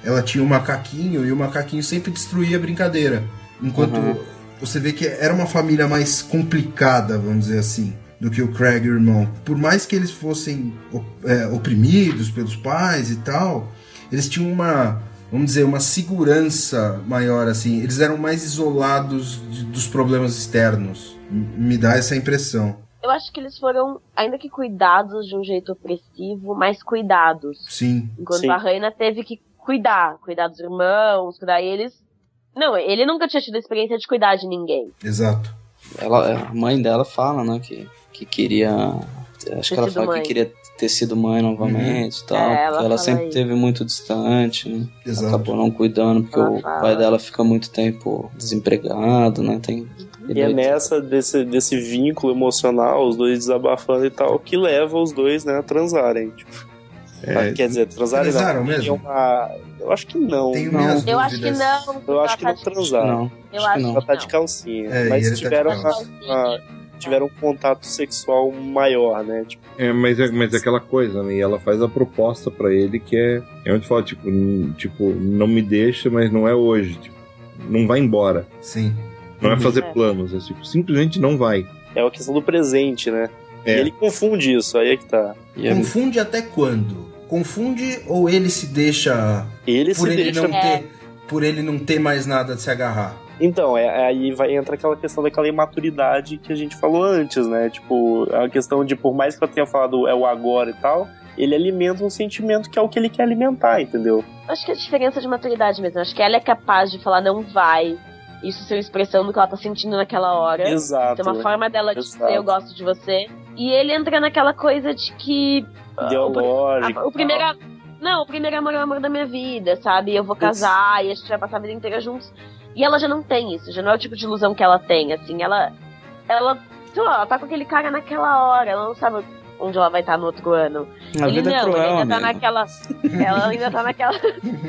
Speaker 3: ela tinha um macaquinho e o macaquinho sempre destruía a brincadeira. Enquanto
Speaker 2: Uhum.
Speaker 3: você vê que era uma família mais complicada, vamos dizer assim, do que o Craig e o irmão. Por mais que eles fossem é, oprimidos pelos pais e tal, eles tinham uma, vamos dizer, uma segurança maior, assim. Eles eram mais isolados de, dos problemas externos. M- Me dá essa impressão.
Speaker 5: Eu acho que eles foram, ainda que cuidados de um jeito opressivo, mais cuidados.
Speaker 3: Sim.
Speaker 5: Enquanto
Speaker 4: Sim.
Speaker 5: a Raina teve que cuidar, cuidar dos irmãos, cuidar eles. Não, ele nunca tinha tido a experiência de cuidar de ninguém.
Speaker 3: Exato.
Speaker 2: Ela, a mãe dela fala, né, que, que queria. Acho
Speaker 5: Ter
Speaker 2: que ela
Speaker 5: sido
Speaker 2: fala
Speaker 5: mãe.
Speaker 2: que queria ter sido mãe novamente e tal.
Speaker 5: É, ela
Speaker 2: porque ela
Speaker 5: fala
Speaker 2: sempre
Speaker 5: isso.
Speaker 2: teve muito distante, né?
Speaker 3: Exato.
Speaker 2: Acabou não cuidando, porque
Speaker 5: Ela
Speaker 2: o
Speaker 5: fala.
Speaker 2: pai dela fica muito tempo desempregado, né? Tem,
Speaker 4: E é nessa desse, desse vínculo emocional, os dois desabafando e tal, que leva os dois, né, a transarem. Tipo,
Speaker 6: É,
Speaker 4: quer dizer, transarem
Speaker 3: Transaram
Speaker 4: não.
Speaker 3: mesmo?
Speaker 4: É uma... Eu acho que não.
Speaker 3: Tenho
Speaker 2: Não.
Speaker 3: minhas
Speaker 5: Eu acho que
Speaker 3: dúvidas.
Speaker 5: não.
Speaker 4: Eu acho que não
Speaker 5: ela tá de-
Speaker 4: transaram.
Speaker 2: Não,
Speaker 5: Eu
Speaker 2: acho que
Speaker 5: acho
Speaker 2: não.
Speaker 4: Ela tá
Speaker 5: não.
Speaker 4: de calcinha.
Speaker 3: É, e
Speaker 4: mas
Speaker 3: ele tá de
Speaker 4: tiveram,
Speaker 3: calça.
Speaker 4: uma, uma- tiveram um contato sexual maior, né? Tipo,
Speaker 6: É, mas, é, mas é aquela coisa, né? E ela faz a proposta pra ele que é. É onde fala, tipo, n- tipo, não me deixa, mas não é hoje. Tipo, não vai embora.
Speaker 3: Sim.
Speaker 6: Não é fazer
Speaker 5: É.
Speaker 6: planos, é tipo, simplesmente não vai.
Speaker 4: é a questão do presente, né?
Speaker 6: É.
Speaker 4: E ele confunde isso, aí é que tá.
Speaker 2: E é-
Speaker 3: Confunde até quando? Confunde ou ele se deixa
Speaker 4: Ele
Speaker 3: por
Speaker 4: se
Speaker 3: ele
Speaker 4: deixa.
Speaker 3: não
Speaker 5: É.
Speaker 3: ter por ele não ter mais nada de se agarrar?
Speaker 4: Então, é, aí vai entra aquela questão daquela imaturidade que a gente falou antes, né? Tipo, a questão de, por mais que eu tenha falado é o agora e tal, ele alimenta um sentimento que é o que ele quer alimentar, entendeu?
Speaker 5: Acho que é a diferença de maturidade mesmo. Acho que ela é capaz de falar não vai. Isso ser expressão do que ela tá sentindo naquela hora.
Speaker 4: Exato.
Speaker 5: Tem uma
Speaker 4: né?
Speaker 5: forma dela de
Speaker 4: Exato.
Speaker 5: dizer eu gosto de você. E ele entra naquela coisa de que. ah,
Speaker 4: Ideológico.
Speaker 5: O, o primeiro. Não, o primeiro amor é o amor da minha vida, sabe? Eu vou casar e a gente vai passar a vida inteira juntos. E ela já não tem isso, já não é o tipo de ilusão que ela tem, assim. Ela. Ela. Sei lá, ela tá com aquele cara naquela hora, ela não sabe onde ela vai estar no outro ano.
Speaker 2: A
Speaker 5: Ele
Speaker 2: vida
Speaker 5: não,
Speaker 2: é cruel,
Speaker 5: ele ainda tá
Speaker 2: amigo.
Speaker 5: naquela. Ela ainda tá naquela.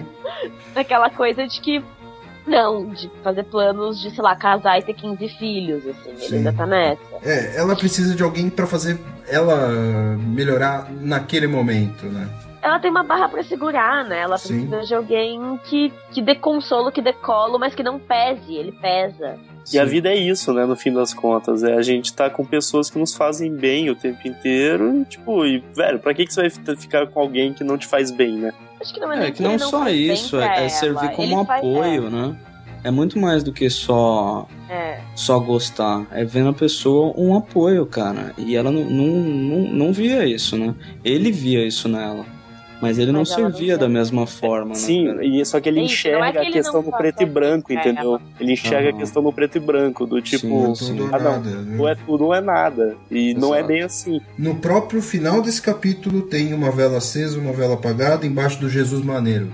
Speaker 5: naquela coisa de que. Não, de fazer planos de, sei lá, casar e ter quinze filhos, assim. Ele
Speaker 3: Sim.
Speaker 5: ainda tá nessa.
Speaker 3: É, ela precisa de alguém pra fazer ela melhorar naquele momento, né?
Speaker 5: Ela tem uma barra pra segurar, né? Ela
Speaker 3: Sim.
Speaker 5: precisa de alguém que, que dê consolo, que dê colo, mas que não pese. Ele pesa.
Speaker 4: E a vida é isso, né, no fim das contas. É a gente tá com pessoas que nos fazem bem o tempo inteiro. E, tipo, e, velho, pra que, que você vai fi- ficar com alguém que não te faz bem, né?
Speaker 5: Acho que não é,
Speaker 2: É
Speaker 5: nem
Speaker 2: que não
Speaker 5: ele
Speaker 2: só
Speaker 5: faz bem
Speaker 2: isso,
Speaker 5: pra
Speaker 2: é, é
Speaker 5: ela.
Speaker 2: servir como
Speaker 5: Ele
Speaker 2: um
Speaker 5: faz-
Speaker 2: apoio, né? É muito mais do que só
Speaker 5: É,
Speaker 2: só gostar. É ver na pessoa um apoio, cara. E ela não, não, não, não via isso, né? Ele via isso nela. Mas ele
Speaker 5: Mas
Speaker 2: não
Speaker 5: ela não
Speaker 2: servia
Speaker 5: vê.
Speaker 2: da mesma forma, né?
Speaker 4: Sim,
Speaker 2: cara?
Speaker 4: e só que ele
Speaker 5: Isso, não é
Speaker 4: enxerga
Speaker 5: que
Speaker 4: a
Speaker 5: ele
Speaker 4: questão
Speaker 5: não
Speaker 4: no
Speaker 5: faça
Speaker 4: preto e branco,
Speaker 5: pra ela.
Speaker 4: entendeu? Ele enxerga a
Speaker 2: Aham.
Speaker 4: questão no preto e branco, do tipo,
Speaker 2: Sim,
Speaker 3: Tudo
Speaker 2: sim.
Speaker 3: ou
Speaker 4: Ah, não.
Speaker 3: nada, né?
Speaker 4: ou é tudo ou é nada. E não é
Speaker 2: Exato.
Speaker 4: bem assim.
Speaker 3: No próprio final desse capítulo tem uma vela acesa, uma vela apagada, embaixo do Jesus Maneiro.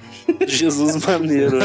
Speaker 4: Jesus maneiro.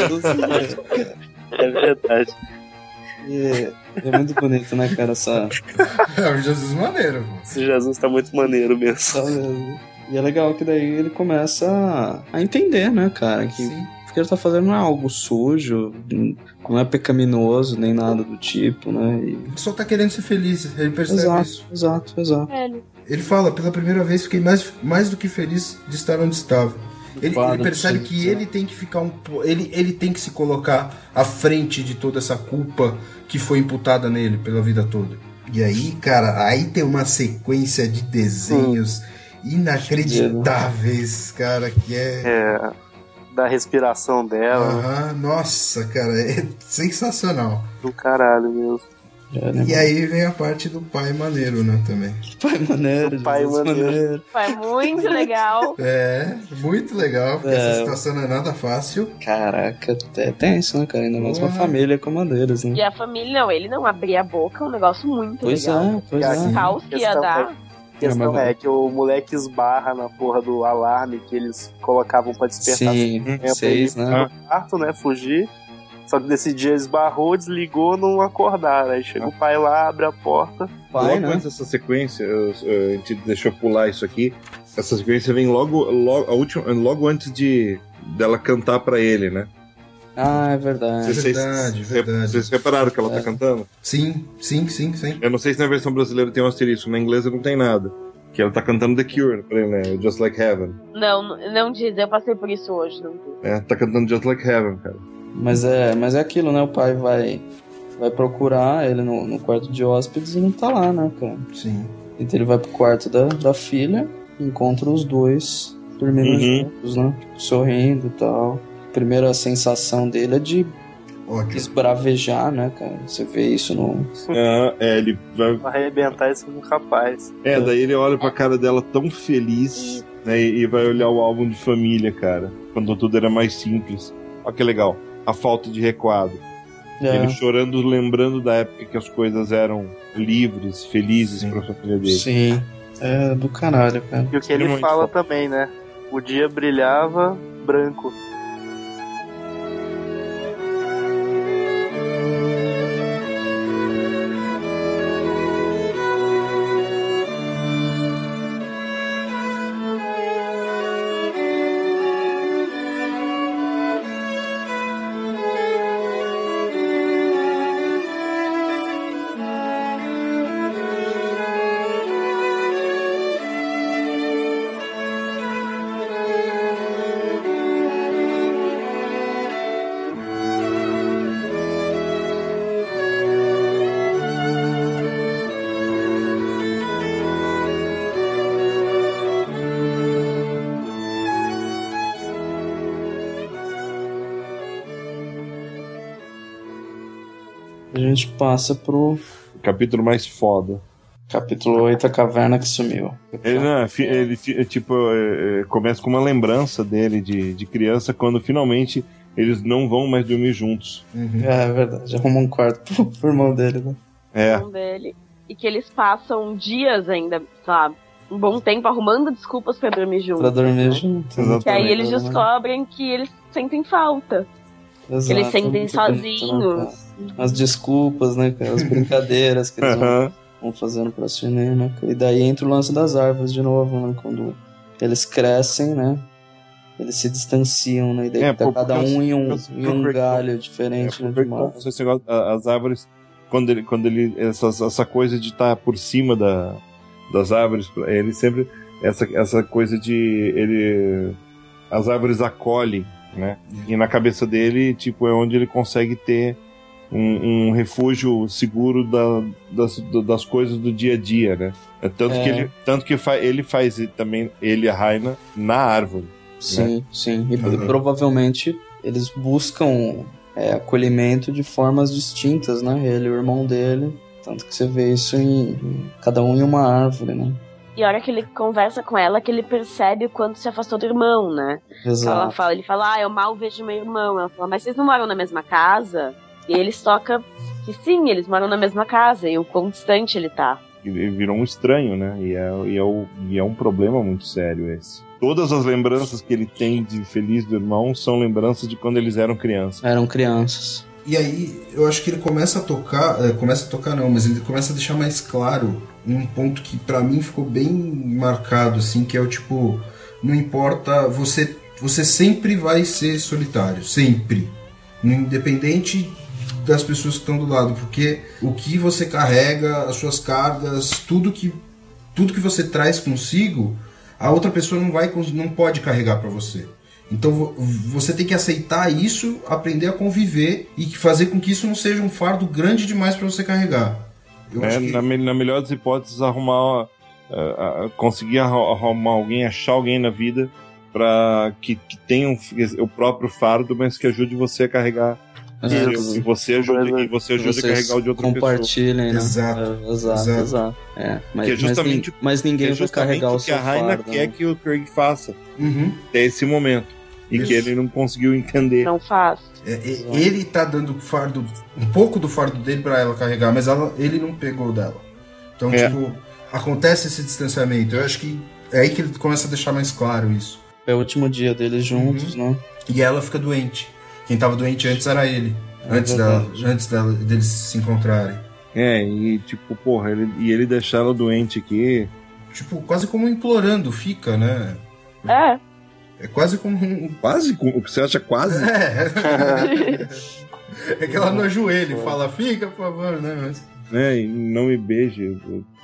Speaker 4: É verdade.
Speaker 2: É, é muito bonito, né, cara? Essa,
Speaker 3: É o Jesus Maneiro, pô.
Speaker 4: Esse Jesus tá muito maneiro mesmo.
Speaker 2: essa- E é legal que daí ele começa a- a entender, né, cara? Que
Speaker 3: Sim.
Speaker 2: o que ele tá fazendo não é algo sujo, não é pecaminoso, nem nada do tipo, né? E-
Speaker 3: Ele só tá querendo ser feliz, ele percebe
Speaker 2: Exato,
Speaker 3: isso.
Speaker 2: exato, exato.
Speaker 5: velho.
Speaker 3: Ele fala, pela primeira vez fiquei mais, mais do que feliz de estar onde estava. Ele,
Speaker 2: Fala,
Speaker 3: ele percebe
Speaker 2: sim,
Speaker 3: que
Speaker 2: sim.
Speaker 3: ele tem que ficar um po- ele, ele tem que se colocar à frente de toda essa culpa que foi imputada nele pela vida toda. E aí, cara, aí tem uma sequência de desenhos inacreditáveis, cara, que é.
Speaker 4: É. Da respiração dela.
Speaker 3: Aham, nossa, cara, é sensacional.
Speaker 4: Do caralho mesmo.
Speaker 2: É, né?
Speaker 3: E aí vem a parte do pai maneiro, né, também.
Speaker 2: Pai maneiro,
Speaker 4: O pai
Speaker 2: Jesus
Speaker 4: maneiro.
Speaker 5: Foi muito legal.
Speaker 3: É, muito legal, porque
Speaker 2: É.
Speaker 3: essa situação não é nada fácil.
Speaker 2: Caraca, é tenso, né, cara? Ainda mais uma
Speaker 3: Porra.
Speaker 2: família como a deles, né?
Speaker 5: E a família, não, ele não abria a boca, é um negócio muito
Speaker 2: Pois
Speaker 5: legal.
Speaker 2: é, pois
Speaker 4: E
Speaker 2: é.
Speaker 4: aqui-
Speaker 5: Caos que ia
Speaker 4: Questão
Speaker 5: dar.
Speaker 4: A questão é que o moleque esbarra na porra do alarme que eles colocavam pra despertar
Speaker 2: Sim,
Speaker 4: tempo
Speaker 2: seis,
Speaker 4: ele
Speaker 2: né?
Speaker 4: no quarto, né? Fugir. Só que nesse dia esbarrou, desligou, não acordaram. Aí chega o pai lá, abre a porta.
Speaker 2: Pai,
Speaker 6: logo
Speaker 2: né?
Speaker 6: antes dessa sequência, eu- eu- a gente deixou pular isso aqui. Essa sequência vem logo, logo, a última, logo antes de dela cantar pra ele, né?
Speaker 2: Ah, é verdade.
Speaker 6: Vocês-
Speaker 3: Verdade,
Speaker 6: vocês-
Speaker 3: verdade.
Speaker 6: Vocês repararam que ela
Speaker 2: É.
Speaker 6: tá cantando?
Speaker 3: Sim, sim, sim, sim.
Speaker 6: Eu não sei se na versão brasileira tem um asterisco, na inglesa não tem nada. Que ela tá cantando The Cure pra ele, né? Just Like Heaven.
Speaker 5: Não, não diz, eu passei por isso hoje, não diz.
Speaker 6: É, tá cantando Just Like Heaven, cara.
Speaker 2: Mas é, mas é aquilo, né? O pai vai, vai procurar ele no, no quarto de hóspedes e não tá lá, né, cara?
Speaker 3: Sim.
Speaker 2: Então ele vai pro quarto da, da filha, encontra os dois dormindo
Speaker 6: Uhum.
Speaker 2: juntos, né? Sorrindo e tal. A primeira sensação dele é de
Speaker 3: Ódio.
Speaker 2: esbravejar, né, cara? Você vê isso no...
Speaker 6: Ah, é, ele vai.
Speaker 4: Vai arrebentar isso com um rapaz.
Speaker 6: É, daí ele olha pra cara dela tão feliz, né? E e vai olhar o álbum de família, cara. Quando tudo era mais simples. Olha que legal. A falta de recuado.
Speaker 2: É,
Speaker 6: Ele chorando, lembrando da época que as coisas eram livres, felizes pra família dele.
Speaker 2: sim. É do caralho, cara.
Speaker 4: E o que ele
Speaker 6: Extremamente
Speaker 4: fala
Speaker 6: foda.
Speaker 4: também, né? O dia brilhava branco.
Speaker 2: A gente passa pro
Speaker 6: O capítulo mais foda.
Speaker 2: capítulo oito, a caverna que sumiu.
Speaker 6: Ele, né, fi- ele fi- tipo, é, é, começa com uma lembrança dele de, de criança, quando finalmente eles não vão mais dormir juntos.
Speaker 3: Uhum.
Speaker 2: É, é verdade, arruma um quarto pro, pro irmão dele, né?
Speaker 6: É,
Speaker 5: Um dele. E que eles passam dias ainda, sabe? Um bom tempo arrumando desculpas pra dormir juntos.
Speaker 2: Pra dormir
Speaker 5: né?
Speaker 2: junto.
Speaker 6: Exatamente.
Speaker 5: Que aí eles
Speaker 2: Né?
Speaker 5: descobrem que eles sentem falta.
Speaker 2: Exato,
Speaker 5: que eles sentem
Speaker 2: muito bonito, né,
Speaker 5: sozinhos.
Speaker 2: cara? As desculpas, né, cara? As brincadeiras que eles vão,
Speaker 6: aham.
Speaker 2: vão fazendo pra cinema. E daí entra o lance das árvores de novo, né? Quando eles crescem, né? Eles se distanciam, né? E daí
Speaker 6: É,
Speaker 2: tá
Speaker 6: pô,
Speaker 2: cada
Speaker 6: porque eu-
Speaker 2: um em um,
Speaker 6: eu-
Speaker 2: em
Speaker 6: eu-
Speaker 2: um
Speaker 6: eu-
Speaker 2: galho
Speaker 6: É,
Speaker 2: diferente, né?
Speaker 6: porque
Speaker 2: De uma
Speaker 6: como
Speaker 2: árvore.
Speaker 6: esse negócio, a- as árvores, quando ele, quando ele essa, essa coisa de estar por cima da, das árvores, ele sempre essa, essa coisa de ele as árvores acolhem, né? E na cabeça dele, tipo, é onde ele consegue ter um, um refúgio seguro da, das, do- das coisas do dia a dia, né? É tanto
Speaker 2: É.
Speaker 6: que ele tanto que fa, ele faz também ele e a Raina na árvore.
Speaker 2: Sim, sim. E
Speaker 3: Uhum.
Speaker 2: provavelmente eles buscam é, acolhimento de formas distintas, né? Ele e o irmão dele. Tanto que você vê isso em, em cada um em uma árvore, né?
Speaker 5: E a hora que ele conversa com ela, que ele percebe o quanto se afastou do irmão, né? Ela
Speaker 2: Exato.
Speaker 5: fala, ele fala, ah, eu mal vejo meu irmão. Ela fala, mas vocês não moram na mesma casa? E eles tocam que sim, eles moram na mesma casa. E o quão distante ele tá.
Speaker 6: Ele virou um estranho, né? E é, e, é o, e é um problema muito sério esse. Todas as lembranças que ele tem de feliz do irmão são lembranças de quando eles eram crianças.
Speaker 2: Eram crianças.
Speaker 3: E aí, eu acho que ele começa a tocar, é, começa a tocar não, mas ele começa a deixar mais claro um ponto que pra mim ficou bem marcado, assim, que é o tipo, não importa, você, você sempre vai ser solitário, sempre, independente das pessoas que estão do lado, porque o que você carrega, as suas cargas, tudo que, tudo que você traz consigo, a outra pessoa não vai, cons- não pode carregar pra você. Então vo- você tem que aceitar isso, aprender a conviver e fazer com que isso não seja um fardo grande demais pra você carregar. Eu
Speaker 6: É,
Speaker 3: acho que...
Speaker 6: na, me- na melhor das hipóteses, arrumar. ah, ah, conseguir arru- arrumar alguém, achar alguém na vida para que, que tenha um, o próprio fardo, mas que ajude você a carregar.
Speaker 2: Exato.
Speaker 6: E você ajude, e você ajude a
Speaker 2: Vocês
Speaker 6: carregar o de outra pessoa.
Speaker 2: compartilhem, né?
Speaker 3: Exato.
Speaker 2: É, exato,
Speaker 3: Exato.
Speaker 2: exato. É, mas,
Speaker 6: Que é justamente
Speaker 2: mas, nin- mas ninguém
Speaker 6: É
Speaker 2: vai
Speaker 6: justamente
Speaker 2: carregar o
Speaker 6: o que
Speaker 2: seu
Speaker 6: a Raina
Speaker 2: fardo.
Speaker 6: quer
Speaker 2: né?
Speaker 6: que o Craig faça
Speaker 3: Uhum.
Speaker 6: até esse momento. E
Speaker 3: Isso.
Speaker 6: que ele não conseguiu entender.
Speaker 5: Não faz.
Speaker 3: É, é, ele tá dando fardo, um pouco do fardo dele pra ela carregar, mas ela, ele não pegou dela. Então,
Speaker 6: É.
Speaker 3: tipo, acontece esse distanciamento. Eu acho que é aí que ele começa a deixar mais claro isso.
Speaker 2: É o último dia deles juntos, né?
Speaker 3: E ela fica doente. Quem tava doente antes era ele.
Speaker 2: É
Speaker 3: Antes, dela,
Speaker 2: verdade.
Speaker 3: antes dela, deles se encontrarem.
Speaker 6: É, e tipo, porra, ele, e ele deixar ela doente aqui.
Speaker 3: Tipo, quase como implorando, fica, né?
Speaker 5: É.
Speaker 3: É quase como um.
Speaker 6: Quase, com- o que você acha quase?
Speaker 3: É. É que ela no ajoelho e fala, fica, por favor, né? Mas...
Speaker 6: né? E não me beije.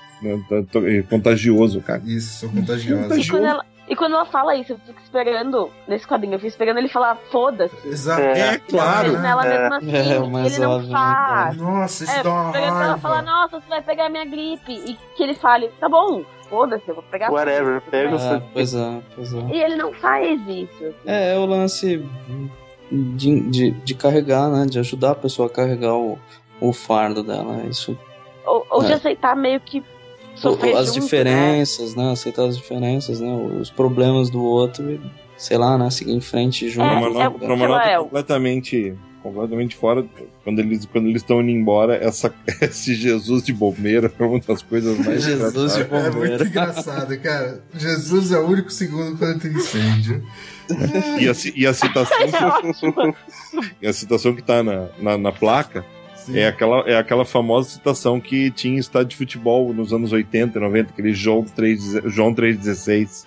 Speaker 6: É contagioso, cara.
Speaker 3: Isso, sou contagiosa.
Speaker 5: E quando, ela, e quando ela fala isso, eu fico esperando, nesse quadrinho, eu fico esperando ele falar foda-se.
Speaker 3: Exato.
Speaker 4: É,
Speaker 3: É, claro.
Speaker 5: Mas nela
Speaker 4: É.
Speaker 5: mesmo assim,
Speaker 8: É, o mais
Speaker 5: ele não
Speaker 8: óbvio, né,
Speaker 5: faz.
Speaker 3: Nossa, isso
Speaker 5: É,
Speaker 3: dá uma
Speaker 5: esperando ela falar,
Speaker 3: raiva.
Speaker 5: nossa, você vai pegar minha gripe. E que ele fale, tá bom, foda-se, eu vou pegar.
Speaker 4: Whatever, pega o
Speaker 8: É,
Speaker 4: seu.
Speaker 8: pois é, pois é.
Speaker 5: E ele não faz isso. assim.
Speaker 8: É, é o lance de, de, de carregar, né? De ajudar a pessoa a carregar o, o fardo dela. Isso.
Speaker 5: Ou, ou de
Speaker 8: É.
Speaker 5: aceitar meio que sofrer
Speaker 8: as
Speaker 5: junto,
Speaker 8: diferenças, né? Aceitar as diferenças, né? Os problemas do outro e, sei lá, né? Seguir em frente junto.
Speaker 5: É,
Speaker 6: Pra uma
Speaker 5: é
Speaker 6: nota,
Speaker 5: o
Speaker 6: pra uma
Speaker 5: que ela
Speaker 6: nota
Speaker 5: é.
Speaker 6: completamente, completamente fora. Quando eles quando eles estão indo embora, essa, esse Jesus de bombeiro é uma das coisas mais
Speaker 8: Jesus de
Speaker 6: engraçadas.
Speaker 3: É muito
Speaker 8: bombeiro.
Speaker 3: engraçado, cara. Jesus é o único segundo quando tem incêndio.
Speaker 6: E a, ci- e a citação e a citação que tá na, na, na placa
Speaker 3: Sim.
Speaker 6: é aquela, é aquela famosa citação que tinha em estádio de futebol nos anos oitenta e noventa, aquele João três João três dezesseis.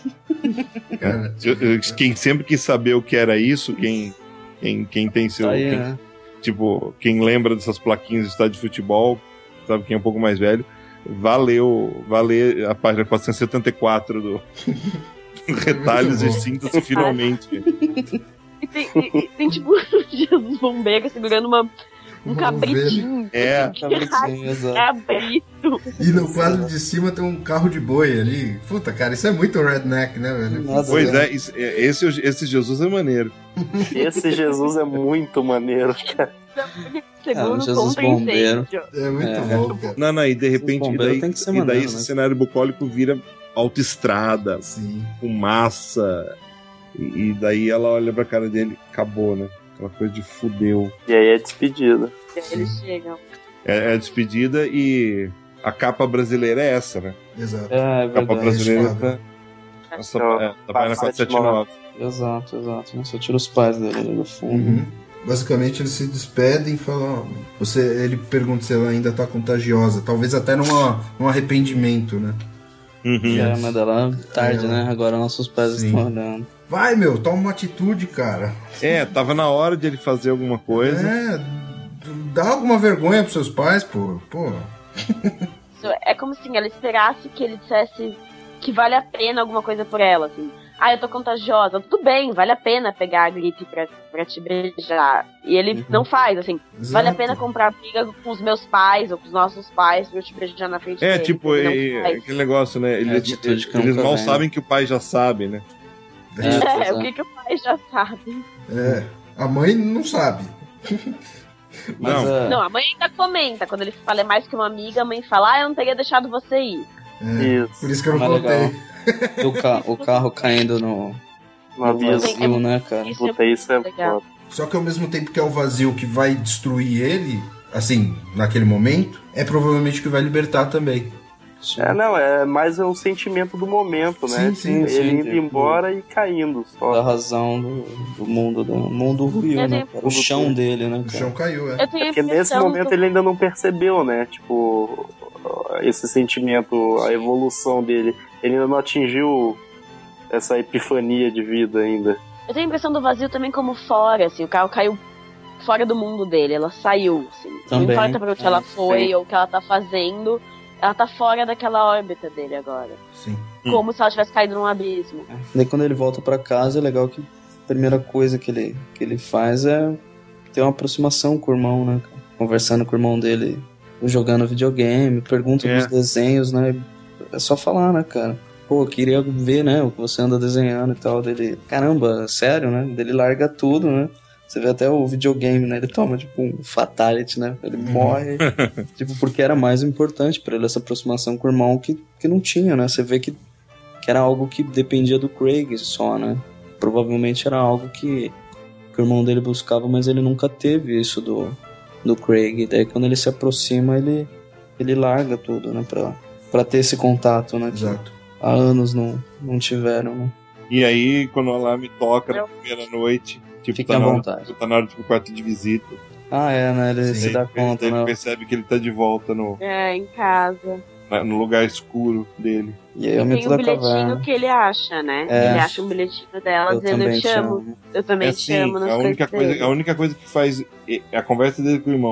Speaker 3: Cara,
Speaker 6: Eu- eu- Quem sempre quis saber o que era isso, quem, quem, quem tem seu.
Speaker 8: Tá aí,
Speaker 6: quem-
Speaker 8: né?
Speaker 6: Tipo, quem lembra dessas plaquinhas de estádio de futebol, sabe quem é um pouco mais velho, valeu, valeu a página quatrocentos e setenta e quatro do Retalhos
Speaker 3: Muito
Speaker 6: e
Speaker 3: bom.
Speaker 6: Sinta-se Finalmente.
Speaker 5: E tem, e- e tem tipo Jesus bombeiro segurando uma, um
Speaker 3: Uma
Speaker 5: cabritinho.
Speaker 6: É.
Speaker 8: Cabritinho, exato.
Speaker 5: Cabrito.
Speaker 3: E no quadro de cima tem um carro de boi ali. Puta, cara, isso é muito redneck, né, velho?
Speaker 8: Nada a
Speaker 6: Pois
Speaker 8: ver.
Speaker 6: é, isso- é, esse, esse Jesus é maneiro.
Speaker 4: Esse Jesus é muito maneiro, cara.
Speaker 5: Segundo
Speaker 8: Ah, Jesus
Speaker 5: contra
Speaker 8: bombeiro.
Speaker 5: incêndio.
Speaker 3: É muito
Speaker 8: É.
Speaker 3: bom, cara.
Speaker 6: Não, não, e de repente, e
Speaker 8: bombeiro
Speaker 6: daí,
Speaker 8: tem que ser
Speaker 6: e daí
Speaker 8: maneiro,
Speaker 6: esse
Speaker 8: né?
Speaker 6: cenário bucólico vira autoestrada,
Speaker 3: Sim.
Speaker 6: fumaça, e, e daí ela olha pra cara dele, acabou, né? Aquela coisa de fudeu.
Speaker 4: E aí é despedida.
Speaker 5: E aí eles chegam.
Speaker 6: É, é a despedida e a capa brasileira é essa, né?
Speaker 3: Exato.
Speaker 8: É, é
Speaker 6: A capa
Speaker 8: verdade.
Speaker 6: brasileira
Speaker 3: quadro.
Speaker 6: tá, essa,
Speaker 4: Então,
Speaker 6: é, tá página quatrocentos e setenta e nove.
Speaker 8: Exato, exato. Não só tira os pais dele ali no fundo.
Speaker 3: Uhum. Basicamente eles se despedem e falam, ó, você, ele pergunta se ela ainda tá contagiosa, talvez até numa, num arrependimento, né?
Speaker 6: Uhum.
Speaker 8: É, mas dela tarde,
Speaker 3: É.
Speaker 8: né? Agora nossos pais
Speaker 3: Sim.
Speaker 8: estão olhando.
Speaker 3: Vai, meu, toma uma atitude, cara.
Speaker 6: É, tava na hora de ele fazer alguma coisa.
Speaker 3: É, dá alguma vergonha pros seus pais, pô. Pô.
Speaker 5: Isso é como se ela esperasse que ele dissesse que vale a pena alguma coisa por ela, assim. Ah, eu tô contagiosa. Tudo bem, vale a pena pegar a gripe pra, pra te beijar. E ele
Speaker 8: Uhum.
Speaker 5: não faz, assim.
Speaker 3: Exato.
Speaker 5: Vale a pena comprar briga com os meus pais ou com os nossos pais pra eu te beijar na frente
Speaker 6: É,
Speaker 5: deles.
Speaker 6: tipo,
Speaker 5: Ele não
Speaker 6: é,
Speaker 5: faz.
Speaker 6: aquele negócio, né? Eles,
Speaker 8: É a atitude que
Speaker 6: eles
Speaker 8: nunca
Speaker 6: mal
Speaker 8: vem.
Speaker 6: sabem que o pai já sabe, né?
Speaker 5: É,
Speaker 8: É,
Speaker 5: o que, que o pai já sabe.
Speaker 3: É, a mãe não sabe.
Speaker 8: Mas,
Speaker 6: Não.
Speaker 8: é,
Speaker 5: Não, a mãe ainda comenta. Quando ele fala é mais que uma amiga, a mãe fala, ah, eu não teria deixado você ir.
Speaker 3: É,
Speaker 4: Isso.
Speaker 3: por isso que eu não
Speaker 8: Mas legal.
Speaker 3: contei.
Speaker 8: o, ca o carro caindo no,
Speaker 4: No
Speaker 8: no
Speaker 4: aviso.
Speaker 8: vazio, né, cara?
Speaker 5: Isso
Speaker 4: Puta, isso é
Speaker 5: legal.
Speaker 4: foda.
Speaker 3: Só que ao mesmo tempo que é o vazio que vai destruir ele, assim, naquele momento, é provavelmente o que vai libertar também.
Speaker 4: É, não, é mais um sentimento do momento, né?
Speaker 3: Sim, sim,
Speaker 4: ele
Speaker 8: sim,
Speaker 4: indo
Speaker 8: tipo,
Speaker 4: embora e caindo
Speaker 8: Da
Speaker 4: só.
Speaker 8: razão do, do mundo, do mundo ruiu,
Speaker 5: Eu
Speaker 8: né,
Speaker 5: tenho-
Speaker 8: cara? O chão dele, né,
Speaker 3: O
Speaker 8: cara?
Speaker 3: chão caiu, é.
Speaker 5: Eu tenho a
Speaker 4: Porque nesse
Speaker 5: impressão
Speaker 4: momento
Speaker 5: que-
Speaker 4: ele ainda não percebeu, né? Tipo, esse sentimento, a evolução dele. Ele ainda não atingiu essa epifania de vida ainda.
Speaker 5: Eu tenho a impressão do vazio também como fora, assim, o carro caiu fora do mundo dele, ela saiu, assim.
Speaker 8: Também,
Speaker 5: Não importa pra onde
Speaker 8: é,
Speaker 5: ela foi
Speaker 4: sim.
Speaker 5: ou o que ela tá fazendo, ela tá fora daquela órbita dele agora.
Speaker 3: Sim.
Speaker 6: Hum.
Speaker 5: Como se ela tivesse caído num abismo.
Speaker 8: Daí quando ele volta pra casa, é legal que a primeira coisa que ele, que ele faz é ter uma aproximação com o irmão, né, cara? Conversando com o irmão dele, jogando videogame, pergunta
Speaker 6: É.
Speaker 8: dos desenhos, né? É só falar, né, cara? Pô, eu queria ver, né, o que você anda desenhando e tal. Dele, caramba, sério, né? Dele larga tudo, né? Você vê até o videogame, né? Ele toma, tipo, um fatality, né? Ele morre. Tipo, porque era mais importante pra ele essa aproximação com o irmão que, que não tinha, né? Você vê que, que era algo que dependia do Craig só, né? Provavelmente era algo que, que o irmão dele buscava, mas ele nunca teve isso do, do Craig. Daí quando ele se aproxima, ele, ele larga tudo, né? Pra, pra ter esse contato, né? Que
Speaker 3: Exato.
Speaker 8: há anos não, não tiveram, né?
Speaker 6: E aí, quando o alarme toca na primeira noite, tipo,
Speaker 8: Fiquem
Speaker 6: tá
Speaker 8: à
Speaker 6: na, hora,
Speaker 8: vontade.
Speaker 6: tá na hora do quarto de visita.
Speaker 8: Ah, é, né? Ele se
Speaker 6: Daí
Speaker 8: dá
Speaker 6: ele-
Speaker 8: conta,
Speaker 6: daí ele
Speaker 8: né?
Speaker 6: percebe que ele tá de volta no,
Speaker 5: É, em casa.
Speaker 6: na- no lugar escuro dele.
Speaker 8: E aí é o
Speaker 5: Tem
Speaker 8: mito
Speaker 5: um
Speaker 8: da
Speaker 5: bilhetinho
Speaker 8: caverna.
Speaker 5: que ele acha, né?
Speaker 8: É.
Speaker 5: Ele acha um bilhetinho dela
Speaker 8: Eu
Speaker 5: dizendo eu
Speaker 8: também
Speaker 5: te amo.
Speaker 8: chamo.
Speaker 5: Eu também
Speaker 6: É
Speaker 5: te
Speaker 6: assim,
Speaker 5: amo. Não
Speaker 6: a única,
Speaker 5: esquece
Speaker 6: coisa,
Speaker 5: dele.
Speaker 6: a única coisa que faz. é a conversa dele com o irmão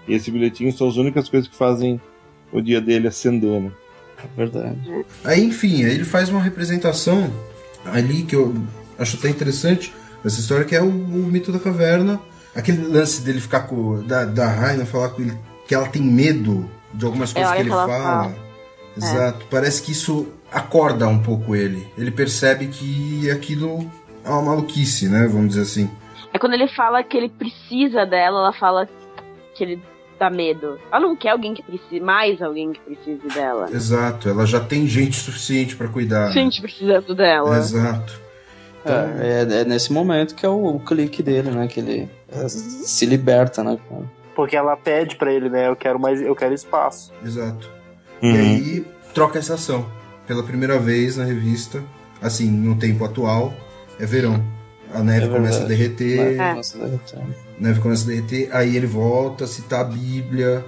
Speaker 6: E esse bilhetinho são as únicas coisas que fazem o dia dele acender, né?
Speaker 8: É verdade.
Speaker 3: Aí, enfim, aí ele faz uma representação ali que eu acho até interessante essa história, que é o, o mito da caverna. Aquele lance dele ficar com... Da, da Raina falar com ele que ela tem medo de algumas coisas
Speaker 5: É,
Speaker 3: que ele
Speaker 5: que ela
Speaker 3: fala.
Speaker 5: fala.
Speaker 3: Exato. Parece que isso acorda um pouco ele. Ele percebe que aquilo é uma maluquice, né? Vamos dizer assim.
Speaker 5: É quando ele fala que ele precisa dela, ela fala que ele dá medo. Ela não quer alguém que precise, mais alguém que precise dela.
Speaker 3: Exato.Ela já tem gente suficiente pra cuidar. né?
Speaker 5: Gente precisando dela.
Speaker 3: Exato.
Speaker 8: É, é, é nesse momento que é o, o clique dele, né? Que ele é, se liberta, né? cara?
Speaker 4: Porque ela pede pra ele, né? Eu quero mais, eu quero espaço.
Speaker 3: Exato.
Speaker 6: Uhum.
Speaker 3: E aí troca essa ação. Pela primeira vez na revista, assim, no tempo atual, é verão. A neve
Speaker 8: É
Speaker 3: começa a
Speaker 8: verdade.
Speaker 3: derreter,
Speaker 8: Mas,
Speaker 5: É.
Speaker 8: nossa, derretendo.
Speaker 3: a neve começa a derreter, aí ele volta a citar a Bíblia,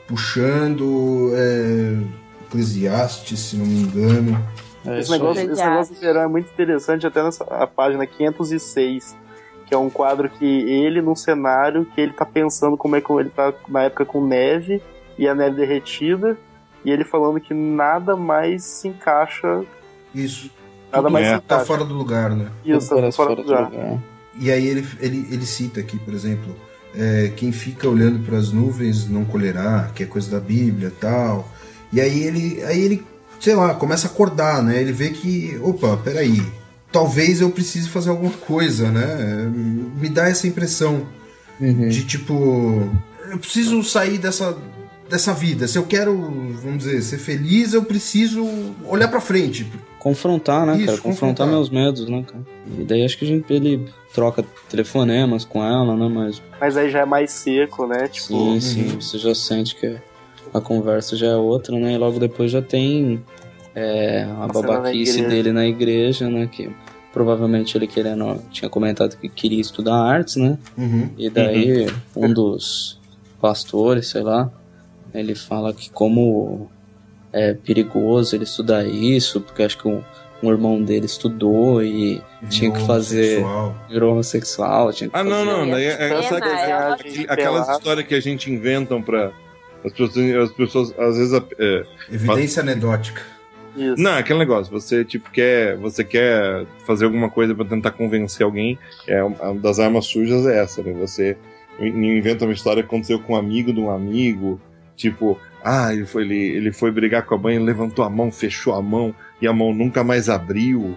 Speaker 3: puxando é, Eclesiastes, se não me engano.
Speaker 8: É
Speaker 4: Esse
Speaker 8: isso
Speaker 4: negócio,
Speaker 8: aí.
Speaker 4: esse negócio de verão é muito interessante, até nessa a página quinhentos e seis, que é um quadro que ele, num cenário, que ele tá pensando como é que ele tá na época com neve, e a neve derretida, e ele falando que nada mais se encaixa,
Speaker 3: Isso.
Speaker 4: nada
Speaker 3: Tudo
Speaker 4: mais se
Speaker 3: tá
Speaker 4: encaixa.
Speaker 3: fora do lugar, né?
Speaker 4: Isso,
Speaker 8: Tudo
Speaker 4: tá
Speaker 8: parece
Speaker 4: fora do lugar.
Speaker 3: E aí ele, ele, ele cita aqui, por exemplo, é, quem fica olhando para as nuvens não colherá, que é coisa da Bíblia e tal. E aí ele, aí ele, sei lá, começa a acordar, né? Ele vê que, opa, peraí, talvez eu precise fazer alguma coisa, né? Me dá essa impressão
Speaker 8: Uhum.
Speaker 3: de tipo, eu preciso sair dessa, dessa vida. Se eu quero, vamos dizer, ser feliz, eu preciso olhar para frente.
Speaker 8: Confrontar, né,
Speaker 3: Isso,
Speaker 8: cara? Confrontar
Speaker 3: confrontar.
Speaker 8: meus medos, né, cara? E daí acho que a gente, ele troca telefonemas com ela, né? Mas
Speaker 4: Mas aí já é mais seco, né? Tipo,
Speaker 8: sim, sim, você já sente que a conversa já é outra, né? E logo depois já tem é, a
Speaker 4: cena
Speaker 8: babaquice
Speaker 4: na igreja.
Speaker 8: dele na igreja, né? Que provavelmente ele querendo, tinha comentado que queria estudar artes, né?
Speaker 3: Uhum.
Speaker 8: E daí um dos pastores, sei lá, ele fala que como é perigoso ele estudar isso, porque acho que um, um irmão dele estudou e tinha que
Speaker 3: Virou
Speaker 8: fazer,
Speaker 3: homossexual.
Speaker 8: virou homossexual, tinha que
Speaker 6: Ah, não,
Speaker 8: fazer...
Speaker 6: não. Daí é, é,
Speaker 5: Pena,
Speaker 6: sabe,
Speaker 5: ela-
Speaker 6: aqu- aquelas histórias que a gente inventam pra. As pessoas, as pessoas às vezes. é,
Speaker 3: Evidência anedótica.
Speaker 4: isso.
Speaker 6: Não, aquele negócio, você tipo quer, você quer fazer alguma coisa pra tentar convencer alguém, é uma das armas sujas é essa, né? Você inventa uma história que aconteceu com um amigo de um amigo, tipo, ah, ele foi, ele, ele foi brigar com a mãe, levantou a mão, fechou a mão e a mão nunca mais abriu.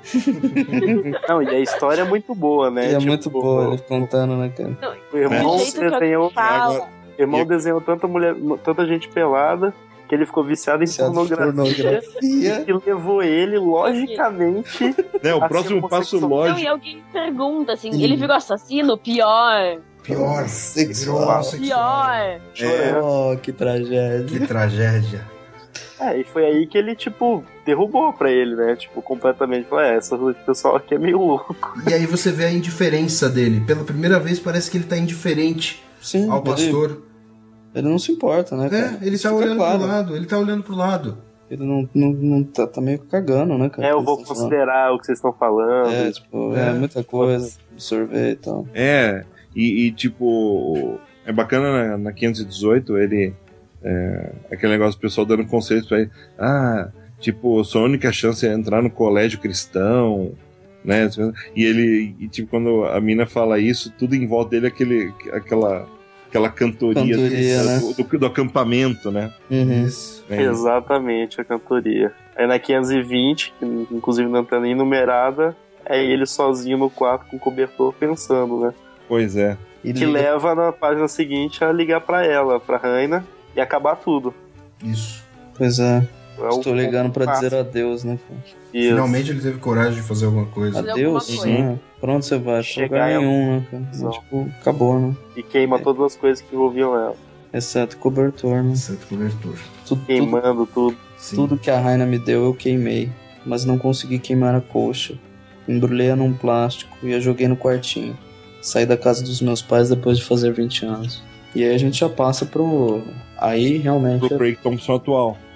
Speaker 4: Não, e a história é muito boa, né?
Speaker 8: E é
Speaker 4: Tipo,
Speaker 8: muito boa ele contando, né, cara?
Speaker 4: O irmão
Speaker 5: O jeito que
Speaker 4: desenhou,
Speaker 5: eu falo.
Speaker 4: o irmão desenhou tanta mulher, tanta gente pelada, que ele ficou viciado em
Speaker 8: Viciado em
Speaker 4: pornografia,
Speaker 8: pornografia.
Speaker 4: e levou ele, logicamente,
Speaker 6: Né, o
Speaker 4: a
Speaker 6: próximo
Speaker 4: ser
Speaker 6: passo
Speaker 4: homossexual.
Speaker 5: Não, e
Speaker 6: lógico.
Speaker 5: alguém pergunta assim, ele virou assassino? Pior.
Speaker 3: Pior.
Speaker 8: Sexual.
Speaker 3: Virou homossexual.
Speaker 5: Pior.
Speaker 4: chorando.
Speaker 8: Oh, que tragédia.
Speaker 3: Que tragédia.
Speaker 4: É, e foi aí que ele, tipo, derrubou pra ele, né? Tipo, completamente. Falou, é, esse pessoal aqui é meio louco.
Speaker 3: E aí você vê a indiferença dele. Pela primeira vez parece que ele tá indiferente
Speaker 8: Sim,
Speaker 3: ao
Speaker 8: ele,
Speaker 3: pastor.
Speaker 8: ele não se importa, né, cara?
Speaker 3: É, ele
Speaker 8: Isso
Speaker 3: tá
Speaker 8: fica
Speaker 3: olhando
Speaker 8: claro.
Speaker 3: pro lado, ele tá olhando pro lado.
Speaker 8: Ele não, não, não tá, tá meio cagando, né, cara?
Speaker 4: É, eu
Speaker 8: Ele
Speaker 4: vou
Speaker 8: tá falando.
Speaker 4: considerar o que vocês estão falando.
Speaker 8: É, tipo, é,
Speaker 3: É.
Speaker 8: muita coisa, absorver e tal.
Speaker 6: É, e, e, tipo, é bacana na, na quinhentos e dezoito ele. É, aquele negócio do pessoal dando conselhos pra ele. Ah, tipo, sua única chance é entrar no colégio cristão, né? E ele, e, tipo, quando a mina fala isso, tudo em volta dele é aquele, aquela, aquela cantoria,
Speaker 8: Cantoria,
Speaker 6: do,
Speaker 8: né?
Speaker 6: do, do, do acampamento, né?
Speaker 8: Uhum.
Speaker 3: Isso.
Speaker 6: É,
Speaker 4: Exatamente, a cantoria. Aí na quinhentos e vinte, que inclusive não tá nem numerada, é ele sozinho no quarto com o cobertor pensando, né?
Speaker 6: pois é.
Speaker 8: E
Speaker 4: Que
Speaker 8: liga-
Speaker 4: leva na página seguinte a ligar pra ela, pra Raina, e acabar tudo.
Speaker 3: Isso.
Speaker 8: Pois é,
Speaker 4: É o
Speaker 8: estou ligando pra
Speaker 4: passo.
Speaker 8: dizer adeus, né, cara?
Speaker 4: Isso.
Speaker 3: Finalmente ele teve coragem de fazer alguma coisa.
Speaker 5: Fazer
Speaker 8: Adeus,
Speaker 5: alguma coisa.
Speaker 8: né? Pra onde você vai? Pra
Speaker 4: Chegar
Speaker 8: lugar
Speaker 4: em
Speaker 8: nenhum, né, cara?
Speaker 4: Não.
Speaker 8: Tipo, acabou, né?
Speaker 4: E queima todas as coisas que envolviam ela.
Speaker 8: Exceto cobertor, né?
Speaker 3: Certo cobertor.
Speaker 8: Tudo, tudo,
Speaker 4: Queimando tudo.
Speaker 3: Sim.
Speaker 8: tudo que a Raina me deu eu queimei, mas não consegui queimar a coxa. Embrulhei-a num plástico e a joguei no quartinho. Saí da casa dos meus pais depois de fazer vinte anos. E aí a gente já passa pro... Aí realmente...
Speaker 6: Pro Craig Thompson atual.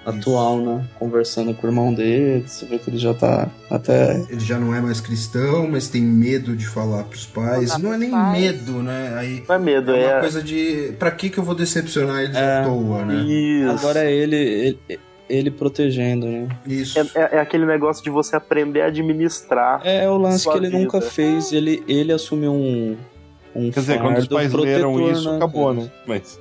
Speaker 8: atual, né? Conversando com o irmão dele, você vê que ele já tá até...
Speaker 3: Ele já não é mais cristão, mas tem medo de falar pros pais.
Speaker 5: Falar
Speaker 3: Não é
Speaker 5: pros
Speaker 3: nem
Speaker 5: pais.
Speaker 3: medo, né? Aí
Speaker 4: Não é medo,
Speaker 3: é uma
Speaker 4: é.
Speaker 3: coisa de... Pra que que eu vou decepcionar eles
Speaker 8: É.
Speaker 3: à toa, né?
Speaker 4: Isso.
Speaker 8: Agora é ele, ele, ele protegendo, né?
Speaker 3: Isso.
Speaker 4: É, é- é aquele negócio de você aprender a administrar.
Speaker 8: É, é o lance
Speaker 4: Sua
Speaker 8: que ele
Speaker 4: vida.
Speaker 8: nunca fez, ele, ele assumiu um, um
Speaker 6: Quer dizer, quando os
Speaker 8: fardo
Speaker 6: pais leram
Speaker 8: protetor,
Speaker 6: isso,
Speaker 8: né,
Speaker 6: acabou,
Speaker 8: cara?
Speaker 6: né? Mas.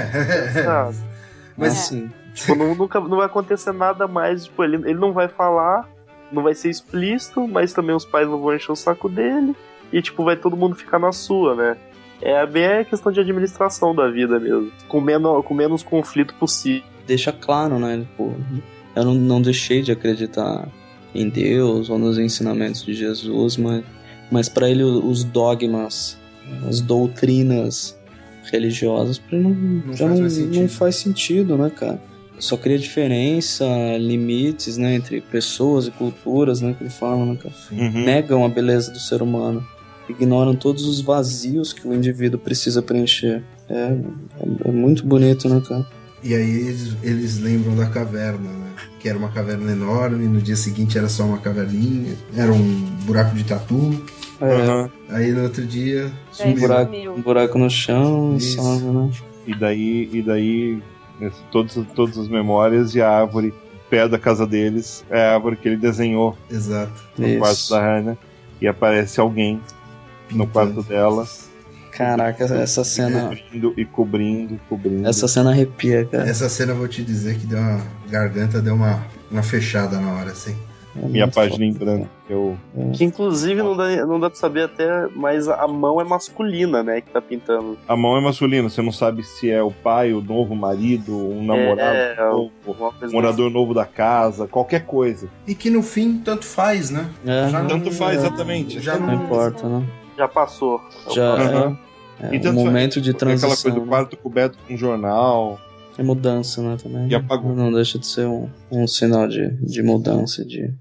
Speaker 4: Sabe?
Speaker 3: Mas
Speaker 8: Assim,
Speaker 4: Tipo, não, nunca, não vai acontecer nada mais. Tipo, ele, ele não vai falar, não vai ser explícito, mas também os pais não vão encher o saco dele. E, tipo, vai todo mundo ficar na sua, né? É bem a questão de administração da vida mesmo. Com menos, com menos conflito possível.
Speaker 8: deixa claro, né? Tipo, eu não, não deixei de acreditar em Deus ou nos ensinamentos de Jesus, mas, mas para ele os dogmas, as doutrinas religiosas, pra ele não,
Speaker 3: Não
Speaker 8: já
Speaker 3: faz
Speaker 8: não,
Speaker 3: mais sentido.
Speaker 8: não faz sentido, né, cara? Só cria diferença, limites, né, entre pessoas e culturas, né, que ele fala, né, cara?
Speaker 6: Uhum.
Speaker 8: Negam a beleza do ser humano, ignoram todos os vazios que o indivíduo precisa preencher. É, é, é muito bonito, né, cara?
Speaker 3: E aí eles, eles lembram da caverna, né? Que era uma caverna enorme, no dia seguinte era só uma caverninha, era um buraco de tatu.
Speaker 8: É,
Speaker 6: Aham.
Speaker 3: Aí no outro dia
Speaker 8: um
Speaker 5: Aí
Speaker 3: sumiu.
Speaker 8: buraco,
Speaker 5: sumiu.
Speaker 8: um buraco no chão,
Speaker 3: Isso.
Speaker 8: sabe, né?
Speaker 6: E daí, e daí esse- todas, todas as memórias e a árvore pé da casa deles é a árvore que ele desenhou
Speaker 3: Exato.
Speaker 6: no
Speaker 8: Isso.
Speaker 6: quarto da Hannah. E aparece alguém no quarto dela,
Speaker 8: Caraca, essa cena,
Speaker 6: cobrindo e cobrindo, cobrindo.
Speaker 8: essa cena arrepia, cara.
Speaker 3: Essa cena eu vou te dizer que deu uma garganta, deu uma, uma fechada na hora, assim.
Speaker 8: É
Speaker 6: Minha
Speaker 8: muito
Speaker 6: página
Speaker 8: foda,
Speaker 6: em branco. Eu,
Speaker 4: Que inclusive não dá, não dá pra saber até, mas a mão é masculina, né? Que tá pintando.
Speaker 6: a mão é masculina, você não sabe se é o pai, o novo marido, um namorado
Speaker 4: É,
Speaker 6: novo,
Speaker 4: Uma coisa
Speaker 6: morador novo da casa, qualquer coisa.
Speaker 3: E que no fim tanto faz, né?
Speaker 8: É,
Speaker 3: Já
Speaker 6: Tanto faz, exatamente.
Speaker 3: Já
Speaker 8: não
Speaker 3: não,
Speaker 8: importa, né?
Speaker 4: já passou.
Speaker 8: Já
Speaker 6: Aham.
Speaker 8: é, é
Speaker 6: E
Speaker 8: um
Speaker 6: tanto
Speaker 8: momento
Speaker 6: faz,
Speaker 8: de
Speaker 6: aquela coisa
Speaker 8: transição,
Speaker 6: do
Speaker 8: né?
Speaker 6: quarto coberto com jornal.
Speaker 8: É mudança, né, também.
Speaker 6: E apagou.
Speaker 8: Não deixa de ser um, um sinal de, de mudança, de...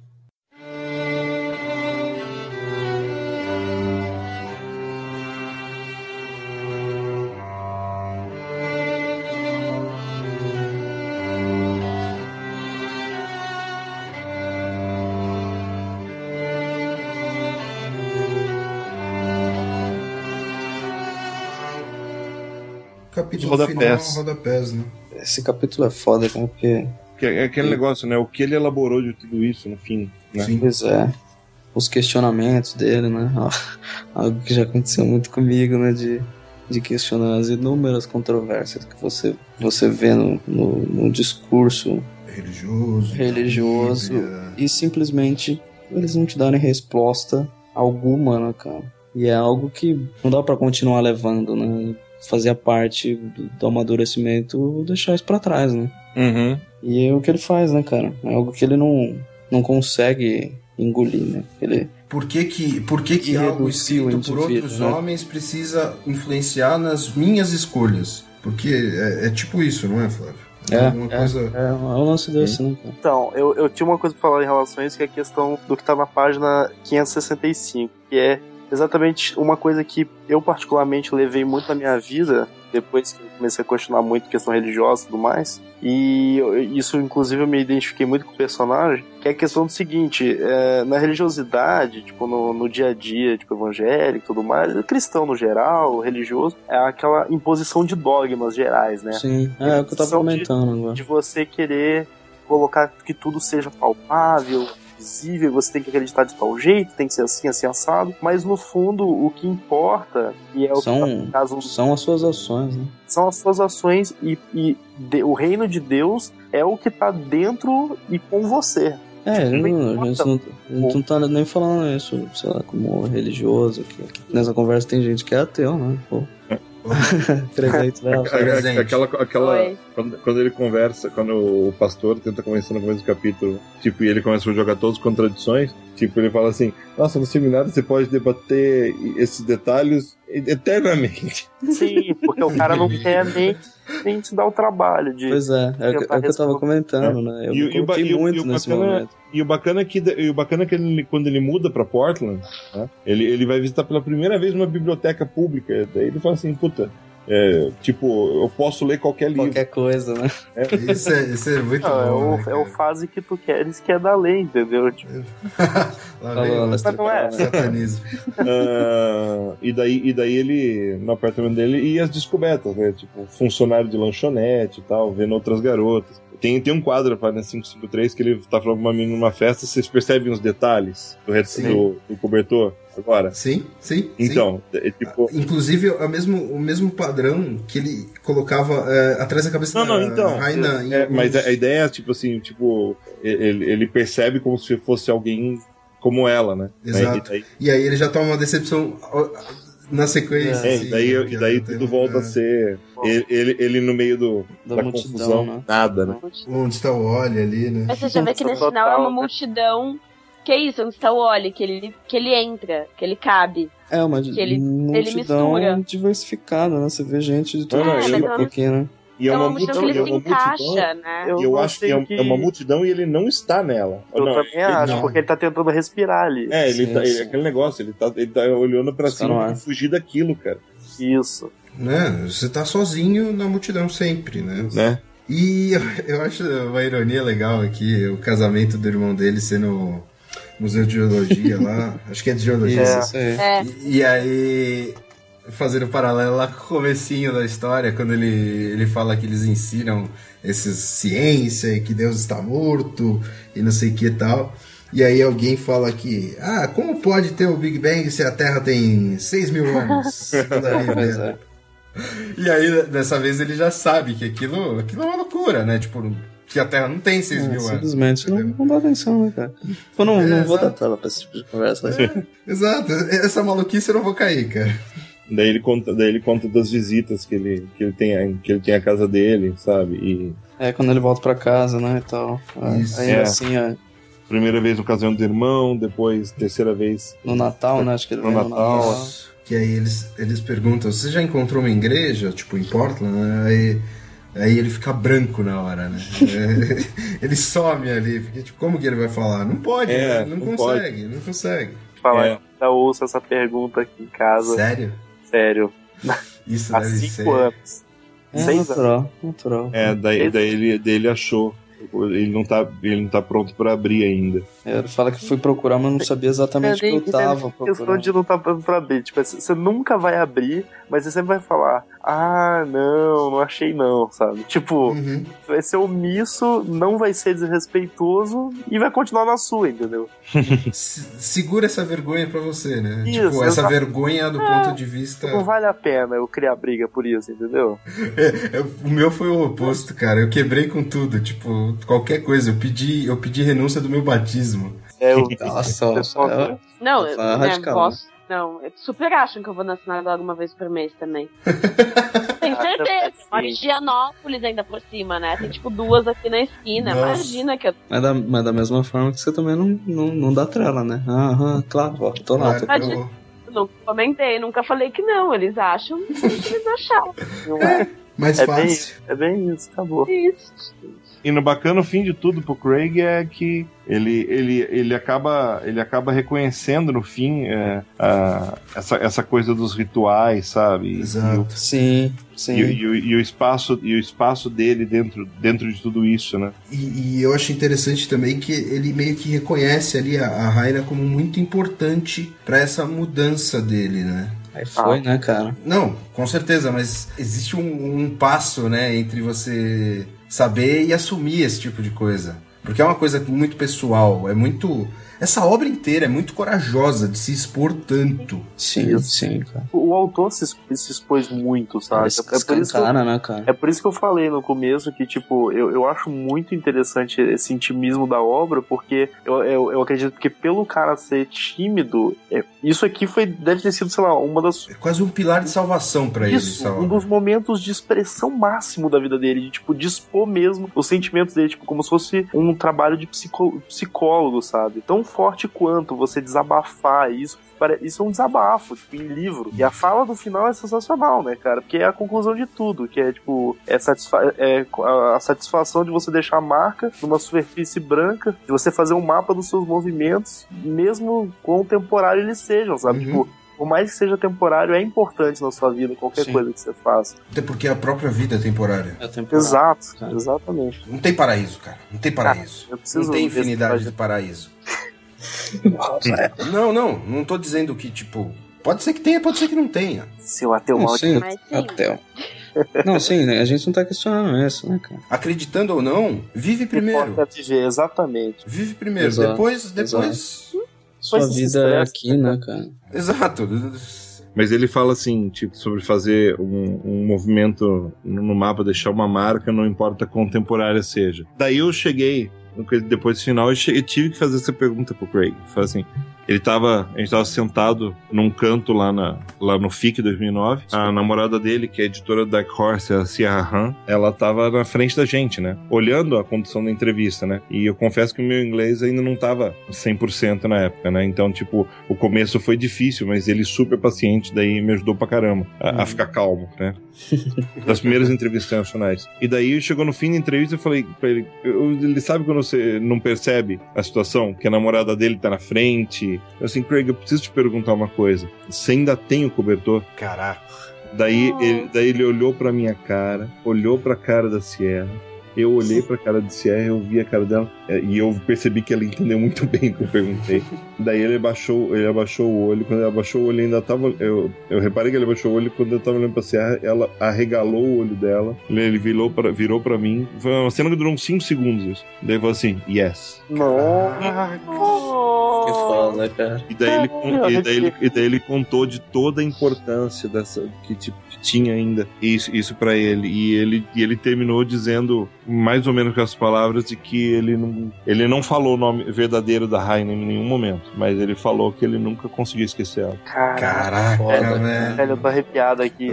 Speaker 3: capítulo
Speaker 6: Os
Speaker 3: final,
Speaker 6: rodapés.
Speaker 3: rodapés, né?
Speaker 8: Esse capítulo é foda, cara, porque...
Speaker 6: Que é aquele negócio, né? O que ele elaborou de tudo isso no fim, né?
Speaker 3: Sim.
Speaker 8: Pois é. Os questionamentos dele, né? Algo que já aconteceu muito comigo, né? De, de questionar as inúmeras controvérsias que você, você vê no, no, no discurso
Speaker 3: Religioso.
Speaker 8: religioso
Speaker 3: Bíblia.
Speaker 8: e simplesmente eles não te darem resposta alguma, né, cara? E é algo que não dá pra continuar levando, né? Fazia parte do, do amadurecimento deixar isso pra trás, né?
Speaker 6: Uhum.
Speaker 8: E é o que ele faz, né, cara? É algo que ele não, não consegue engolir, né? Ele,
Speaker 3: Por que que, por que, que
Speaker 8: E
Speaker 3: algo
Speaker 8: reduzir o
Speaker 3: escrito por
Speaker 8: indivíduo,
Speaker 3: outros
Speaker 8: né?
Speaker 3: homens precisa influenciar nas minhas escolhas? Porque é, é tipo isso, não é, Flávio?
Speaker 8: é,
Speaker 3: Alguma
Speaker 8: é,
Speaker 3: coisa...
Speaker 8: é, é um lance desse, né, cara?
Speaker 4: Então, eu, eu tinha uma coisa pra falar em relação a isso, que é a questão do que tá na página quinhentos e sessenta e cinco, que é exatamente uma coisa que eu particularmente levei muito na minha vida, depois que eu comecei a questionar muito questão religiosa e tudo mais, e eu- isso inclusive eu me identifiquei muito com o personagem, que é a questão do seguinte, é, na religiosidade, tipo, no, no dia a dia, tipo, evangélico e tudo mais, cristão no geral, religioso, é aquela imposição de dogmas gerais, né?
Speaker 8: Sim, é, é o que eu tava
Speaker 4: São de-
Speaker 8: comentando agora.
Speaker 4: de você querer colocar que tudo seja palpável, visível, você tem que acreditar de tal jeito, tem que ser assim, assim, assado, mas no fundo o que importa, e é o
Speaker 8: São-
Speaker 4: que tá no caso,
Speaker 8: São as suas ações, né?
Speaker 4: são as suas ações e, e de- o reino de Deus é o que tá dentro e com você.
Speaker 8: É,
Speaker 4: Não
Speaker 8: ele não, a
Speaker 4: importa.
Speaker 8: gente não, a gente não tá nem falando isso, sei lá, como religioso, que nessa conversa tem gente que é ateu, né? Pô. Presente dela.
Speaker 3: Presente.
Speaker 6: Aquela, aquela
Speaker 5: Oi.
Speaker 6: quando, quando ele conversa, quando o pastor tenta convencer no começo do capítulo, tipo, e ele começa a jogar todas as contradições, tipo, ele fala assim, nossa, no seminário você pode debater esses detalhes eternamente.
Speaker 4: Sim, porque o cara não quer nem, nem te dar o trabalho de...
Speaker 8: Pois é, é, o que- é o que eu tava comentando, né? Eu
Speaker 6: E o-
Speaker 8: me
Speaker 6: e o ba-
Speaker 8: coloquei
Speaker 6: e o-
Speaker 8: muito
Speaker 6: e o
Speaker 8: nesse
Speaker 6: bacana-
Speaker 8: momento.
Speaker 6: E o bacana é que, e o bacana é que ele, quando ele muda pra Portland, né, ele, ele vai visitar pela primeira vez uma biblioteca pública, daí ele fala assim, puta, É, tipo, eu posso ler qualquer livro.
Speaker 8: Qualquer coisa, né?
Speaker 3: Isso é, isso é muito
Speaker 4: Não, é,
Speaker 3: bom.
Speaker 4: o,
Speaker 3: né,
Speaker 4: é o
Speaker 3: cara?
Speaker 4: fase que tu queres que é da lei, entendeu? Tipo,
Speaker 3: Lá
Speaker 8: Falou,
Speaker 3: vem o
Speaker 8: Lester
Speaker 4: não é.
Speaker 8: Perel, né?
Speaker 3: satanismo.
Speaker 6: Ah, e, daí, e daí ele, no apartamento dele, e as descobertas, né? Tipo, funcionário de lanchonete e tal, vendo outras garotas. Tem, tem um quadro para né, quinhentos e cinquenta e três que ele tá falando com uma menina numa festa, vocês percebem os detalhes do, ret-
Speaker 3: Sim.
Speaker 6: do, do cobertor agora?
Speaker 3: Sim, sim.
Speaker 6: Então, é, tipo.
Speaker 3: sim. Inclusive, é o mesmo, o mesmo padrão que ele colocava é, atrás da cabeça
Speaker 6: Não,
Speaker 3: da
Speaker 6: não, então.
Speaker 3: Raina. em
Speaker 6: é,
Speaker 3: alguns-
Speaker 6: mas a, a ideia é, tipo assim, tipo, ele, ele percebe como se fosse alguém como ela, né?
Speaker 3: Exato.
Speaker 6: E daí,
Speaker 3: E aí ele já toma uma decepção ó, na sequência.
Speaker 6: é,
Speaker 3: assim,
Speaker 6: e daí,
Speaker 3: que
Speaker 6: e daí
Speaker 3: não tem-
Speaker 6: tudo volta a ser. Ele, ele, ele no meio do,
Speaker 8: Da
Speaker 6: da,
Speaker 8: multidão,
Speaker 6: confusão,
Speaker 8: né?
Speaker 6: nada, né?
Speaker 3: Onde está o Oli ali, né?
Speaker 5: Mas você já vê que nesse final é uma multidão. Que é isso, onde está o Oli, que ele, que ele entra, que ele cabe.
Speaker 8: É uma
Speaker 5: Que ele-
Speaker 8: multidão
Speaker 5: ele mistura.
Speaker 8: diversificada, né? Você vê gente de todo
Speaker 6: Não, não,
Speaker 8: tipo
Speaker 6: eu-
Speaker 8: aqui, né?
Speaker 6: E
Speaker 5: É uma multidão que
Speaker 6: e
Speaker 5: ele
Speaker 6: é
Speaker 5: se
Speaker 6: uma
Speaker 5: encaixa,
Speaker 6: multidão.
Speaker 5: né?
Speaker 6: E eu acho que é,
Speaker 4: gostei
Speaker 6: é uma multidão e ele não está nela.
Speaker 4: Eu
Speaker 6: Não,
Speaker 4: também
Speaker 6: ele-
Speaker 4: acho,
Speaker 3: não.
Speaker 4: porque ele tá tentando respirar ali.
Speaker 6: É, ele
Speaker 8: Sim,
Speaker 6: tá, ele-
Speaker 8: sim.
Speaker 6: aquele negócio, ele tá, ele tá olhando pra
Speaker 8: Está no
Speaker 6: cima
Speaker 8: ar.
Speaker 6: pra fugir daquilo, cara.
Speaker 4: Isso.
Speaker 3: Né? Você tá sozinho na multidão sempre, né?
Speaker 6: Né?
Speaker 3: E eu, eu acho uma ironia legal aqui, o casamento do irmão dele sendo Museu de Geologia lá. Acho que é de Geologia.
Speaker 8: Isso,
Speaker 4: É.
Speaker 8: isso aí.
Speaker 5: É.
Speaker 3: E, e aí, fazendo paralelo lá com o comecinho da história, quando ele, ele fala que eles ensinam essas ciência e que Deus está morto e não sei o que e tal. E aí alguém fala que, ah, como pode ter o Big Bang se a Terra tem seis mil anos? Quando a Bíblia-
Speaker 8: Pois é.
Speaker 3: E aí, dessa vez, ele já sabe que aquilo, aquilo é uma loucura, né? Tipo, que a Terra não tem seis
Speaker 8: É,
Speaker 3: mil anos.
Speaker 8: simplesmente não,
Speaker 3: entendeu?
Speaker 8: não dá atenção, né, cara? Eu não,
Speaker 3: É,
Speaker 8: não vou dar
Speaker 3: exato.
Speaker 8: tela pra esse tipo de conversa. né?
Speaker 3: Exato, essa maluquice eu não vou cair, cara.
Speaker 6: Daí ele conta, daí ele conta das visitas que ele, que ele tem, a- que ele tem a casa dele, sabe? E
Speaker 8: É, quando ele volta pra casa, né, e tal. É,
Speaker 3: Isso.
Speaker 8: aí
Speaker 6: É.
Speaker 8: assim, é,
Speaker 6: primeira vez no casamento do irmão, depois terceira vez.
Speaker 8: no Natal, né, acho que ele
Speaker 6: No
Speaker 8: vem no
Speaker 6: Natal.
Speaker 8: Natal.
Speaker 3: Que aí eles, eles perguntam, você já encontrou uma igreja, tipo, em Portland? né? Aí, aí ele fica branco na hora, né? É, ele some ali, porque tipo, como que ele vai falar? Não pode,
Speaker 6: É,
Speaker 3: né? não,
Speaker 6: não
Speaker 3: consegue, não consegue.
Speaker 4: Falar
Speaker 6: É.
Speaker 4: que eu ouço essa pergunta aqui em casa.
Speaker 3: Sério?
Speaker 4: Sério.
Speaker 3: Isso
Speaker 4: Há
Speaker 3: deve
Speaker 4: cinco
Speaker 3: ser...
Speaker 4: anos.
Speaker 8: É
Speaker 4: Seis anos.
Speaker 8: natural, natural.
Speaker 6: É, daí, daí, ele, daí ele achou. Ele não tá, ele não tá pronto pra abrir ainda.
Speaker 8: É, ele fala que foi procurar, mas não sabia exatamente o que eu tava
Speaker 4: questão
Speaker 8: procurando.
Speaker 4: de não estar tá pra abrir. Tipo, você nunca vai abrir, mas você sempre vai falar: ah, não, não achei não, sabe? Tipo,
Speaker 3: Uhum.
Speaker 4: vai ser omisso, não vai ser desrespeitoso e vai continuar na sua, entendeu?
Speaker 3: Se- Segura essa vergonha pra você, né?
Speaker 4: Isso,
Speaker 3: tipo, essa
Speaker 4: exato.
Speaker 3: vergonha do ponto de vista...
Speaker 4: Não vale a pena eu criar briga por isso, entendeu?
Speaker 3: É, é, o meu foi o oposto, cara. Eu quebrei com tudo, tipo, qualquer coisa. Eu pedi, eu pedi renúncia do meu batismo.
Speaker 4: É, eu,
Speaker 8: Nossa,
Speaker 4: eu-
Speaker 8: nossa, é-
Speaker 5: Não,
Speaker 8: Foi
Speaker 5: eu né,
Speaker 8: radical,
Speaker 5: posso. Não, eu super acham que eu vou na sinagoga uma vez por mês também. Tenho certeza.
Speaker 4: sim.
Speaker 5: Moro em Gianópolis ainda por cima, né? Tem tipo duas aqui na esquina.
Speaker 3: Nossa.
Speaker 5: Imagina que eu.
Speaker 8: Mas da, mas da mesma forma que você também não, não, não dá trela, né? Aham, claro, ó, tô lá. Tô...
Speaker 3: Claro, eu-
Speaker 5: Nunca comentei, nunca falei que não. Eles acham o que eles acharam. Não é
Speaker 3: mais
Speaker 4: É bem,
Speaker 3: fácil.
Speaker 4: é bem isso, acabou.
Speaker 5: isso.
Speaker 6: E no bacana, o fim de tudo pro Craig é que ele, ele, ele, acaba, ele acaba reconhecendo no fim é, a- essa, essa coisa dos rituais, sabe? E-
Speaker 3: Exato.
Speaker 8: Sim, sim.
Speaker 6: E, o- e, o- e o espaço, e o espaço dele dentro, dentro de tudo isso, né?
Speaker 3: E, e eu acho interessante também que ele meio que reconhece ali a, a Raina como muito importante pra essa mudança dele, né?
Speaker 8: Aí foi, né, cara?
Speaker 3: Não, com certeza, mas existe um, um passo, né, entre você saber e assumir esse tipo de coisa. Porque é uma coisa muito pessoal, é muito... Essa obra inteira é muito corajosa de se expor tanto.
Speaker 8: Sim, sim, cara.
Speaker 4: O autor se, se expôs muito, sabe?
Speaker 8: Eles
Speaker 4: É por isso que eu-
Speaker 8: escancara, né, cara?
Speaker 4: É por isso que eu falei no começo que, tipo, eu, eu acho muito interessante esse intimismo da obra, porque eu, eu, eu acredito que pelo cara ser tímido, é, isso aqui foi, deve ter sido, sei lá, uma das...
Speaker 3: É quase um pilar de salvação pra ele,
Speaker 4: Isso,
Speaker 3: essa
Speaker 4: um
Speaker 3: obra.
Speaker 4: dos momentos de expressão máximo da vida dele, de, tipo, dispor mesmo os sentimentos dele, tipo, como se fosse um trabalho de psicó- psicólogo, sabe? Tão forte quanto você desabafar isso. Pare- Isso é um desabafo, tipo, em livro. E a fala do final é sensacional, né, cara? Porque é a conclusão de tudo, que é, tipo, é, satisfa- é a a satisfação de você deixar a marca numa superfície branca, de você fazer um mapa dos seus movimentos, mesmo quão temporário eles sejam, sabe?
Speaker 3: Uhum.
Speaker 4: Tipo, por mais que seja temporário, é importante na sua vida, qualquer
Speaker 3: Sim.
Speaker 4: coisa que você faça.
Speaker 3: Até porque a própria vida é temporária.
Speaker 8: É temporário.
Speaker 4: Exato,
Speaker 8: Tá.
Speaker 4: exatamente.
Speaker 3: Não tem paraíso, cara. Não tem paraíso.
Speaker 4: eu preciso
Speaker 3: Não tem
Speaker 4: ver esse
Speaker 3: infinidade
Speaker 4: episódio.
Speaker 3: de paraíso. Não, não. Não tô dizendo que, tipo... Pode ser que tenha, pode ser que não tenha.
Speaker 4: Seu ateu
Speaker 8: Não,
Speaker 4: mal.
Speaker 8: sim,
Speaker 5: Mas sim.
Speaker 8: até. Não, sim, né? A gente não tá questionando isso, né, cara?
Speaker 3: Acreditando ou não, vive primeiro.
Speaker 4: Importa viver, exatamente.
Speaker 3: Vive primeiro.
Speaker 8: Exato,
Speaker 3: Depois, depois...
Speaker 8: Sua
Speaker 4: Mas esse
Speaker 8: vida é
Speaker 4: estresse,
Speaker 8: aqui, né, cara?
Speaker 3: Exato.
Speaker 6: Mas ele fala assim, tipo, sobre fazer um, um movimento no mapa, deixar uma marca, não importa quão temporária seja. Daí eu cheguei, depois do final, eu, cheguei, eu tive que fazer essa pergunta pro Craig. Falei assim, ele tava, a gente tava sentado num canto lá, na, lá no F I C dois mil e nove. A namorada dele, que é editora da Dark Horse, a Sierra Han, ela tava na frente da gente, né? Olhando a condução da entrevista, né? E eu confesso que o meu inglês ainda não tava cem por cento na época, né? Então, tipo, o começo foi difícil, mas ele super paciente, daí me ajudou pra caramba a, a ficar calmo, né? Das primeiras entrevistas internacionais. E daí chegou no fim da entrevista, eu falei pra ele, eu, ele sabe quando você não percebe a situação, que a namorada dele tá na frente. Eu assim, Craig, eu preciso te perguntar uma coisa. Você ainda tem o cobertor?
Speaker 3: Caraca.
Speaker 6: Daí, ele, daí ele olhou pra minha cara, olhou pra cara da Sierra. Eu olhei pra cara da Sierra, eu vi a cara dela e eu percebi que ela entendeu muito bem o que eu perguntei. Daí ele abaixou, ele abaixou o olho. Quando ele abaixou o olho, ainda tava. Eu, eu reparei que ele abaixou o olho. Quando eu tava olhando pra Sierra, ela arregalou o olho dela. Ele virou pra, virou pra mim. Foi uma cena que durou uns cinco segundos. Isso. Daí ele falou assim: yes.
Speaker 8: Que foda, cara.
Speaker 6: E daí, ele, con- e, daí ele, e daí ele contou de toda a importância dessa que, tipo, que tinha ainda isso, isso para ele. E ele, e ele terminou dizendo mais ou menos com as palavras de que ele não, ele não falou o nome verdadeiro da Rainha em nenhum momento, mas ele falou que ele nunca conseguiu esquecer ela.
Speaker 3: Caraca,
Speaker 8: Foda,
Speaker 3: velho.
Speaker 4: Velho, eu tô arrepiado aqui.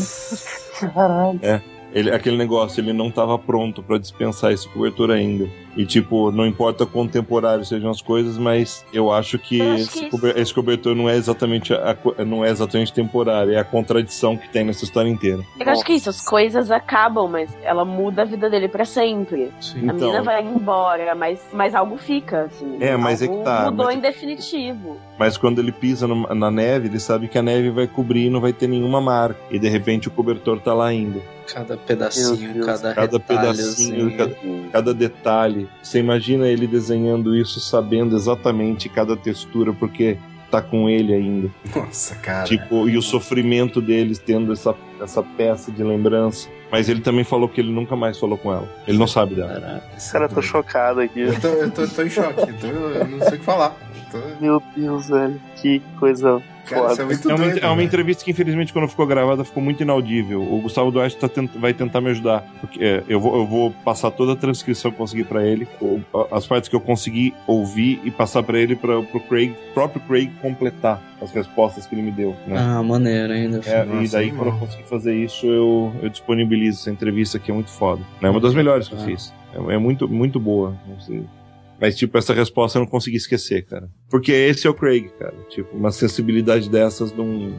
Speaker 3: Nossa.
Speaker 4: Caralho.
Speaker 6: É. Ele, aquele negócio, ele não tava pronto pra dispensar esse cobertor ainda. E, tipo, não importa quão temporário sejam as coisas, mas eu acho que,
Speaker 5: Eu acho
Speaker 6: esse,
Speaker 5: que isso-
Speaker 6: cober- esse cobertor não é exatamente a, a- não é exatamente temporário, é a contradição que tem nessa história inteira.
Speaker 5: Eu acho que isso, as coisas acabam, mas ela muda a vida dele pra sempre.
Speaker 8: Sim.
Speaker 5: A menina vai embora, mas, mas algo fica, assim.
Speaker 6: É, mas é
Speaker 5: algo
Speaker 6: que tá,
Speaker 5: mudou
Speaker 6: mas-
Speaker 5: em definitivo.
Speaker 6: Mas quando ele pisa no- na neve, ele sabe que a neve vai cobrir e não vai ter nenhuma marca. E de repente o cobertor tá lá ainda.
Speaker 8: Cada pedacinho,
Speaker 4: Meu Deus.
Speaker 8: cada,
Speaker 6: Cada
Speaker 8: retalho,
Speaker 6: pedacinho,
Speaker 8: assim.
Speaker 6: cada, cada detalhe. Você imagina ele desenhando isso, sabendo exatamente cada textura, porque tá com ele ainda.
Speaker 3: Nossa, cara.
Speaker 6: Tipo, e o sofrimento deles tendo essa, essa peça de lembrança. Mas ele também falou que ele nunca mais falou com ela. Ele não sabe dela.
Speaker 8: Caraca.
Speaker 4: Cara, eu tô chocado aqui.
Speaker 3: Eu tô, eu tô, tô em choque. Eu, tô- eu não sei o que falar. Eu tô-
Speaker 4: Meu Deus, velho. Que coisa
Speaker 3: Cara,
Speaker 4: foda.
Speaker 3: isso é muito
Speaker 6: É uma,
Speaker 3: doido.
Speaker 6: é uma
Speaker 3: velho.
Speaker 6: entrevista que, infelizmente, quando ficou gravada, ficou muito inaudível. O Gustavo Duarte tá tent- vai tentar me ajudar. Porque, é, eu, vou, eu vou passar toda a transcrição que eu consegui pra ele, o- as partes que eu consegui ouvir e passar pra ele, pra, pro Craig, próprio Craig completar as respostas que ele me deu. Né?
Speaker 8: Ah, maneiro ainda.
Speaker 6: É,
Speaker 3: Nossa,
Speaker 6: e daí,
Speaker 3: animal.
Speaker 6: quando eu conseguir fazer isso, eu, eu disponibilizo essa entrevista que é muito foda. É uma das melhores que eu
Speaker 8: Ah.
Speaker 6: fiz. É, é muito, muito boa. Não sei. Mas, tipo, essa resposta eu não consegui esquecer, cara. Porque esse é o Craig, cara. Tipo, uma sensibilidade dessas não...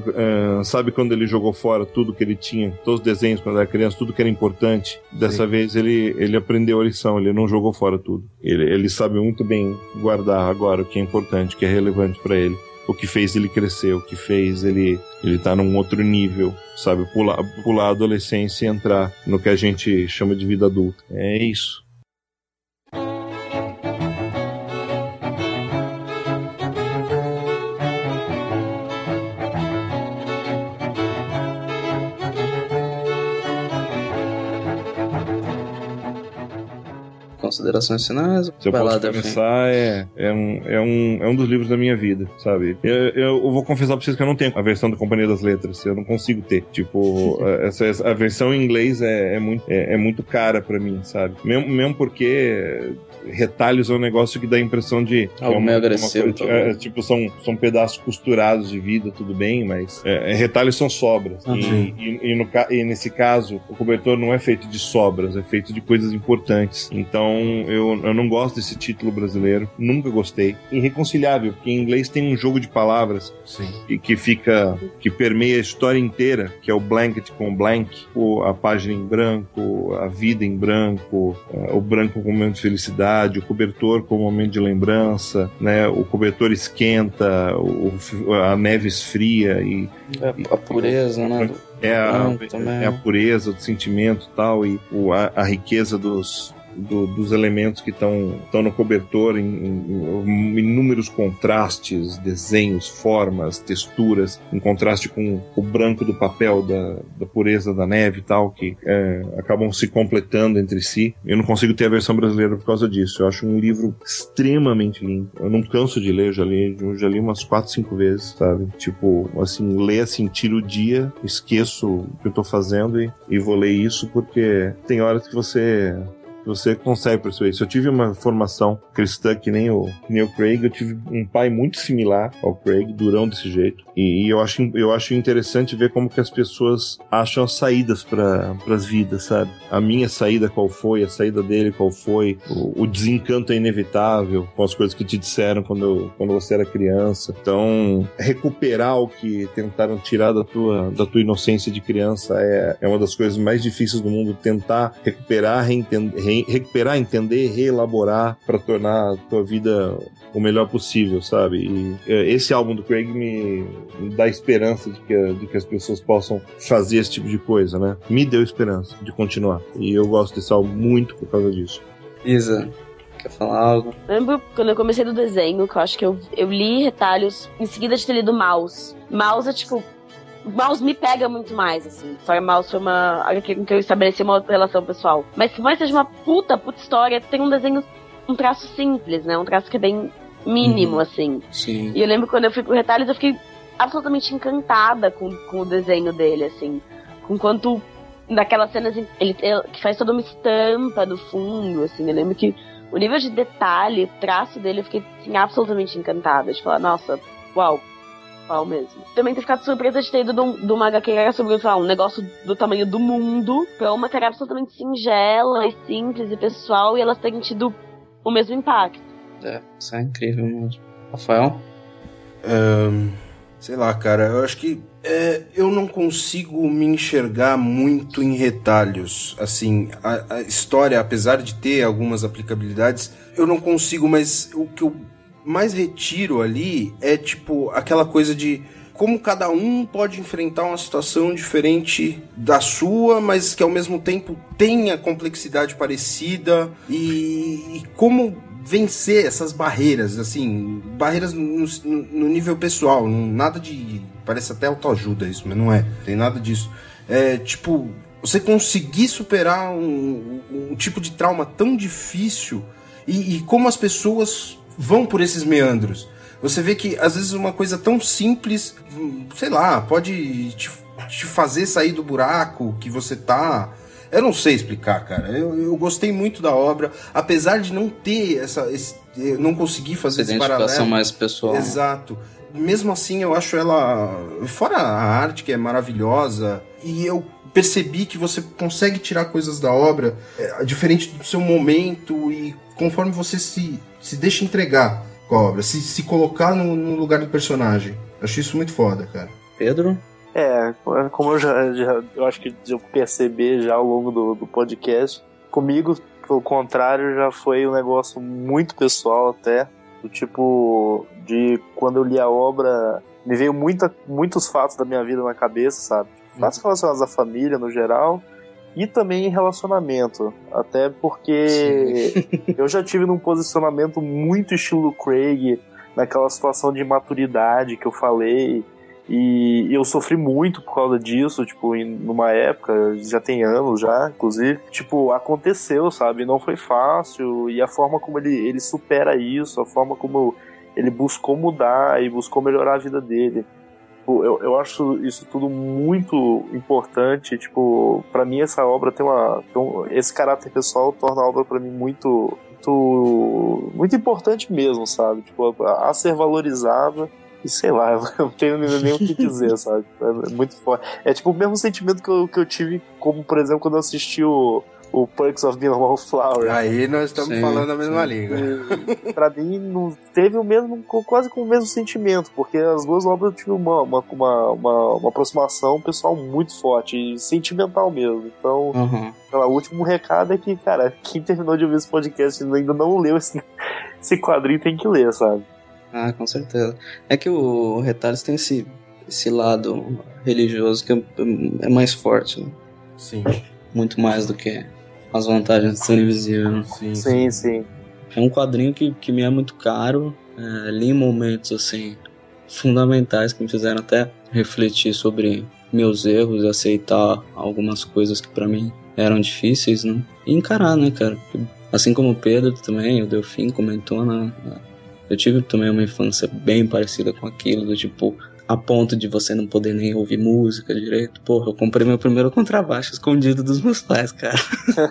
Speaker 6: Uh, sabe quando ele jogou fora tudo que ele tinha? Todos os desenhos quando era criança, tudo que era importante. Dessa
Speaker 3: Sim.
Speaker 6: vez ele, ele aprendeu a lição, ele não jogou fora tudo. Ele, ele sabe muito bem guardar agora o que é importante, o que é relevante pra ele. O que fez ele crescer, o que fez ele ele tá num outro nível, sabe? Pular, pular a adolescência e entrar no que a gente chama de vida adulta. É isso.
Speaker 8: Considerações finais?
Speaker 6: Se eu
Speaker 8: Vai lá,
Speaker 6: posso
Speaker 8: Delfim.
Speaker 6: começar, é, é, um, é, um, é um dos livros da minha vida, sabe? Eu, eu vou confessar pra vocês que eu não tenho a versão da Companhia das Letras, eu não consigo ter. Tipo, essa, essa- a versão em inglês é, é, muito, é, é muito cara pra mim, sabe? Mesmo, mesmo porque retalhos é um negócio que dá a impressão de...
Speaker 8: Algo
Speaker 6: é uma-
Speaker 8: meio
Speaker 6: uma
Speaker 8: agressivo,
Speaker 6: coisa-
Speaker 8: talvez.
Speaker 6: é, tipo, são, são pedaços costurados de vida, tudo bem, mas é, é, retalhos são sobras.
Speaker 8: Ah,
Speaker 6: e,
Speaker 3: sim.
Speaker 6: e, e no, ca- e nesse caso, o cobertor não é feito de sobras, é feito de coisas importantes. Então, eu, eu não gosto desse título brasileiro, nunca gostei. Irreconciliável, porque em inglês tem um jogo de palavras
Speaker 3: Sim.
Speaker 6: e que fica, que permeia a história inteira, que é o blanket com blank, o- a página em branco, a vida em branco, eh, o branco com momento de felicidade, identidade, o cobertor como momento de lembrança, né? O cobertor esquenta, o, a neve esfria e...
Speaker 8: É a pureza, né?
Speaker 6: É a,
Speaker 8: também.
Speaker 6: é a pureza do sentimento e tal, e o, a, a riqueza dos... Do, dos elementos que estão no cobertor em, em, em inúmeros contrastes, desenhos, formas, texturas, em contraste com o branco do papel, da, da pureza da neve e tal, que é, acabam se completando entre si. Eu não consigo ter a versão brasileira por causa disso. Eu acho um livro extremamente lindo. Eu não canso de ler, eu já li, eu já li umas quatro, cinco vezes, sabe? Tipo, assim, ler assim, tiro o dia, esqueço o que eu tô fazendo e, e vou ler isso, porque tem horas que você... você consegue perceber isso. Eu tive uma formação cristã que nem o, que nem o Craig, eu tive um pai muito similar ao Craig, durão desse jeito, e, e eu, acho, eu acho interessante ver como que as pessoas acham as saídas para as vidas, sabe? A minha saída qual foi, a saída dele qual foi, o, o desencanto é inevitável com as coisas que te disseram quando, quando você era criança. Então, recuperar o que tentaram tirar da tua, da tua inocência de criança é, é uma das coisas mais difíceis do mundo, tentar recuperar, reentender, recuperar, entender, reelaborar para tornar a tua vida o melhor possível, sabe? E esse álbum do Craig me, me dá esperança de que, de que as pessoas possam fazer esse tipo de coisa, né? Me deu esperança de continuar. E eu gosto desse álbum muito por causa disso.
Speaker 8: Isa, quer falar algo?
Speaker 5: Lembro quando eu comecei do desenho, que eu acho que eu, eu li Retalhos em seguida de ter lido Mouse. Mouse é tipo... Mouse me pega muito mais, assim. História Mouse foi uma área com que eu estabeleci uma outra relação pessoal. Mas que mais seja uma puta, puta história, tem um desenho, um traço simples, né? Um traço que é bem mínimo, uhum. assim.
Speaker 8: Sim.
Speaker 5: E eu lembro quando eu fui pro Retalhos, eu fiquei absolutamente encantada com, com o desenho dele, assim. Com quanto, naquelas cenas, ele, ele que faz toda uma estampa do fundo, assim. Eu lembro que o nível de detalhe, o traço dele, eu fiquei, assim, absolutamente encantada. De falar, nossa, uau. Mesmo. Também ter ficado surpresa de ter ido de uma agá quê que era sobre lá, um negócio do tamanho do mundo pra uma que era absolutamente singela e simples e pessoal, e elas terem tido o mesmo impacto.
Speaker 8: É, isso é incrível mesmo. Rafael?
Speaker 3: Um, sei lá, cara, eu acho que é, eu não consigo me enxergar muito em Retalhos. Assim, a, a história, apesar de ter algumas aplicabilidades, eu não consigo, mas o que eu mais retiro ali é tipo aquela coisa de como cada um pode enfrentar uma situação diferente da sua, mas que ao mesmo tempo tenha complexidade parecida e, e como vencer essas barreiras, assim, barreiras no, no nível pessoal, nada de... parece até autoajuda isso, mas não é, tem nada disso. É tipo, você conseguir superar um, um tipo de trauma tão difícil e, e como as pessoas vão por esses meandros. Você vê que, às vezes, uma coisa tão simples, sei lá, pode te, te fazer sair do buraco que você tá... Eu não sei explicar, cara. Eu, eu gostei muito da obra, apesar de não ter essa... Esse, eu não consegui fazer esse paralelo.
Speaker 8: Identificação mais pessoal.
Speaker 3: Exato. Mesmo assim, eu acho ela... Fora a arte, que é maravilhosa, e eu percebi que você consegue tirar coisas da obra é, diferente do seu momento e conforme você se... se deixa entregar com a obra, se, se colocar no, no lugar do personagem. Acho isso muito foda, cara.
Speaker 8: Pedro?
Speaker 4: É, como eu já, já eu acho que eu percebi já ao longo do, do podcast, comigo, pelo contrário, já foi um negócio muito pessoal até, do tipo, de quando eu li a obra, me veio muita, muitos fatos da minha vida na cabeça, sabe? Fatos relacionados à família no geral, e também em relacionamento, até porque Sim. eu já tive num posicionamento muito estilo Craig, naquela situação de imaturidade que eu falei, e eu sofri muito por causa disso, tipo, em, numa época, já tem anos já, inclusive, tipo, aconteceu, sabe, não foi fácil, e a forma como ele, ele supera isso, a forma como ele buscou mudar e buscou melhorar a vida dele. Eu, eu acho isso tudo muito importante. Tipo, pra mim essa obra tem uma... Tem, esse caráter pessoal torna a obra pra mim muito, muito, muito importante mesmo, sabe? Tipo, a, a ser valorizada. E sei lá, eu não tenho nem o que dizer, sabe? É muito forte. É tipo o mesmo sentimento que eu, que eu tive, como por exemplo, quando eu assisti o, o Perks of Being a Wallflower.
Speaker 3: Aí nós estamos
Speaker 8: Sim,
Speaker 3: falando a mesma
Speaker 8: sim.
Speaker 3: língua.
Speaker 4: E, pra mim, não teve o mesmo, quase com o mesmo sentimento, porque as duas obras eu tive uma, uma, uma, uma, uma aproximação pessoal muito forte, e sentimental mesmo. Então,
Speaker 8: Uhum.
Speaker 4: o último recado é que, cara, quem terminou de ouvir esse podcast e ainda não leu esse, esse quadrinho tem que ler, sabe?
Speaker 8: Ah, com certeza. É que o Retalhos tem esse, esse lado religioso que é, é mais forte, né?
Speaker 3: Sim,
Speaker 8: Muito mais do que as vantagens de ser invisível, né?
Speaker 3: sim,
Speaker 4: Sim, sim.
Speaker 8: É um quadrinho que, que me é muito caro. É, li momentos assim fundamentais que me fizeram até refletir sobre meus erros e aceitar algumas coisas que pra mim eram difíceis, né? E encarar, né, cara? Assim como o Pedro também, o Delfim comentou, né? Eu tive também uma infância bem parecida com aquilo, do tipo, a ponto de você não poder nem ouvir música direito. Porra, eu comprei meu primeiro contrabaixo escondido dos meus pais, cara.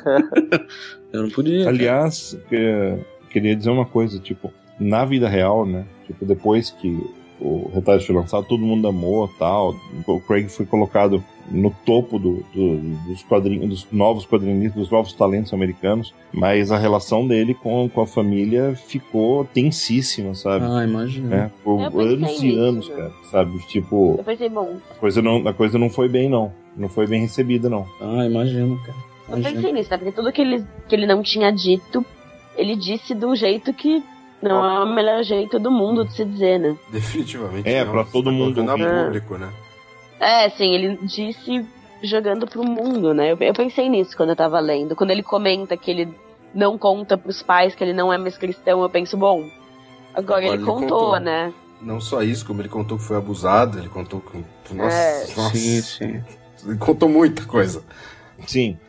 Speaker 8: Eu não podia. cara.
Speaker 6: Aliás, que- queria dizer uma coisa, tipo, na vida real, né? Tipo, depois que o Retalhos foi lançado, todo mundo amou e tal. O Craig foi colocado no topo do, do- dos quadrinhos, dos novos quadrinistas, dos novos talentos americanos, mas a relação dele com, com a família ficou tensíssima, sabe?
Speaker 8: Ah, imagina.
Speaker 6: Né? Por
Speaker 5: Eu pensei
Speaker 6: anos e
Speaker 5: nisso,
Speaker 6: anos,
Speaker 5: né?
Speaker 6: cara, sabe? Tipo,
Speaker 5: Eu pensei, bom,
Speaker 6: a coisa, não, a coisa não foi bem, não. Não foi bem recebida, não.
Speaker 8: Ah, imagino, cara.
Speaker 5: eu
Speaker 8: Imagino.
Speaker 5: pensei nisso, né? Porque tudo que ele, que ele não tinha dito, ele disse do jeito que não é o melhor jeito do mundo de se dizer, né?
Speaker 3: definitivamente.
Speaker 6: É,
Speaker 3: não.
Speaker 6: pra
Speaker 3: Você
Speaker 6: todo
Speaker 3: tá
Speaker 6: mundo
Speaker 3: colocando
Speaker 6: ouvir.
Speaker 3: a público, né?
Speaker 5: É, sim, ele disse jogando pro mundo, né? Eu, eu pensei nisso quando eu tava lendo. Quando ele comenta que ele não conta pros pais que ele não é mais cristão, eu penso, bom, agora ele
Speaker 3: Ele
Speaker 5: contou,
Speaker 3: contou.
Speaker 5: né?
Speaker 3: Não só isso, como ele contou que foi abusado, ele contou que. Nossa,
Speaker 5: É.
Speaker 3: nossa.
Speaker 8: Sim, sim.
Speaker 3: Ele contou muita coisa.
Speaker 6: Sim.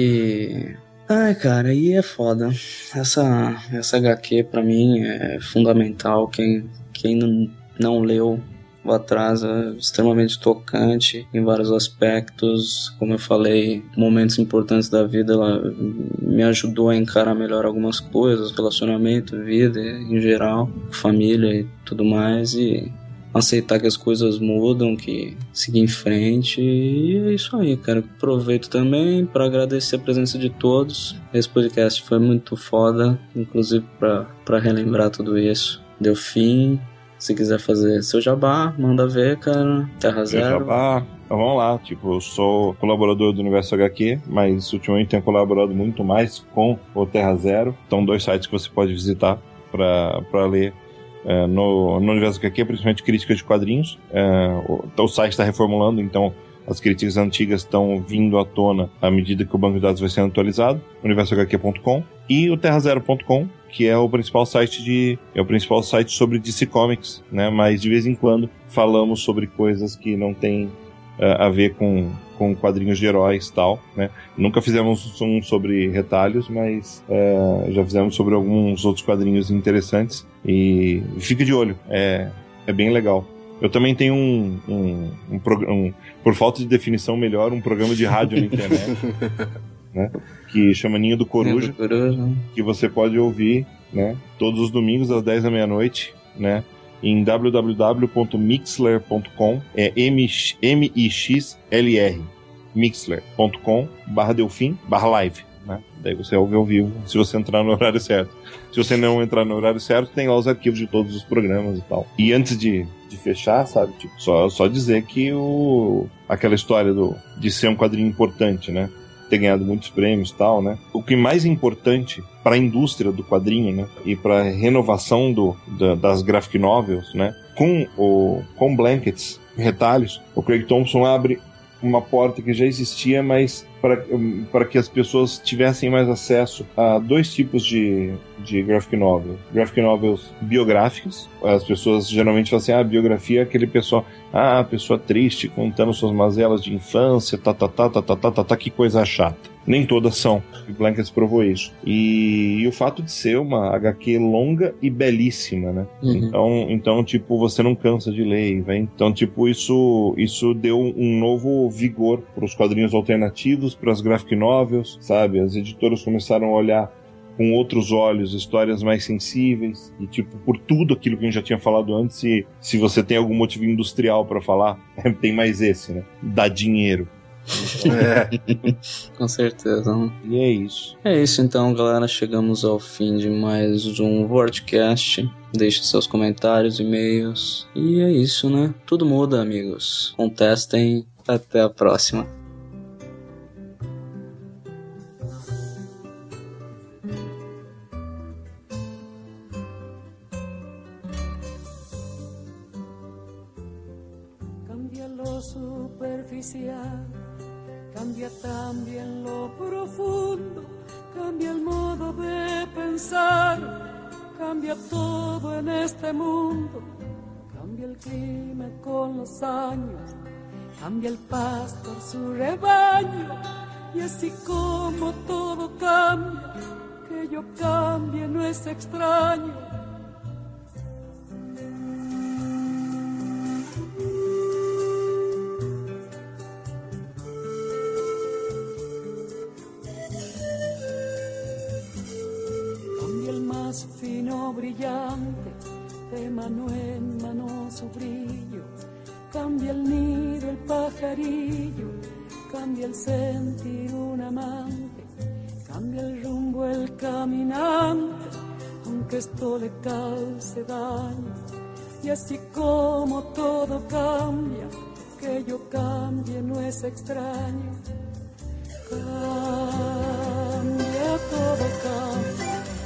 Speaker 8: E. Ai, cara, aí é foda. Essa, essa H Q pra mim é fundamental. Quem, quem não, não leu, vá atrás, é extremamente tocante em vários aspectos. Como eu falei, momentos importantes da vida, ela me ajudou a encarar melhor algumas coisas, relacionamento, vida em geral, família e tudo mais. E aceitar que as coisas mudam, que seguir em frente, e é isso aí, cara. Aproveito também para agradecer a presença de todos. Esse podcast foi muito foda, inclusive para relembrar tudo isso. Deu fim. Se quiser fazer seu jabá, manda ver, cara. Terra Zero.
Speaker 6: Jabá. Então vamos lá, tipo, eu sou colaborador do Universo H Q, mas ultimamente tenho colaborado muito mais com o Terra Zero. Então, dois sites que você pode visitar para ler é, no, no Universo H Q, principalmente críticas de quadrinhos. É, o, o site está reformulando, então as críticas antigas estão vindo à tona à medida que o banco de dados vai sendo atualizado, universo h q ponto com, e o terra zero ponto com, que é o principal site de é o principal site sobre D C Comics, né? Mas de vez em quando falamos sobre coisas que não tem uh, a ver com, com quadrinhos de heróis e tal, né? Nunca fizemos um sobre retalhos, mas uh, já fizemos sobre alguns outros quadrinhos interessantes, e fica de olho, é, é bem legal. Eu também tenho um, um, um, programa, um, por falta de definição melhor, um programa de rádio na internet, né, que chama Ninho do Coruja,
Speaker 8: Ninho do Coruja.
Speaker 6: que você pode ouvir, né, todos os domingos às dez da meia-noite, né, em w w w ponto mixler ponto com, é M I X L R, mixler ponto com barra Delfim barra live, né? Daí você ouve ao vivo, se você entrar no horário certo. Se você não entrar no horário certo, tem lá os arquivos de todos os programas e tal. E antes de, de fechar, sabe, tipo, só, só dizer que o, aquela história do, de ser um quadrinho importante, né? Ter ganhado muitos prêmios e tal, né? O que mais é importante para a indústria do quadrinho, né? E para a renovação do, da, das graphic novels, né? Com o com Blankets, retalhos, o Craig Thompson abre uma porta que já existia, mas para que as pessoas tivessem mais acesso a dois tipos de, de graphic novel. Graphic novels biográficas. As pessoas geralmente falam assim, ah, biografia é aquele pessoal, ah, a pessoa triste contando suas mazelas de infância, tá, tá, tá, tá, tá, tá, tá, tá, que coisa chata. Nem todas são. O Blankets provou isso. E, e o fato de ser uma H Q longa e belíssima, né?
Speaker 8: Uhum.
Speaker 6: Então, então, tipo, você não cansa de ler, vem. Então, tipo, isso, isso deu um novo vigor para os quadrinhos alternativos, para as graphic novels, sabe? As editoras começaram a olhar com outros olhos histórias mais sensíveis e, tipo, por tudo aquilo que a gente já tinha falado antes, se, se você tem algum motivo industrial para falar, tem mais esse, né? Dá dinheiro.
Speaker 3: É.
Speaker 8: Com certeza.
Speaker 6: E é isso.
Speaker 8: É isso então, galera. Chegamos ao fim de mais um Wordcast. Deixe seus comentários, e-mails. E é isso, né? Tudo muda, amigos. Contestem. Até a próxima.
Speaker 9: Cambia lo superficial, cambia también lo profundo, cambia el modo de pensar, cambia todo en este mundo, cambia el clima con los años, cambia el pastor su rebaño, y así como todo cambia, que yo cambie no es extraño. Fino brillante, de mano en mano su brillo, cambia el nido el pajarillo, cambia el sentir un amante, cambia el rumbo el caminante, aunque esto le cause daño, y así como todo cambia, que yo cambie no es extraño. Cambia, todo cambia.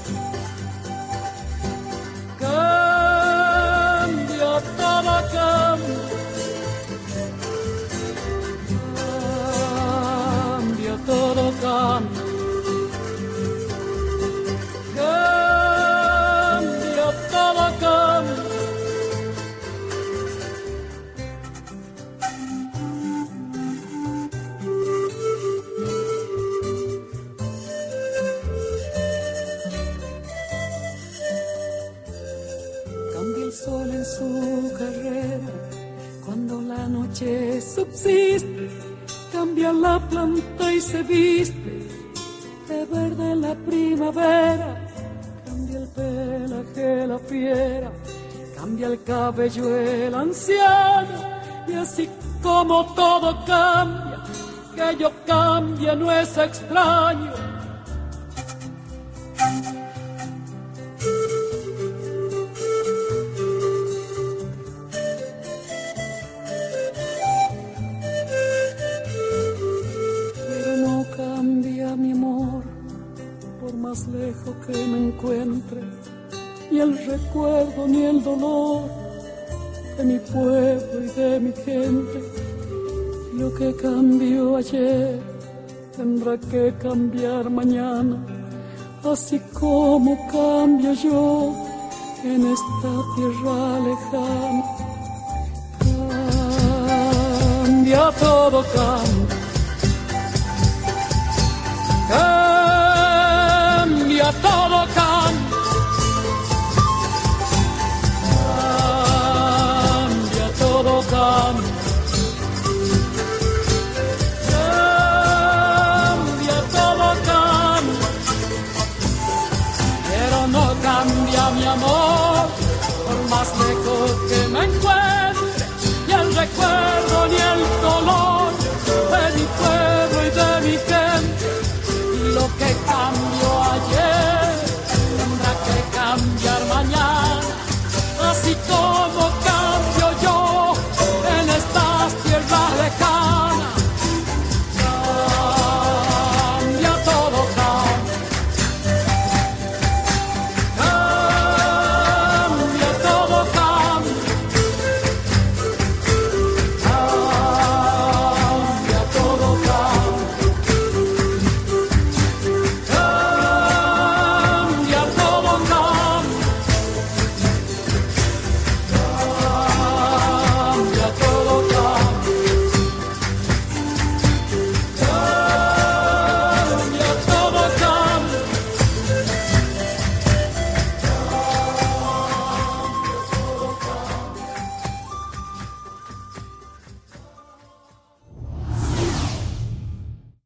Speaker 9: Cambia, todo cambia. Cambia, todo cambia. Cambia, todo cambia. Sol en su carrera, cuando la noche subsiste, cambia la planta y se viste de verde la primavera, cambia el pelaje la fiera, cambia el cabello el anciano, y así como todo cambia, que yo cambie no es extraño. Más lejos que me encuentre, ni el recuerdo ni el dolor de mi pueblo y de mi gente. Lo que cambió ayer tendrá que cambiar mañana, así como cambio yo en esta tierra lejana. Cambia, todo cambia. Cambia, todo cambia. Cambia, todo cambia. Cambia, todo cambia. Pero no cambia mi amor, por más lejos que me encuentre, ni el recuerdo ni el dolor de mi pueblo y de mi gente. Lo que cambió ayer